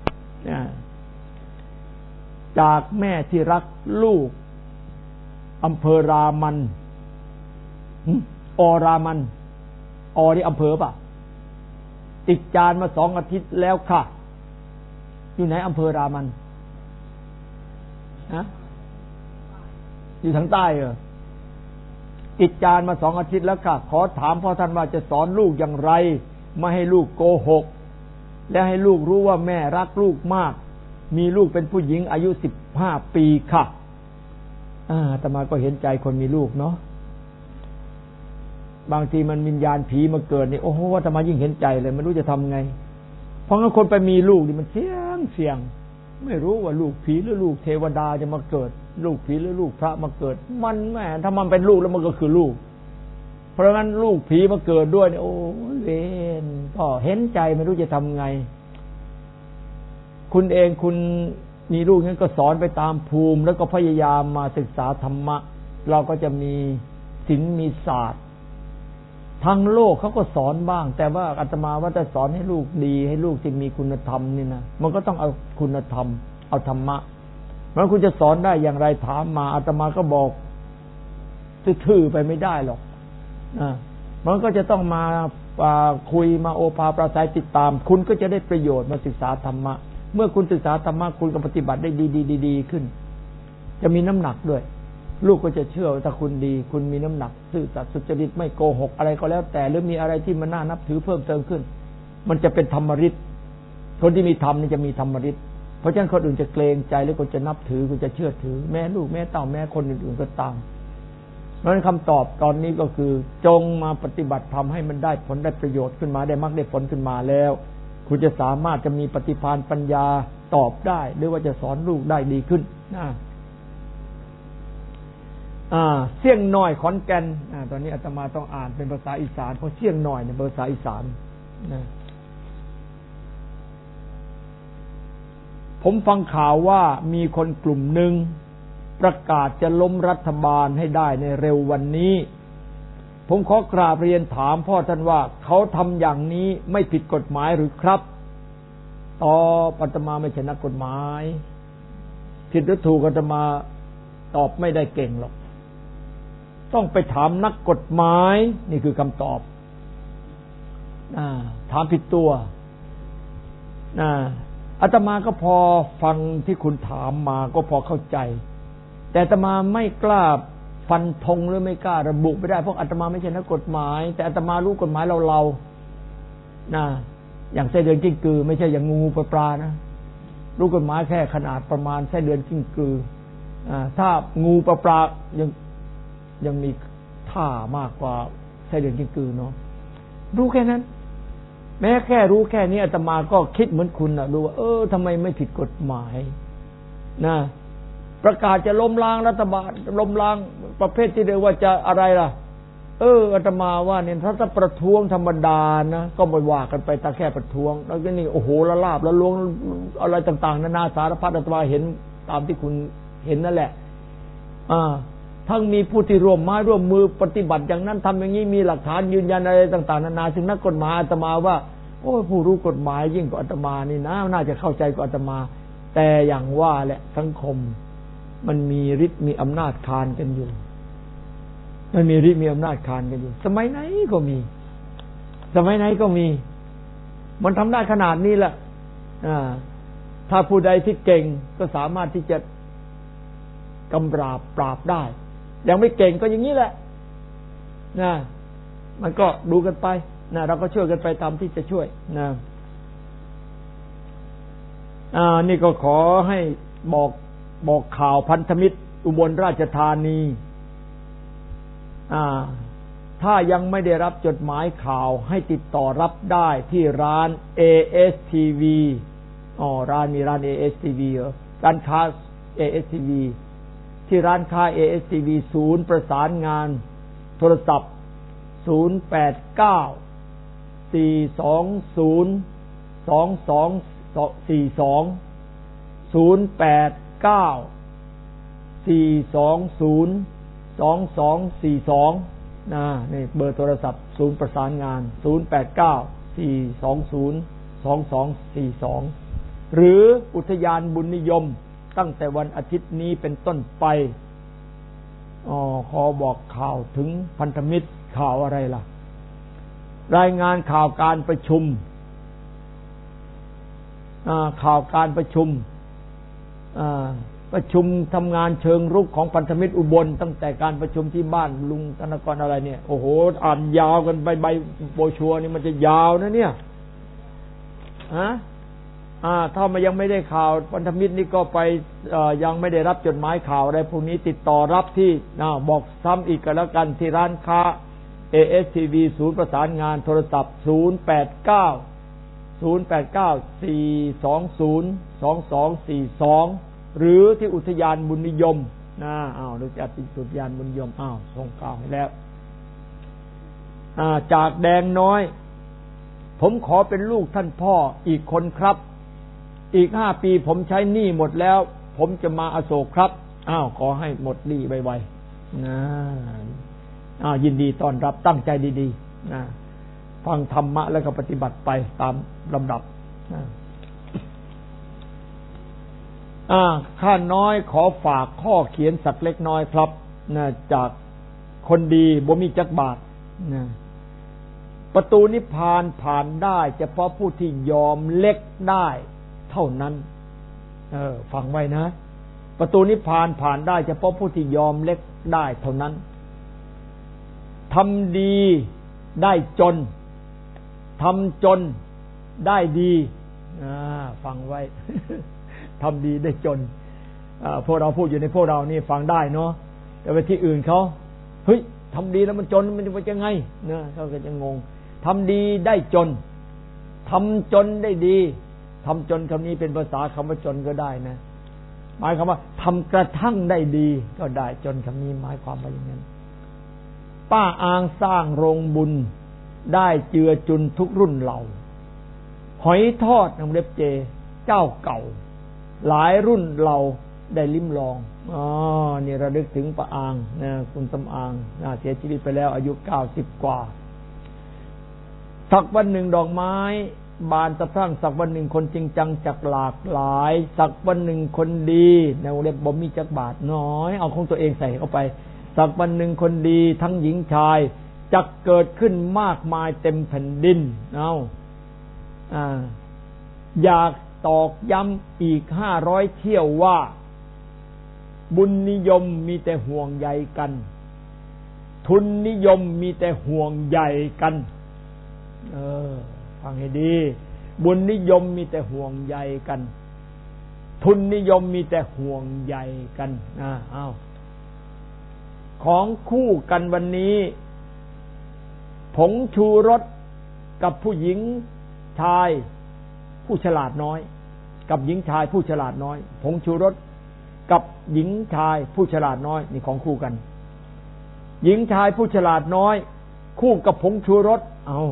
จากแม่ที่รักลูกอำเภอรามันรามันนี่อำเภอป่ะติดจานมา2 อาทิตย์แล้วค่ะอยู่ไหนอำเภอรามันอยู่ทางใต้ติดจานมา2 อาทิตย์แล้วค่ะขอถามพ่อท่านว่าจะสอนลูกอย่างไรไม่ให้ลูกโกหกและให้ลูกรู้ว่าแม่รักลูกมากมีลูกเป็นผู้หญิงอายุ15 ปีค่ะอาตมาก็เห็นใจคนมีลูกเนาะบางทีมันวิญญาณผีมาเกิดนี่โอ้โหอาตมายิ่งเห็นใจเลยไม่รู้จะทำไงเพราะงั้นคนไปมีลูกนี่มันเสี่ยงไม่รู้ว่าลูกผีหรือลูกเทวดาจะมาเกิดลูกผีหรือลูกพระมาเกิดมันแม่ถ้ามันเป็นลูกแล้วมันก็คือลูกเพราะงั้นลูกผีมาเกิดด้วยเนี่ยโอ้เวรก็เห็นใจไม่รู้จะทำไงคุณเองคุณมีลูกงั้นก็สอนไปตามภูมิแล้วก็พยายามมาศึกษาธรรมะเราก็จะมีศิลป์มีศาสตร์ทางโลกเขาก็สอนบ้างแต่ว่าอาตมาว่าจะสอนให้ลูกดีให้ลูกที่มีคุณธรรมนี่นะมันก็ต้องเอาคุณธรรมเอาธรรมะแล้วคุณจะสอนได้อย่างไรถามมาอาตมาก็บอกทื่อๆไปไม่ได้หรอกมันก็จะต้องมาคุยมาโอภาปราศัยติดตามคุณก็จะได้ประโยชน์มาศึกษาธรรมะเมื่อคุณศึกษาธรรมะคุณก็ปฏิบัติได้ดีขึ้นจะมีน้ำหนักด้วยลูกก็จะเชื่อว่าถ้าคุณดีคุณมีน้ำหนักซื่อสัตย์สุจริตไม่โกหกอะไรก็แล้วแต่หรือมีอะไรที่มันน่านับถือเพิ่มเติมขึ้นมันจะเป็นธรรมฤทธิ์คนที่มีธรรมนี่จะมีธรรมฤทธิ์เพราะฉะนั้นคนอื่นจะเกรงใจหรือคนจะนับถือคนจะเชื่อถือแม่ลูกแม่เต้าแม่คนอื่นๆก็ตามเพราะฉะนั้นคำตอบตอนนี้ก็คือจงมาปฏิบัติทำให้มันได้ผลได้ประโยชน์ขึ้นมาได้มรรคได้ผลขึ้นมาแล้วคุณจะสามารถจะมีปฏิภาณปัญญาตอบได้หรือว่าจะสอนลูกได้ดีขึ้นเสี่ยงน้อยขอนแก่นตอนนี้อาตมาต้องอ่านเป็นภาษาอีสานเพราะเสี่ยงน้อยเนี่ยภาษาอีสานผมฟังข่าวว่ามีคนกลุ่มหนึ่งประกาศจะล้มรัฐบาลให้ได้ในเร็ววันนี้ผมขอกราบเรียนถามพ่อท่านว่าเขาทำอย่างนี้ไม่ผิดกฎหมายหรือครับอาตมาไม่ใช่นักกฎหมายผิดหรือถูกอาตมาตอบไม่ได้เก่งหรอกต้องไปถามนักกฎหมายนี่คือคำตอบถามผิดตัวอาตมาก็พอฟังที่คุณถามมาก็พอเข้าใจแต่อาตมาไม่กล้าฟันธงหรือไม่กล้าระบุไม่ได้เพราะอาตมาไม่ใช่นักกฎหมายแต่อาตมารู้กฎหมายเราอย่างไส้เดือนกิ้งกือไม่ใช่อย่างงูปลานะรู้กฎหมายแค่ขนาดประมาณไส้เดือนกิ้งกือถ้างูปลายังมีท่ามากกว่าไส้เดือนกิ้งกือเนาะรู้แค่นั้นแม้แค่รู้แค่นี้อาตมาก็คิดเหมือนคุณนะดูว่าทำไมไม่ผิดกฎหมายนะประกาศจะล้มล้างรัฐบาลล้มล้างประเภทที่เรียกว่าจะอะไรล่ะอาตมาว่าเนี่ยถ้าประท้วงธรรมดานะก็ไม่ว่ากันไปแต่แค่ประท้วงแล้วก็นี่โอ้โหละลาบละล้วงอะไรต่างๆนานาสารพัดอาตมาเห็นตามที่คุณเห็นนั่นแหละทั้งมีผู้ที่ร่วมไม้ร่วมมือปฏิบัติอย่างนั้นทำอย่างนี้มีหลักฐานยืนยันอะไรต่างๆนานาซึ่งนักกฎหมายอาตมาว่าโอ้ผู้รู้กฎหมายยิ่งกว่าอาตมานี่นะน่าจะเข้าใจกว่าอาตมาแต่อย่างว่าแหละสังคมมันมีฤทธิ์มีอำนาจคานกันอยู่มันมีฤทธิ์มีอำนาจคานกันอยู่สมัยไหนก็มีสมัยไหนก็มีมันทำได้ขนาดนี้แหละถ้าผู้ใดที่เก่งก็สามารถที่จะกำราบปราบได้ยังไม่เก่งก็อย่างนี้แหละนะมันก็ดูกันไปนะเราก็ช่วยกันไปตามที่จะช่วยนะนี่ก็ขอให้บอกข่าวพันธมิตรอุบลราชธานีถ้ายังไม่ได้รับจดหมายข่าวให้ติดต่อรับได้ที่ร้าน ASTV มีร้าน ASTV เหรอร้านค้า ASTV ที่ร้านค้า ASTV ศูนย์ประสานงานโทรศัพท์นี่เบอร์โทรศัพท์ศูนย์ประสานงาน0894202242หรืออุทยานบุญนิยมตั้งแต่วันอาทิตย์นี้เป็นต้นไปขอบอกข่าวถึงพันธมิตรข่าวอะไรล่ะรายงานข่าวการประชุมทำงานเชิงรุกของพันธมิตรอุบลตั้งแต่การประชุมที่บ้านลุงธนกรอะไรเนี่ยโอ้โหอ่านยาวกันใบโบชัวนี่มันจะยาวนะเนี่ยถ้ามันยังไม่ได้ข่าวพันธมิตรนี่ก็ไปยังไม่ได้รับจดหมายข่าวอะไรพวกนี้ติดต่อรับที่บอกซ้ำอีกก็แล้วกันที่ร้านค้า ASTV ศูนย์ประสานงานโทรศัพท์0890202242หรือที่อุทยานบุญนิยมรู้จักอุทยานบุญนิยมส่งข่าวให้แล้วจากแดงน้อยผมขอเป็นลูกท่านพ่ออีกคนครับอีก5 ปีผมใช้หนี้หมดแล้วผมจะมาอโศกครับขอให้หมดหนี้ไวๆยินดีต้อนรับตั้งใจดีๆฟังธรรมะแล้วก็ปฏิบัติไปตามลำดับข้าน้อยขอฝากข้อเขียนสักเล็กน้อยครับจากคนดีบ่มีจักบาทประตูนิพพานผ่านได้เฉพาะผู้ที่ยอมเล็กได้เท่านั้นฟังไว้นะประตูนิพพานผ่านได้เฉพาะผู้ที่ยอมเล็กได้เท่านั้นทำดีได้จนทำจนได้ดีฟังไว้ ทำดีได้จนพวกเราพูดอยู่ในพวกเรานี่ฟังได้เนาะแต่ไปที่อื่นเขาเฮ้ยทำดีแล้วมันจนมันจะยังไงนะเขาก็จะงงทำดีได้จนทำจนได้ดีทำจนคำนี้เป็นภาษาคำว่าจนก็ได้นะหมายความว่าทำกระทั่งได้ดีก็ได้จนคำนี้หมายความว่าอย่างนั้นป้าอางสร้างโรงบุญได้เจือจุนทุกรุ่นเหล่าหอยทอดน้ำเล็บเจเจ้าเก่าหลายรุ่นเราได้ลิ้มลองนี่ระลึกถึงป้าอางนะคุณสำอางเสียชีวิตไปแล้วอายุ90 กว่าสักวันหนึ่งดอกไม้บานสะพรั่งสักวันหนึ่งคนจริงจังจักหลากหลายสักวันหนึ่งคนดีในวงเล็บบ่มีจักบาทน้อยเอาของตัวเองใส่เข้าไปสักวันหนึ่งคนดีทั้งหญิงชายจะเกิดขึ้นมากมายเต็มแผ่นดินอยากตอกย้ำอีก500 เที่ยวว่าบุญนิยมมีแต่ห่วงใยกันทุนนิยมมีแต่ห่วงใยกันฟังให้ดีบุญนิยมมีแต่ห่วงใยกันทุนนิยมมีแต่ห่วงใยกันของคู่กันวันนี้ผงชูรสกับผู้หญิงชายผู้ฉลาดน้อยกับหญิงชายผู้ฉลาดน้อยผงชูรสกับหญิงชายผู้ฉลาดน้อยนี่ของคู่กันหญิงชายผู้ฉลาดน้อยคู่กับผงชูรสเอา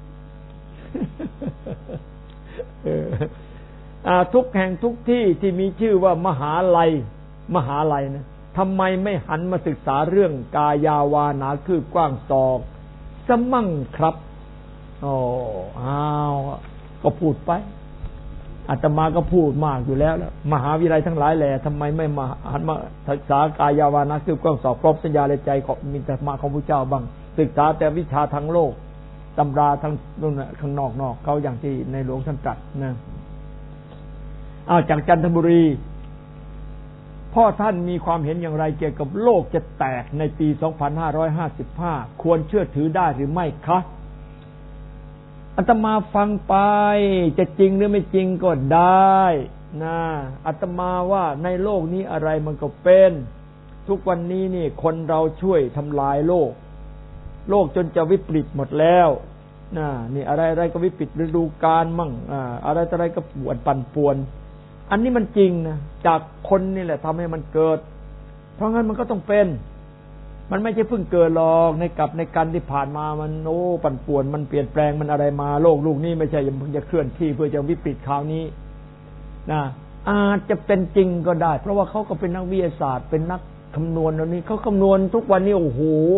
ทุกแห่งทุกที่ที่มีชื่อว่ามหาลัยนะทำไมไม่หันมาศึกษาเรื่องกายาวานาคืบกว้างศอกสมั่งครับก็พูดไปอาตมาก็พูดมากอยู่แล้วมหาวิทยาลัยทั้งหลายแหละทำไมไม่มาหันมาศึกษากายาวานาคืบกว้างศอกพร้อมสัญญาในใจของมีธรรมะของพระเจ้าบ้างศึกษาแต่วิชาทางโลกตำราทางนู่นข้างนอกเขาอย่างที่ในหลวงท่านตรัสนะจากจันทบุรีพ่อท่านมีความเห็นอย่างไรเกี่ยวกับโลกจะแตกในปี 2555 ควรเชื่อถือได้หรือไม่คะอาตมาฟังไปจะจริงหรือไม่จริงก็ได้นะอาตมาว่าในโลกนี้อะไรมันก็เป็นทุกวันนี้นี่คนเราช่วยทำลายโลกจนจะวิปริตหมดแล้วนี่อะไรก็วิปริตฤดูกาลมั่งอะไรก็ปวดปั่นป่วนอันนี้มันจริงนะจากคนนี่แหละทำให้มันเกิดเพราะงั้นมันก็ต้องเป็นมันไม่ใช่เพิ่งเกิดหรอกในการที่ผ่านมามันปั่นป่วนมันเปลี่ยนแปลงมันอะไรมาโลกลูกนี้ไม่ใช่เพิ่งจะเคลื่อนที่เพื่อจะวิปริตคราวนี้นะอาจจะเป็นจริงก็ได้เพราะว่าเขาก็เป็นนักวิทยาศาสตร์เป็นนักคำนวณตรงนี้เขาคำนวณทุกวันนี้โอ้โห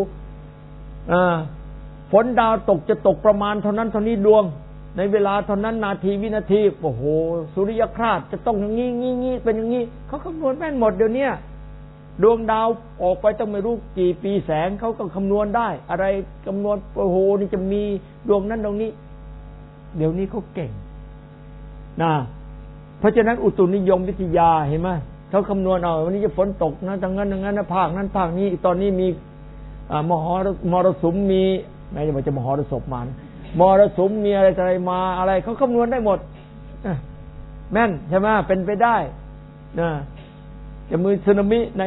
ฝนดาวตกจะตกประมาณเท่านั้นเท่านี้ดวงในเวลาเท่านั้นนาทีวินาทีโอ้โหสุริยคราสจะต้องอย่างงี้เป็นอย่างงี้เขาคำนวณแม่นหมดเดี๋ยวนี้ดวงดาวออกไปต้องไม่รู้กี่ปีแสงเขาก็คำนวณได้อะไรคำนวณโอ้โหนี่จะมีดวงนั้นดวงนี้เดี๋ยวนี้เขาเก่งนะเพราะฉะนั้นอุตุนิยมวิทยาเห็นไหมเขาคำนวณเอาวันนี้จะฝนตกนะทั้งนั้นนะภาคนั้นภาคนี้ตอนนี้มีมรสุมมีไม่ใช่ว่าจะมหรสพมามรสุมมีอะไรมาอะไรเขาคำนวณได้หมดแม่นใช่ไหมเป็นไปได้นะจะมีสึนามิใน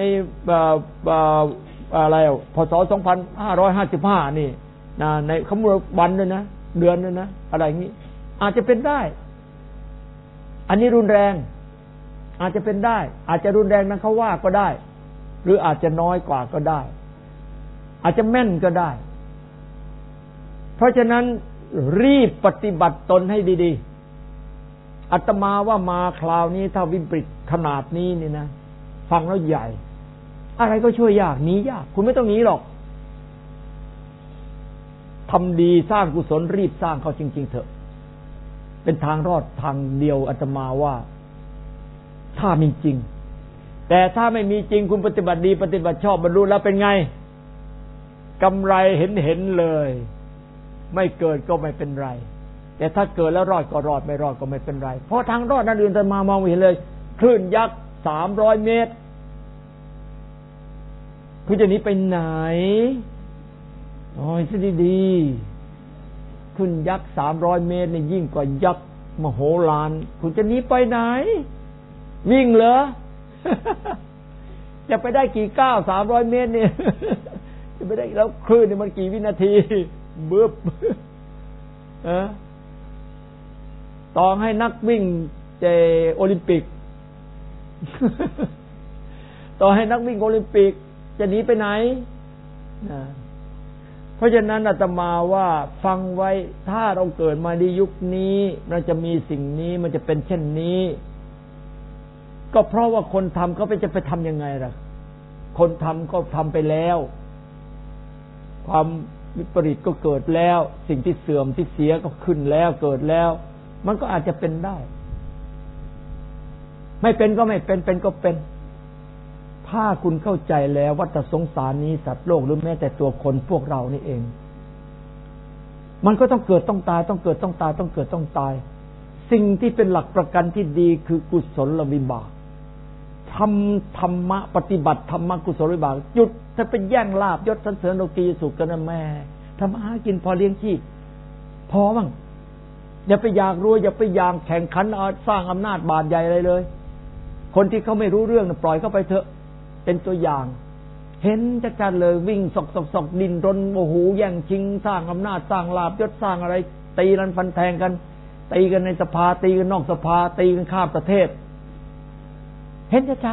อะไรพศ 2555นี่นะในคำนวณวันด้วยนะเดือนด้วยนะอะไรอย่างนี้อาจจะเป็นได้อันนี้รุนแรงอาจจะเป็นได้อาจจะรุนแรงนั้นเขาว่าก็ได้หรืออาจจะน้อยกว่าก็ได้อาจจะแม่นก็ได้เพราะฉะนั้นรีบปฏิบัติตนให้ดีๆอาตมาว่ามาคราวนี้ถ้าวิปริตขนาดนี้นี่นะฟังแล้วใหญ่อะไรก็ช่วยยากหนียากคุณไม่ต้องหนีหรอกทำดีสร้างกุศลรีบสร้างเขาจริงๆเถอะเป็นทางรอดทางเดียวอาตมาว่าถ้ามีจริงแต่ถ้าไม่มีจริงคุณปฏิบัติดีปฏิบัติชอบบรรลุแล้วเป็นไงกำไรเห็นเลยไม่เกิดก็ไม่เป็นไรแต่ถ้าเกิดแล้วรอดก็รอดไม่รอดก็ไม่เป็นไรเพราะทางรอดนั้นอื่นอาตมามองเห็นเลยคลื่นยักษ์300 เมตรคุณจะหนีไปไหนซะดีๆขึ้นยักษ์300 เมตรนี่ยิ่งกว่ายักษ์มโหฬารคุณจะหนีไปไหนวิ่งเหรอ จะไปได้กี่ก้าว300 เมตรเนี่ย จะไปได้แล้วคลื่นนี่มันกี่วินาทีบึ้บต่อให้นักวิ่งโอลิมปิก ต่อให้นักวิ่งโอลิมปิกจะหนีไปไหนเพราะฉะนั้นอาตมาว่าฟังไว้ถ้าเราเกิดมาในยุคนี้มันจะมีสิ่งนี้มันจะเป็นเช่นนี้ก็เพราะว่าคนทำเขาจะไปทำยังไงล่ะคนทำก็ทำไปแล้วความวิปริตก็เกิดแล้วสิ่งที่เสื่อมที่เสียก็ขึ้นแล้วเกิดแล้วมันก็อาจจะเป็นได้ไม่เป็นก็ไม่เป็นก็เป็นถ้าคุณเข้าใจแล้ววัฏสงสารนี้สัตว์โลกหรือแม้แต่ตัวคนพวกเรานี่เองมันก็ต้องเกิดต้องตายต้องเกิดต้องตายต้องเกิดต้องตายสิ่งที่เป็นหลักประกันที่ดีคือกุศลวิบากทำธรรมะปฏิบัติธรรมะกุศลวิบากหยุดถ้าเป็นแย่งลาภยศสรรเสริญโลกีสุขกันนะแม่ทำหากินพอเลี้ยงชีพพอบ้างอย่าไปอยากรวยอย่าไปอยากแข่งขันสร้างอำนาจบาดใหญ่อะไรเลยคนที่เขาไม่รู้เรื่องปล่อยเข้าไปเถอะเป็นตัวอย่างเห็นจัดๆเลยวิ่งสอกดินรนโอ้โหแย่งชิงสร้างอำนาจสร้างลาภยศสร้างอะไรตีรันฟันแทงกันตีกันในสภาตีกันนอกสภาตีกันข้ามประเทศเห็นชัด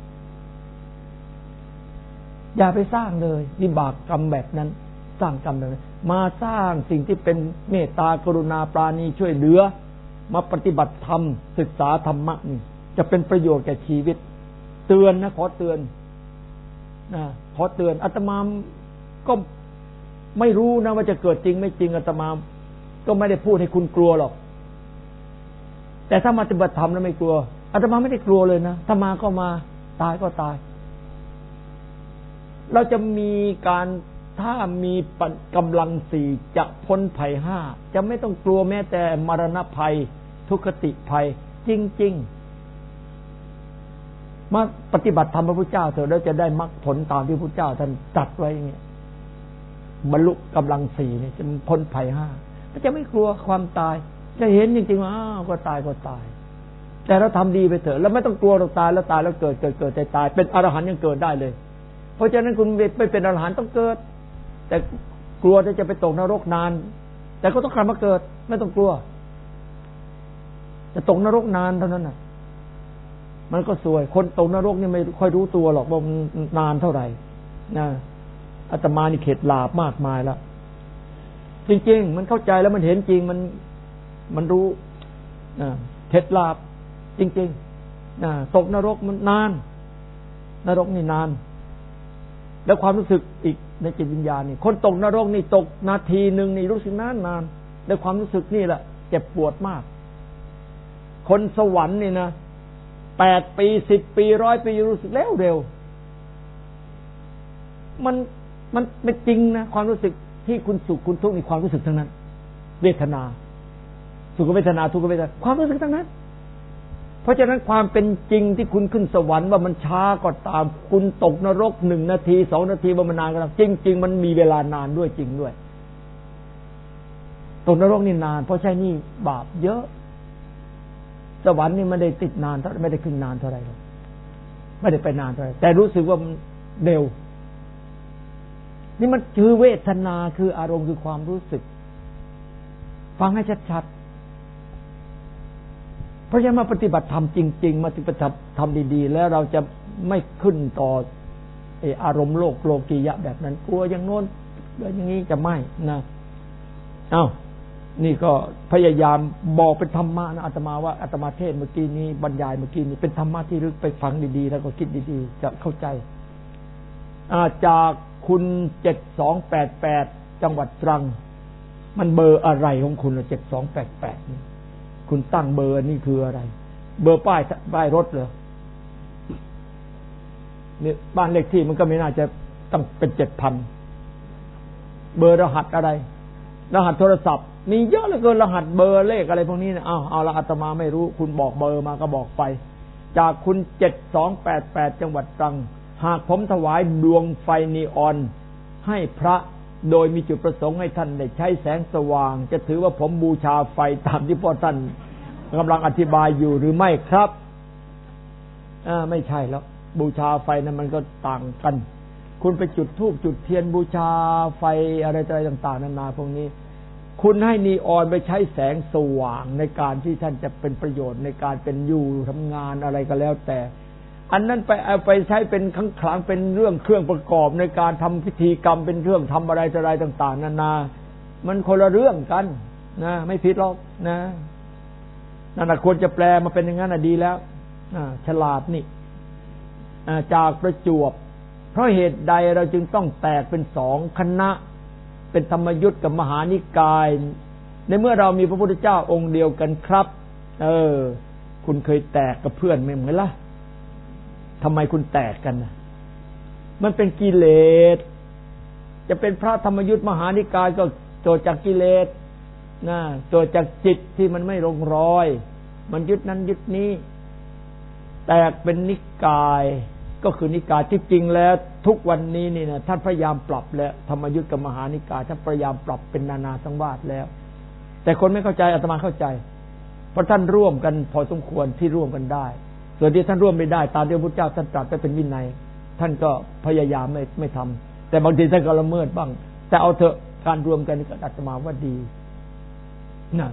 ๆอย่าไปสร้างเลยวิบากกรรมแบบนั้นสร้างกรรมแบบนั้นมาสร้างสิ่งที่เป็นเมตตากรุณาปราณีช่วยเหลือมาปฏิบัติธรรมศึกษาธรรมะนี่จะเป็นประโยชน์แก่ชีวิตเตือนนะขอเตือนนะขอเตือนอาตมาก็ไม่รู้นะว่าจะเกิดจริงไม่จริงอาตมาก็ไม่ได้พูดให้คุณกลัวหรอกแต่ถ้ามาปฏิบัติธรรมแล้วไม่กลัวอาตมาไม่ได้กลัวเลยนะถ้ามาก็มาตายก็ตายเราจะมีการถ้ามีกำลังสี่จะพ้นภัยห้าจะไม่ต้องกลัวแม้แต่มรณะภัยทุกขติภัยจริงๆมาปฏิบัติธรรมพระพุทธเจ้าเถอะแล้วจะได้มรรคผลตามที่พระพุทธเจ้าท่านตรัสไว้อย่างเงี้ยบรรลุกำลังสี่เนี่ยจะพ้นภัยห้าจะไม่กลัวความตายจะเห็นจริงๆว่าก็ตายก็ตายแต่เราทำดีไปเถอะแล้วไม่ต้องกลัวเราตายแล้วเกิดตายเป็นอรหันต์ยังเกิดได้เลยเพราะฉะนั้นคุณไม่เป็นอรหันต์ต้องเกิดแต่กลัวที่จะไปตกนรกนานแต่ก็ต้องกลับมาเกิดไม่ต้องกลัวจะตกนรกนานเท่านั้นน่ะมันก็สวยคนตกนรกนี่ไม่ค่อยรู้ตัวหรอกว่ามันนานเท่าไหร่นะอาตมานี่เข็ดหลาบมากมายแล้วจริงๆมันเข้าใจแล้วมันเห็นจริงมันรู้เข็ดหลาบจริงๆตกนรกมันนานนรกนี่นานแล้วความรู้สึกอีกในจิตวิญญาณนี่คนตกนรกนี่ตกนาทีนึงนี่รู้สึกนานแล้วความรู้สึกนี่แหละเจ็บปวดมากคนสวรรค์นี่นะ8 ปี10 ปี100 ปีรู้สึกเร็วมันเป็นจริงนะความรู้สึกที่คุณสุขคุณทุกข์นี่ความรู้สึกทั้งนั้นเวทนาสุขเวทนาทุกขเวทนาความรู้สึกทั้งนั้นเพราะฉะนั้นความเป็นจริงที่คุณขึ้นสวรรค์ว่ามันช้าก็ตามคุณตกนรก1 นาที2 นาทีว่ามันนานก็ตามจริงๆมันมีเวลานานด้วยจริงด้วยตกนรกนี่นานเพราะใช่นี่บาปเยอะสวรรค์นี่ไม่ได้ติดนานไม่ได้ขึ้นนานเท่าไหร่หรอกไม่ได้ไปนานเท่าไหร่แต่รู้สึกว่ามันเร็วนี่มันคือเวทนาคืออารมณ์คือความรู้สึกฟังให้ชัดๆเพราะฉะนั้นมาปฏิบัติธรรมจริงๆมาปฏิบัติธรรมดีๆแล้วเราจะไม่ขึ้นต่ออารมณ์โลกียะแบบนั้นกลัวอย่างโน้นอย่างนี้จะไม่นะนี่ก็พยายามบอกเป็นธรรมะนะอาตมาว่าอาตมาเทศเมื่อกี้นี้บรรยายเมื่อกี้นี้เป็นธรรมะที่ลึกไปฟังดีๆแล้วก็คิดดีๆจะเข้าใจจากคุณ7288จังหวัดตรังมันเบอร์อะไรของคุณ7288นี่คุณตั้งเบอร์นี่คืออะไรเบอร์ป้ายรถเหรอเนี่ยบ้านเลขที่มันก็ไม่น่าจะต้องเป็น 7,000 เบอร์รหัสอะไรรหัสโทรศัพท์มีเยอะเหลือเกินรหัสเบอร์เลขอะไรพวกนี้นะเอาละอาตมาไม่รู้คุณบอกเบอร์มาก็บอกไปจากคุณ7288จังหวัดตรังหากผมถวายดวงไฟนีออนให้พระโดยมีจุดประสงค์ให้ท่านได้ใช้แสงสว่างจะถือว่าผมบูชาไฟตามที่พ่อท่านกำลังอธิบายอยู่หรือไม่ครับไม่ใช่แล้วบูชาไฟนั้นมันก็ต่างกันคุณไปจุดธูปจุดเทียนบูชาไฟอะไรต่างๆนานาพวกนี้คุณให้นีออนไปใช้แสงสว่างในการที่ท่านจะเป็นประโยชน์ในการเป็นอยู่ทำงานอะไรก็แล้วแต่อันนั้นไปใช้เป็นครั้งเป็นเรื่องเครื่องประกอบในการทำพิธีกรรมเป็นเรื่องทำอะไรต่างๆนานามันคนละเรื่องกันนะไม่ผิดหรอกนะนั่นควรจะแปลมาเป็นอย่างนั้นดีแล้วฉลาดนี่จากประจวบเพราะเหตุใดเราจึงต้องแตกเป็น2 คณะเป็นธรรมยุทธกับมหานิกายในเมื่อเรามีพระพุทธเจ้าองค์เดียวกันครับคุณเคยแตกกับเพื่อนไหมล่ะทำไมคุณแตกกันนะมันเป็นกิเลสจะเป็นพระธรรมยุทธมหานิกายก็โจทย์จากกิเลสนะโจทย์จากจิตที่มันไม่ลงรอยมันยึดนั้นยึดนี้แตกเป็นนิกายก็คือนิกายที่จริงแล้วทุกวันนี้นี่นะท่านพยายามปรับแล้วธรรมยุทธกับมหานิกายท่านพยายามปรับเป็นนานาสังวาสแล้วแต่คนไม่เข้าใจอาตมาเข้าใจเพราะท่านร่วมกันพอสมควรที่ร่วมกันได้ส่วนที่ท่านร่วมไม่ได้ตามที่พระพุทธเจ้าท่านตรัสไปเป็นวินัยท่านก็พยายามไม่ทำแต่บางทีท่านก็ละเมิดบ้างแต่เอาเถอะการรวมกันก็อาตมาว่าดีนะท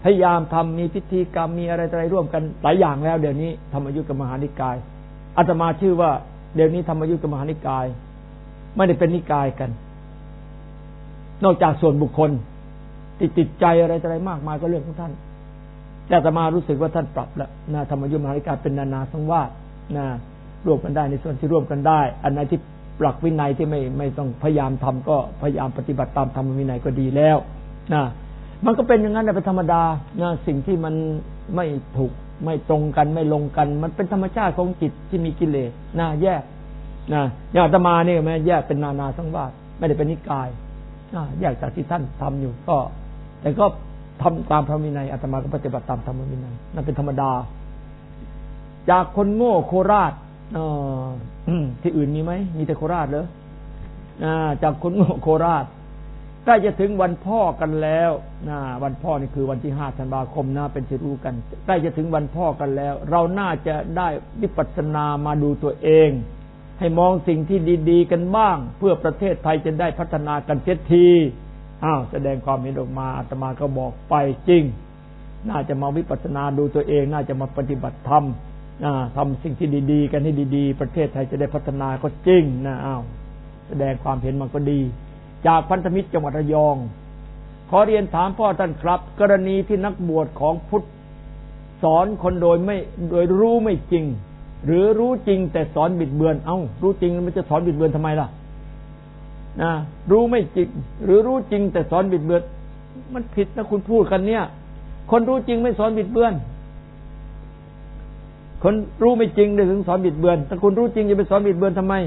พยายามทำมีพิธีกรรมมีอะไรร่วมกันหลายอย่างแล้วเดี๋ยวนี้ธรรมยุทธกับมหานิกายอาตมาชื่อว่าเดี๋ยวนี้ธรรมยุทธกับมหานิกายไม่ได้เป็นนิกายกันนอกจากส่วนบุคคลติดใจอะไรมากมายก็เรื่องของท่านแต่อาตมารู้สึกว่าท่านปรับแล้วนะธรรมยุทธมหานิกายเป็นนานาสังวาสนะร่วมกันได้ในส่วนที่ร่วมกันได้อันไหนที่หลักวินัยที่ไม่ต้องพยายามทำก็พยายามปฏิบัติตามธรรมวินัยก็ดีแล้วนะมันก็เป็นอย่างนั้นเป็นธรรมดานะสิ่งที่มันไม่ถูกไม่ตรงกันไม่ลงกันมันเป็นธรรมชาติของจิตที่มีกิเลสนะแยกนะอย่างอาตมาเนี่ยแม้แยกเป็นนานาสังวาสไม่ได้เป็นนิกายแยกจากที่ท่านทำอยู่ก็แต่ก็ทำตามธรรมวินัยอาตมาก็ปฏิบัติตามธรรมวินัยนั่นเป็นธรรมดาจากคนโง่โคราชที่อื่นมีไหมมีแต่โคราชเหรอจากคนโง่โคราชใกล้จะถึงวันพ่อกันแล้ววันพ่อนี่คือวันที่5 ธันวาคมนะเป็นที่รู้กันใกล้จะถึงวันพ่อกันแล้วเราน่าจะได้วิปัสสนามาดูตัวเองให้มองสิ่งที่ดีๆกันบ้างเพื่อประเทศไทยจะได้พัฒนากันเสียทีแสดงความเห็นออกมาอาตมาก็บอกไปจริงน่าจะมาวิปัสสนาดูตัวเองน่าจะมาปฏิบัติธรรมทำสิ่งที่ดีๆกันให้ดีๆประเทศไทยจะได้พัฒนาก็จริงนะแสดงความเห็นมันก็ดีจากพันธมิตรจังหวัดระยองขอเรียนถามพ่อท่านครับกรณีที่นักบวชของพุทธสอนคนโดยรู้ไม่จริงหรือรู้จริงแต่สอนบิดเบือนรู้จริงมันจะสอนบิดเบือนทำไมล่ะรู้ไม่จริงหรือรู้จริงแต่สอนบิดเบือนมันผิดนะคุณพูดกันเนี่ยคนรู้จริงไม่สอนบิดเบือนคนรู้ไม่จริงถึงสอนบิดเบือนถ้าคุณรู้จริงจะไปสอนบิดเบือนทำไม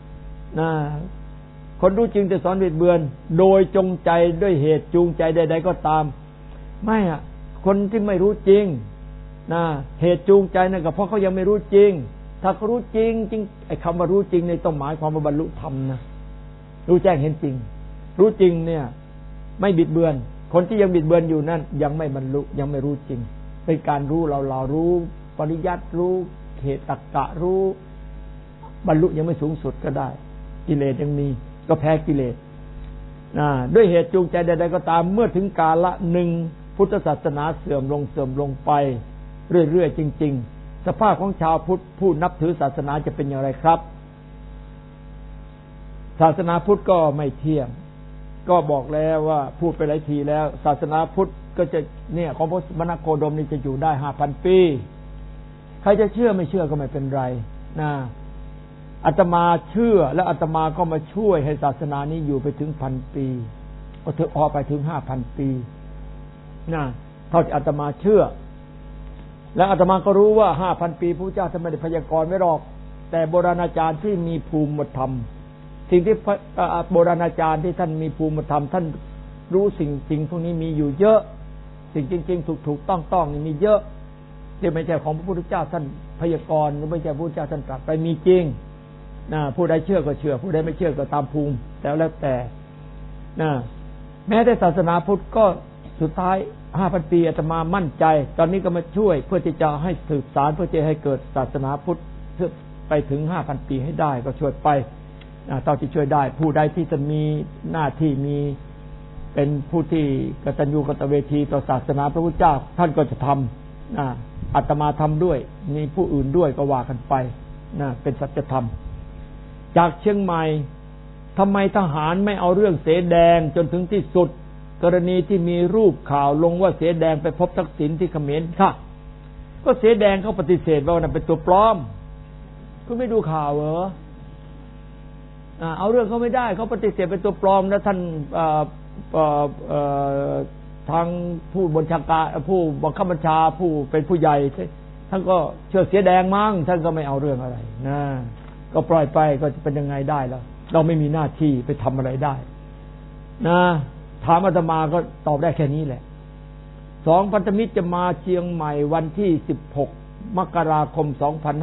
คนรู้จริงแต่สอนบิดเบือนโดยจงใจด้วยเหตุจูงใจใดๆก็ตามไม่คนที่ไม่รู้จริงเหตุจูงใจนั่นก็เพราะเขายังไม่รู้จริงถ้าเขารู้จริงไอ้คำว่ารู้จริงในต้องหมายความว่าบรรลุธรรมนะรู้แจ้งเห็นจริงรู้จริงเนี่ยไม่บิดเบือนคนที่ยังบิดเบือนอยู่นั่นยังไม่บรรลุยังไม่รู้จริงเป็นการรู้เรารู้ปริยัติรู้เหตุตรรกะรู้บรรลุยังไม่สูงสุดก็ได้กิเลสยังมีก็แพ้กิเลสด้วยเหตุจูงใจใดๆก็ตามเมื่อถึงกาลหนึ่งพุทธศาสนาเสื่อมลงไปเรื่อยๆจริงๆสภาพของชาวพุทธผู้นับถือศาสนาจะเป็นอย่างไรครับศาสนาพุทธก็ไม่เที่ยงก็บอกแล้วว่าพูดไปหลายทีแล้วศาสนาพุทธก็จะเนี่ยของพระมณโคดมนี่จะอยู่ได้ 5,000 ปีใครจะเชื่อไม่เชื่อก็ไม่เป็นไรอาตมาเชื่อและอาตมาก็มาช่วยให้ศาสนานี้อยู่ไปถึง 1,000 ปีก็ถึงออกไปถึง 5,000 ปีเท่าที่อาตมาเชื่อและอาตมาก็รู้ว่า 5,000 ปีพระเจ้าท่านไม่ได้พยากรณ์ไว้หรอกแต่โบราณอาจารย์ที่มีภูมิธรรมสิ่งที่โบราณอาจารย์ที่ท่านมีภูมิธรรมท่านรู้สิ่งจริงพวกนี้มีอยู่เยอะสิ่งจริงๆถูกต้องนี่มีเยอะที่ไม่ใช่ของพระพุทธเจ้าท่านพยากรณ์หรือไม่ใช่พระพุทธเจ้าท่านตรัสไปมีจริงผู้ใดเชื่อก็เชื่อผู้ใดไม่เชื่อก็ตามภูมิแล้วแต่แม้แต่ศาสนาพุทธก็สุดท้าย 5,000 ปีอาตมามั่นใจตอนนี้ก็มาช่วยเพื่อที่จะให้สืบสานเพื่อจะให้เกิดศาสนาพุทธเพื่อไปถึง 5,000 ปีให้ได้ก็ช่วยไปเท่าที่ช่วยได้ผู้ใดที่จะมีหน้าที่มีเป็นผู้ที่กตัญญูกตเวทีต่อศาสนาพระพุทธเจ้าท่านก็จะทำอาตมาทำด้วยมีผู้อื่นด้วยก็ว่ากันไปเป็นสัจธรรมจากเชียงใหม่ทำไมทหารไม่เอาเรื่องเสแดงจนถึงที่สุดกรณีที่มีรูปข่าวลงว่าเสแดงไปพบทักษิณที่เขมรค่ะก็เสแดงเขาปฏิเสธว่านั่นเป็นตัวปลอมคุณไม่ดูข่าวเหรอเอาเรื่องเขาไม่ได้เขาปฏิเสธเป็นตัวปลอมนะท่านทางผู้บัญชาการผู้บังคับบัญชาผู้เป็นผู้ใหญ่ท่านก็เชื่อเสียแดงมั้งท่านก็ไม่เอาเรื่องอะไรก็ปล่อยไปก็จะเป็นยังไงได้ล่ะเราไม่มีหน้าที่ไปทำอะไรได้ถามอาตมาก็ตอบได้แค่นี้แหละ2 พันธมิตรจะมาเชียงใหม่วันที่16 มกราคม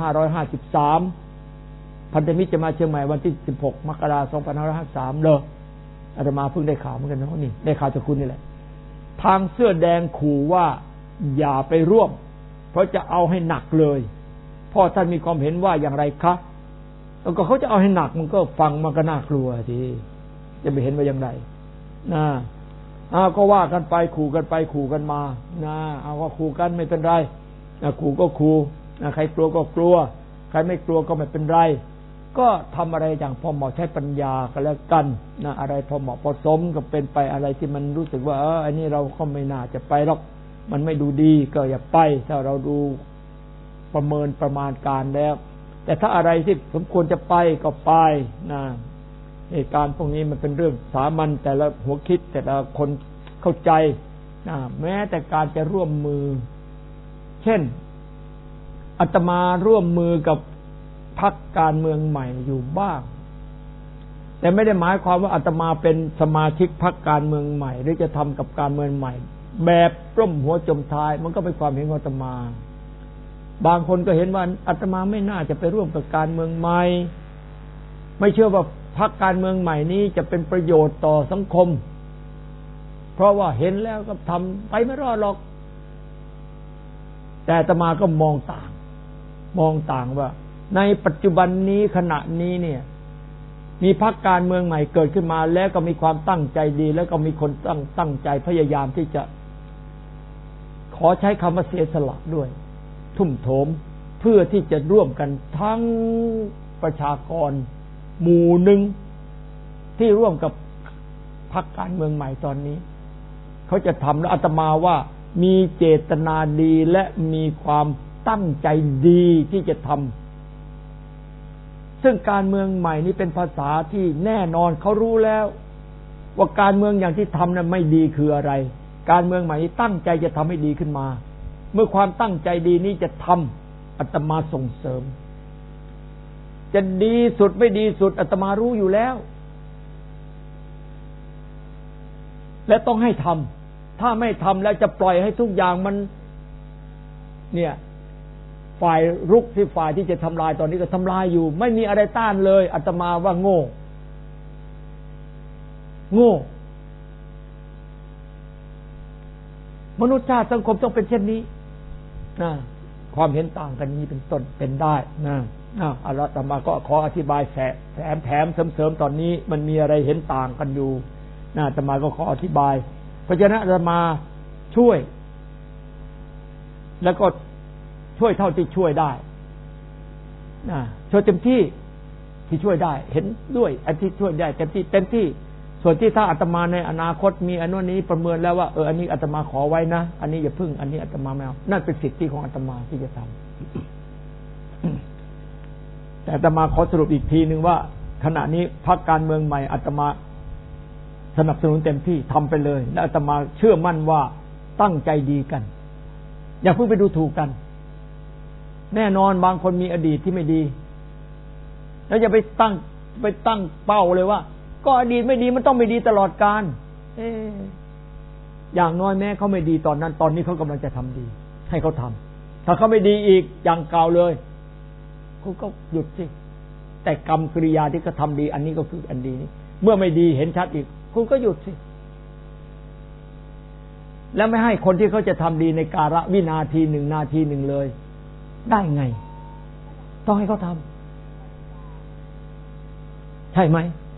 2553พันธมิตรจะมาเชียงใหม่วันที่16 มกราคม 2553เลยอาตมาเพิ่งได้ข่าวเหมือนกันนะนี่ได้ข่าวจากคุณนี่แหละทางเสื้อแดงขู่ว่าอย่าไปร่วมเพราะจะเอาให้หนักเลยพ่อท่านมีความเห็นว่าอย่างไรคะแล้วก็เขาจะเอาให้หนักมันก็ฟังมันก็น่ากลัวทีจะไปเห็นว่าอย่างไรก็ว่ากันไปขู่กันไปขู่กันมานะเอาว่าขู่กันไม่เป็นไรขู่ก็ขู่ใครกลัวก็กลัวใครไม่กลัวก็ไม่เป็นไรก็ทำอะไรอย่างพอเหมาะใช้ปัญญากันแล้วกันนะอะไรพอเหมาะพอสมก็เป็นไปอะไรที่มันรู้สึกว่าอันนี้เราก็ไม่น่าจะไปหรอกมันไม่ดูดีก็อย่าไปถ้าเราดูประเมินประมาณการแล้วแต่ถ้าอะไรที่สมควรจะไปก็ไปนะเหตุการณ์พวกนี้มันเป็นเรื่องสามัญแต่ละหัวคิดแต่ละคนเข้าใจนะแม้แต่การจะร่วมมือเช่นอาตมาร่วมมือกับพรรคการเมืองใหม่อยู่บ้างแต่ไม่ได้หมายความว่าอาตมาเป็นสมาชิกพรรคการเมืองใหม่หรือจะทำกับการเมืองใหม่แบบร่มหัวจมท้ายมันก็เป็นความเห็นของอาตมาบางคนก็เห็นว่าอาตมาไม่น่าจะไปร่วมกับการเมืองใหม่ไม่เชื่อว่าพรรคการเมืองใหม่นี้จะเป็นประโยชน์ต่อสังคมเพราะว่าเห็นแล้วก็ทำไปไม่รอดหรอกแต่อาตมาก็มองต่างว่าในปัจจุบันนี้ขณะนี้เนี่ยมีพรรคการเมืองใหม่เกิดขึ้นมาแล้วก็มีความตั้งใจดีแล้วก็มีคนตั้งใจพยายามที่จะขอใช้คำว่าเสียสละด้วยทุ่มโถมเพื่อที่จะร่วมกันทั้งประชากรหมู่หนึ่งที่ร่วมกับพรรคการเมืองใหม่ตอนนี้เขาจะทำแล้วอาตมาว่ามีเจตนาดีและมีความตั้งใจดีที่จะทำซึ่งการเมืองใหม่นี้เป็นภาษาที่แน่นอนเขารู้แล้วว่าการเมืองอย่างที่ทำนั้นไม่ดีคืออะไรการเมืองใหม่นี้ตั้งใจจะทำให้ดีขึ้นมาเมื่อความตั้งใจดีนี้จะทำอาตมาส่งเสริมจะดีสุดไม่ดีสุดอาตมารู้อยู่แล้วและต้องให้ทำถ้าไม่ทำแล้วจะปล่อยให้ทุกอย่างมันเนี่ยฝ่ายรุกที่ฝ่ายที่จะทำลายตอนนี้ก็ทำลายอยู่ไม่มีอะไรต้านเลยอาตมาว่าโง่มนุษยชาติสังคมต้องเป็นเช่นนี้นะความเห็นต่างกันนี้เป็นต้นเป็นได้นะอาตมาก็ขออธิบายแถมเสริมตอนนี้มันมีอะไรเห็นต่างกันอยู่นะอาตมาก็ขออธิบายเพราะฉะนั้นอาตมาช่วยแล้วก็ช่วยเท่าที่ช่วยได้ช่วยเต็มที่ที่ช่วยได้เห็นด้วยอันที่ช่วยได้เต็มที่ส่วนที่ถ้าอาตมาในอนาคตมีอันนี้ประเมินแล้วว่าอันนี้อาตมาขอไว้นะอันนี้อย่าพึ่งอันนี้อาตมาไม่เอานั่นเป็นสิทธิของอาตมาที่จะทำแต่อาตมาขอสรุปอีกทีนึงว่าขณะนี้พรรคการเมืองใหม่อาตมาสนับสนุนเต็มที่ทำไปเลยและอาตมาเชื่อมั่นว่าตั้งใจดีกันอย่าเพิ่งไปดูถูกกันแน่นอนบางคนมีอดีตที่ไม่ดีแล้วอย่าไปตั้งเป้าเลยว่าก็อดีตไม่ดีมันต้องไม่ดีตลอดกาลอย่างน้อยแม้เขาไม่ดีตอนนั้นตอนนี้เขากำลังจะทำดีให้เขาทำถ้าเขาไม่ดีอีกอย่างเก่าเลยคุณก็หยุดสิแต่กรรมกริยาที่เขาทำดีอันนี้ก็คืออันดีนี้เมื่อไม่ดีเห็นชัดอีกคุณก็หยุดสิแล้วไม่ให้คนที่เขาจะทำดีในกาลวินาทีหนึ่งนาทีหนึ่งเลยได้ไงต้องให้เขาทำใช่ไหม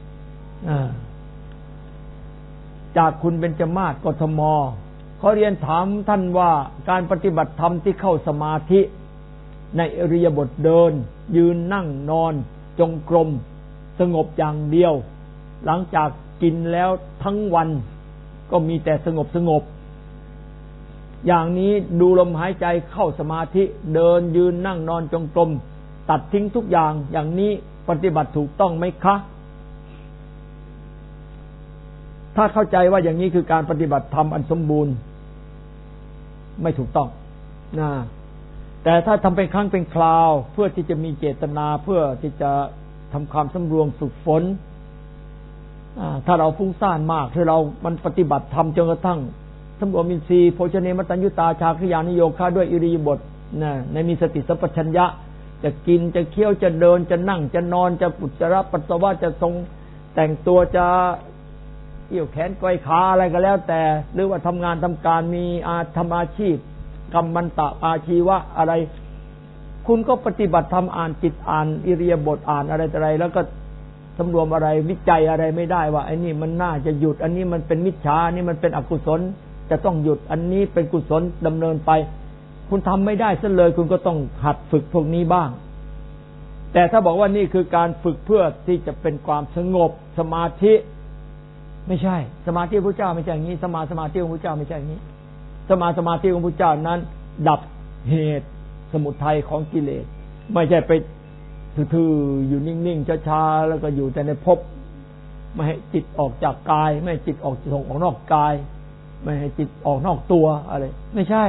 จากคุณเบญจมาศกทมเขาเรียนถามท่านว่าการปฏิบัติธรรมที่เข้าสมาธิในอิริยาบถเดินยืนนั่งนอนจงกรมสงบอย่างเดียวหลังจากกินแล้วทั้งวันก็มีแต่สงบอย่างนี้ดูลมหายใจเข้าสมาธิเดินยืนนั่งนอนจงกรมตัดทิ้งทุกอย่างนี้ปฏิบัติถูกต้องไหมคะถ้าเข้าใจว่าอย่างนี้คือการปฏิบัติธรรมอันสมบูรณ์ไม่ถูกต้องนะแต่ถ้าทำเป็นครั้งเป็นคราวเพื่อที่จะมีเจตนาเพื่อที่จะทำความสำรวมฝึกฝนถ้าเราฟุ้งซ่านมากถ้าเรามันปฏิบัติธรรมจนกระทั่งสำรวมอินทรีย์โภชเนมัตตัญญุตาชาคริยานิโยคะด้วยอิริยาบถในมีสติสัมปชัญญะจะกินจะเคี้ยวจะเดินจะนั่งจะนอนจะอุจจาระปัสสาวะจะทรงแต่งตัวจะเกี่ยวแขนก้อยขาอะไรก็แล้วแต่หรือว่าทำงานทำการมีทำอาชีพกรรมันตะอาชีวะอะไรคุณก็ปฏิบัติธรรมอ่านจิตอ่านอิริยาบถอ่านอะไรแล้วก็สำรวมอะไรวิจัยอะไรไม่ได้ว่าไอ้นี่มันน่าจะหยุดอันนี้มันเป็นมิจฉาอันนี้มันเป็นอกุศลจะต้องหยุดอันนี้เป็นกุศลดำเนินไปคุณทำไม่ได้ซะเลยคุณก็ต้องหัดฝึกพวกนี้บ้างแต่ถ้าบอกว่านี่คือการฝึกเพื่อที่จะเป็นความสงบสมาธิไม่ใช่สมาธิพระพุทธเจ้าไม่ใช่อย่างนี้สมาธิของพระพุทธเจ้าไม่ใช่อย่างนี้สมาธิของพระพุทธเจ้านั้นดับเหตุสมุทัยของกิเลสไม่ใช่ไปทื่อๆอยู่นิ่งๆช้าๆแล้วก็อยู่แต่ในภพไม่ให้จิตออกจากกายไม่ให้จิตออกนอกกายไม่ให้จิตออกนอกตัวอะไรไม่ใช่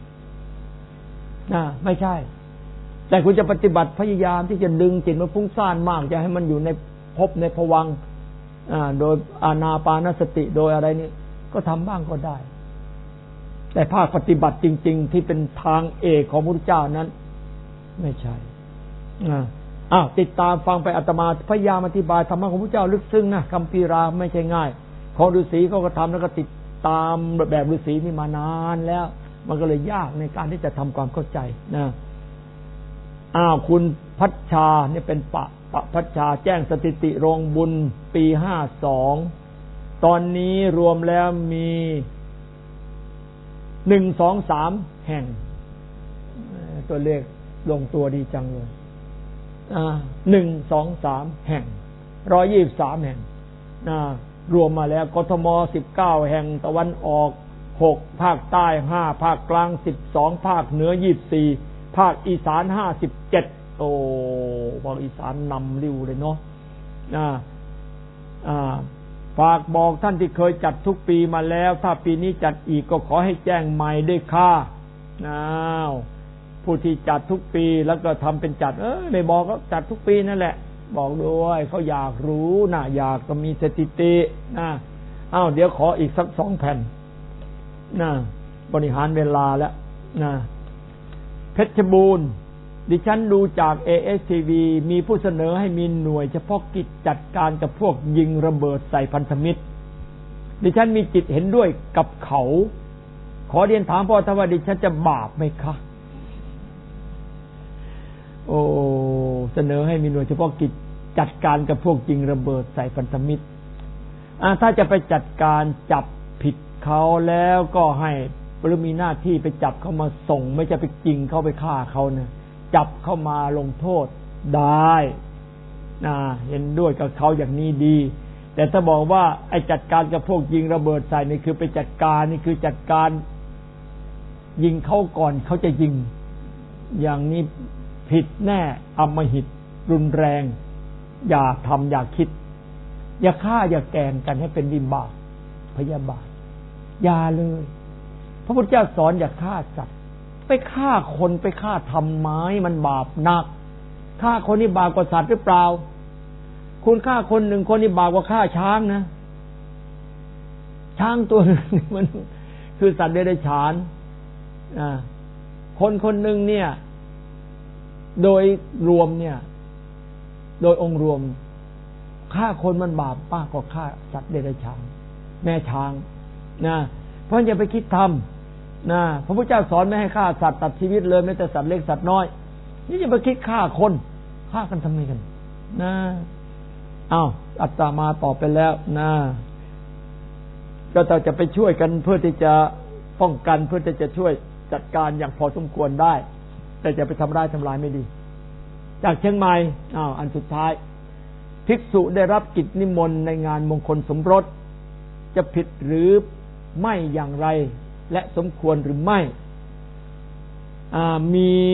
ไม่ใช่แต่คุณจะปฏิบัติพยายามที่จะดึงจิตมันฟุ้งซ่านมากจะให้มันอยู่ในภพในภวังค์โดยอานาปานสติโดยอะไรนี่ก็ทำบ้างก็ได้แต่ภาคปฏิบัติจริงๆที่เป็นทางเอกของพระพุทธเจ้านั้นไม่ใช่ติดตามฟังไปอาตมาพยายามอธิบายธรรมะของพระพุทธเจ้าลึกซึ้งนะคัมภีราไม่ใช่ง่ายของฤาษีเขาก็ทำแล้วก็ติดตามแบบฤาษีนี่มานานแล้วมันก็เลยยากในการที่จะทำความเข้าใจนะคุณพัชชาเนี่ยเป็นปะพัชชาแจ้งสถิติโรงบุญปี52ตอนนี้รวมแล้วมี1 2 3แห่งตัวเลขลงตัวดีจังเลย1 2 3แห่ง123แห่งรวมมาแล้วกทม19แห่งตะวันออก6ภาคใต้5ภาคกลาง12ภาคเหนือ24ภาคอีสาน57โอ้ภาคอีสานนำริ้วเลยเนาะฝากบอกท่านที่เคยจัดทุกปีมาแล้วถ้าปีนี้จัดอีกก็ขอให้แจ้งใหม่ด้วยค่ะผู้ที่จัดทุกปีแล้วก็ทำเป็นจัดไม่บอกก็จัดทุกปีนั่นแหละบอกด้วยเขาอยากรู้นะอยากจะมีสถิติเดี๋ยวขออีกสัก2 แผ่นบริหารเวลาแล้วเพชรบูรณ์ดิฉันดูจาก ASTV มีผู้เสนอให้มีหน่วยเฉพาะกิจจัดการกับพวกยิงระเบิดใส่พันธมิตรดิฉันมีจิตเห็นด้วยกับเขาขอเรียนถามพ่อท่านว่าดิฉันจะบาปไหมคะเสนอให้มีหน่วยเฉพาะกิจจัดการกับพวกยิงระเบิดใส่พันธมิตรถ้าจะไปจัดการจับผิดเขาแล้วก็ให้หรือมีหน้าที่ไปจับเขามาส่งไม่ใช่ไปยิงเขาไปฆ่าเขานะจับเข้ามาลงโทษได้เห็นด้วยกับเขาอย่างนี้ดีแต่ถ้าบอกว่าไอ้จัดการกับพวกยิงระเบิดใส่นี่คือไปจัดการนี่คือจัดการยิงเขาก่อนเขาจะยิงอย่างนี้ผิดแน่อำมหิตรุนแรงอย่าทำอย่าคิดอย่าฆ่าอย่าแกล้งกันให้เป็นวิบากพยาบาทอย่าเลยพระพุทธเจ้าสอนอย่าฆ่าสัตว์ไปฆ่าคนไปฆ่าทำไมมันบาปหนักฆ่าคนนี่บาปกว่าสัตว์หรือเปล่าคุณฆ่าคนหนึ่งคนนี่บาปกว่าฆ่าช้างนะช้างตัวนึงมันคือสัตว์เดรัจฉานคนคนหนึ่งเนี่ยโดยรวมเนี่ยโดยองค์รวมฆ่าคนมันบาปมากกว่าฆ่าสัตว์เดรัจฉานแม่ช้างเพราะอย่าไปคิดทำพระพุทธเจ้าสอนไม่ให้ฆ่าสัตว์ตัดชีวิตเลยแม้แต่สัตว์เล็กสัตว์น้อยนี่อย่าไปคิดฆ่าคนฆ่ากันทำไมกันอาตมาตอบไปแล้วก็เราจะไปช่วยกันเพื่อที่จะป้องกันเพื่อที่จะช่วยจัดการอย่างพอสมควรได้แต่จะไปทำร้ายทำลายไม่ดีจากเชียงใหม่อันสุดท้ายภิกษุได้รับกิจนิมนต์ในงานมงคลสมรสจะผิดหรือไม่อย่างไรและสมควรหรือไม่มี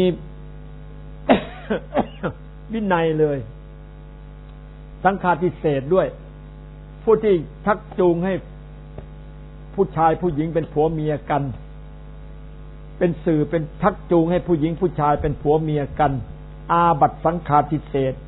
วินัยเลยสังฆาทิเศษด้วยผู้ที่ชักจูงให้ผู้ชายผู้หญิงเป็นผัวเมียกันเป็นสื่อเป็นชักจูงให้ผู้หญิงผู้ชายเป็นผัวเมียกันอาบัติสังฆาทิเศษ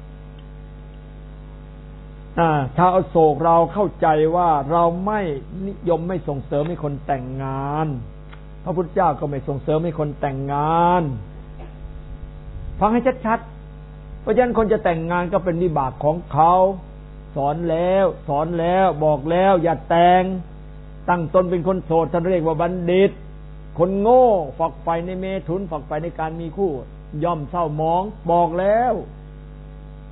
ชาวอโศกเราเข้าใจว่าเราไม่นิยมไม่ส่งเสริมให้คนแต่งงานพระพุทธเจ้าก็ไม่ส่งเสริมให้คนแต่งงานฟังให้ชัดๆเพราะฉะนั้นคนจะแต่งงานก็เป็นวิบากของเขาสอนแล้วบอกแล้วอย่าแต่งตั้งตนเป็นคนโสดท่านเรียกว่าบัณฑิตคนโง่ฝักใฝ่ในเมถุนฝักใฝ่ในการมีคู่ย่อมเศร้าหมองบอกแล้ว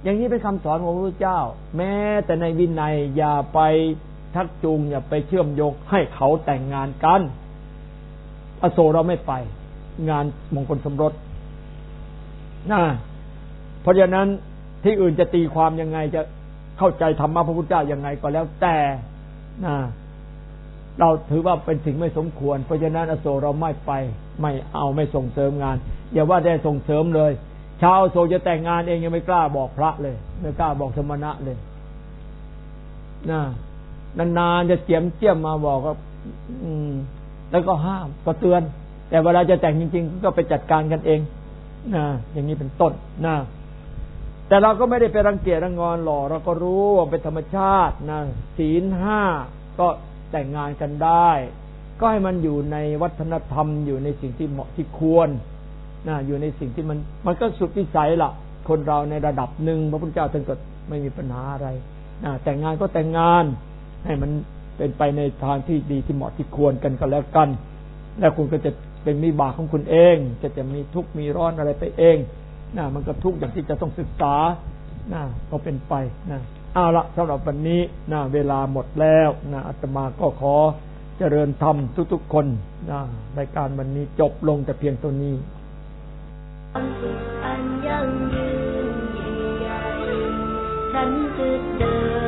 อย่างนี้เป็นคำสอนของพระพุทธเจ้าแม้แต่ในวินัยอย่าไปทักจูงอย่าไปเชื่อมโยงให้เขาแต่งงานกันอโศกเราไม่ไปงานมงคลสมรสนะเพราะฉะนั้นที่อื่นจะตีความยังไงจะเข้าใจธรรมะพระพุทธเจ้ายังไงก็แล้วแต่นะเราถือว่าเป็นสิ่งไม่สมควรเพราะฉะนั้นอโศกเราไม่ไปไม่เอาไม่ส่งเสริมงานอย่าว่าได้ส่งเสริมเลยชาวอโศกจะแต่งงานเองยังไม่กล้าบอกพระเลยไม่กล้าบอกสมณะเลยนะนานๆจะเจียมมาบอกว่าแล้วก็ห้ามก็เตือนแต่เวลาจะแต่งจริงๆก็ไปจัดการกันเองนะอย่างนี้เป็นต้นนะแต่เราก็ไม่ได้ไปรังเกียจรังงอนหรอกเราก็รู้ว่าเป็นธรรมชาตินะศีล 5ก็แต่งงานกันได้ก็ให้มันอยู่ในวัฒนธรรมอยู่ในสิ่งที่เหมาะที่ควรนะอยู่ในสิ่งที่มันก็สุดวิสัยล่ะคนเราในระดับหนึ่งพระพุทธเจ้าท่านก็ไม่มีปัญหาอะไรนะแต่งงานก็แต่งงานให้มันเป็นไปในทางที่ดีที่เหมาะที่ควรกันก็แล้วกันแล้วคุณก็จะเป็นวิบากของคุณเองจะมีทุกข์มีร้อนอะไรไปเองนะมันก็ทุกข์อย่างที่จะต้องศึกษานะก็เป็นไปนะเอาละสำหรับวันนี้นะเวลาหมดแล้วนะอาตมาก็ขอเจริญธรรมทุกๆคนนะรายการวันนี้จบลงแต่เพียงเท่านี้ความสุขอันยั่งยืนใหญ่ฉันจะเดิน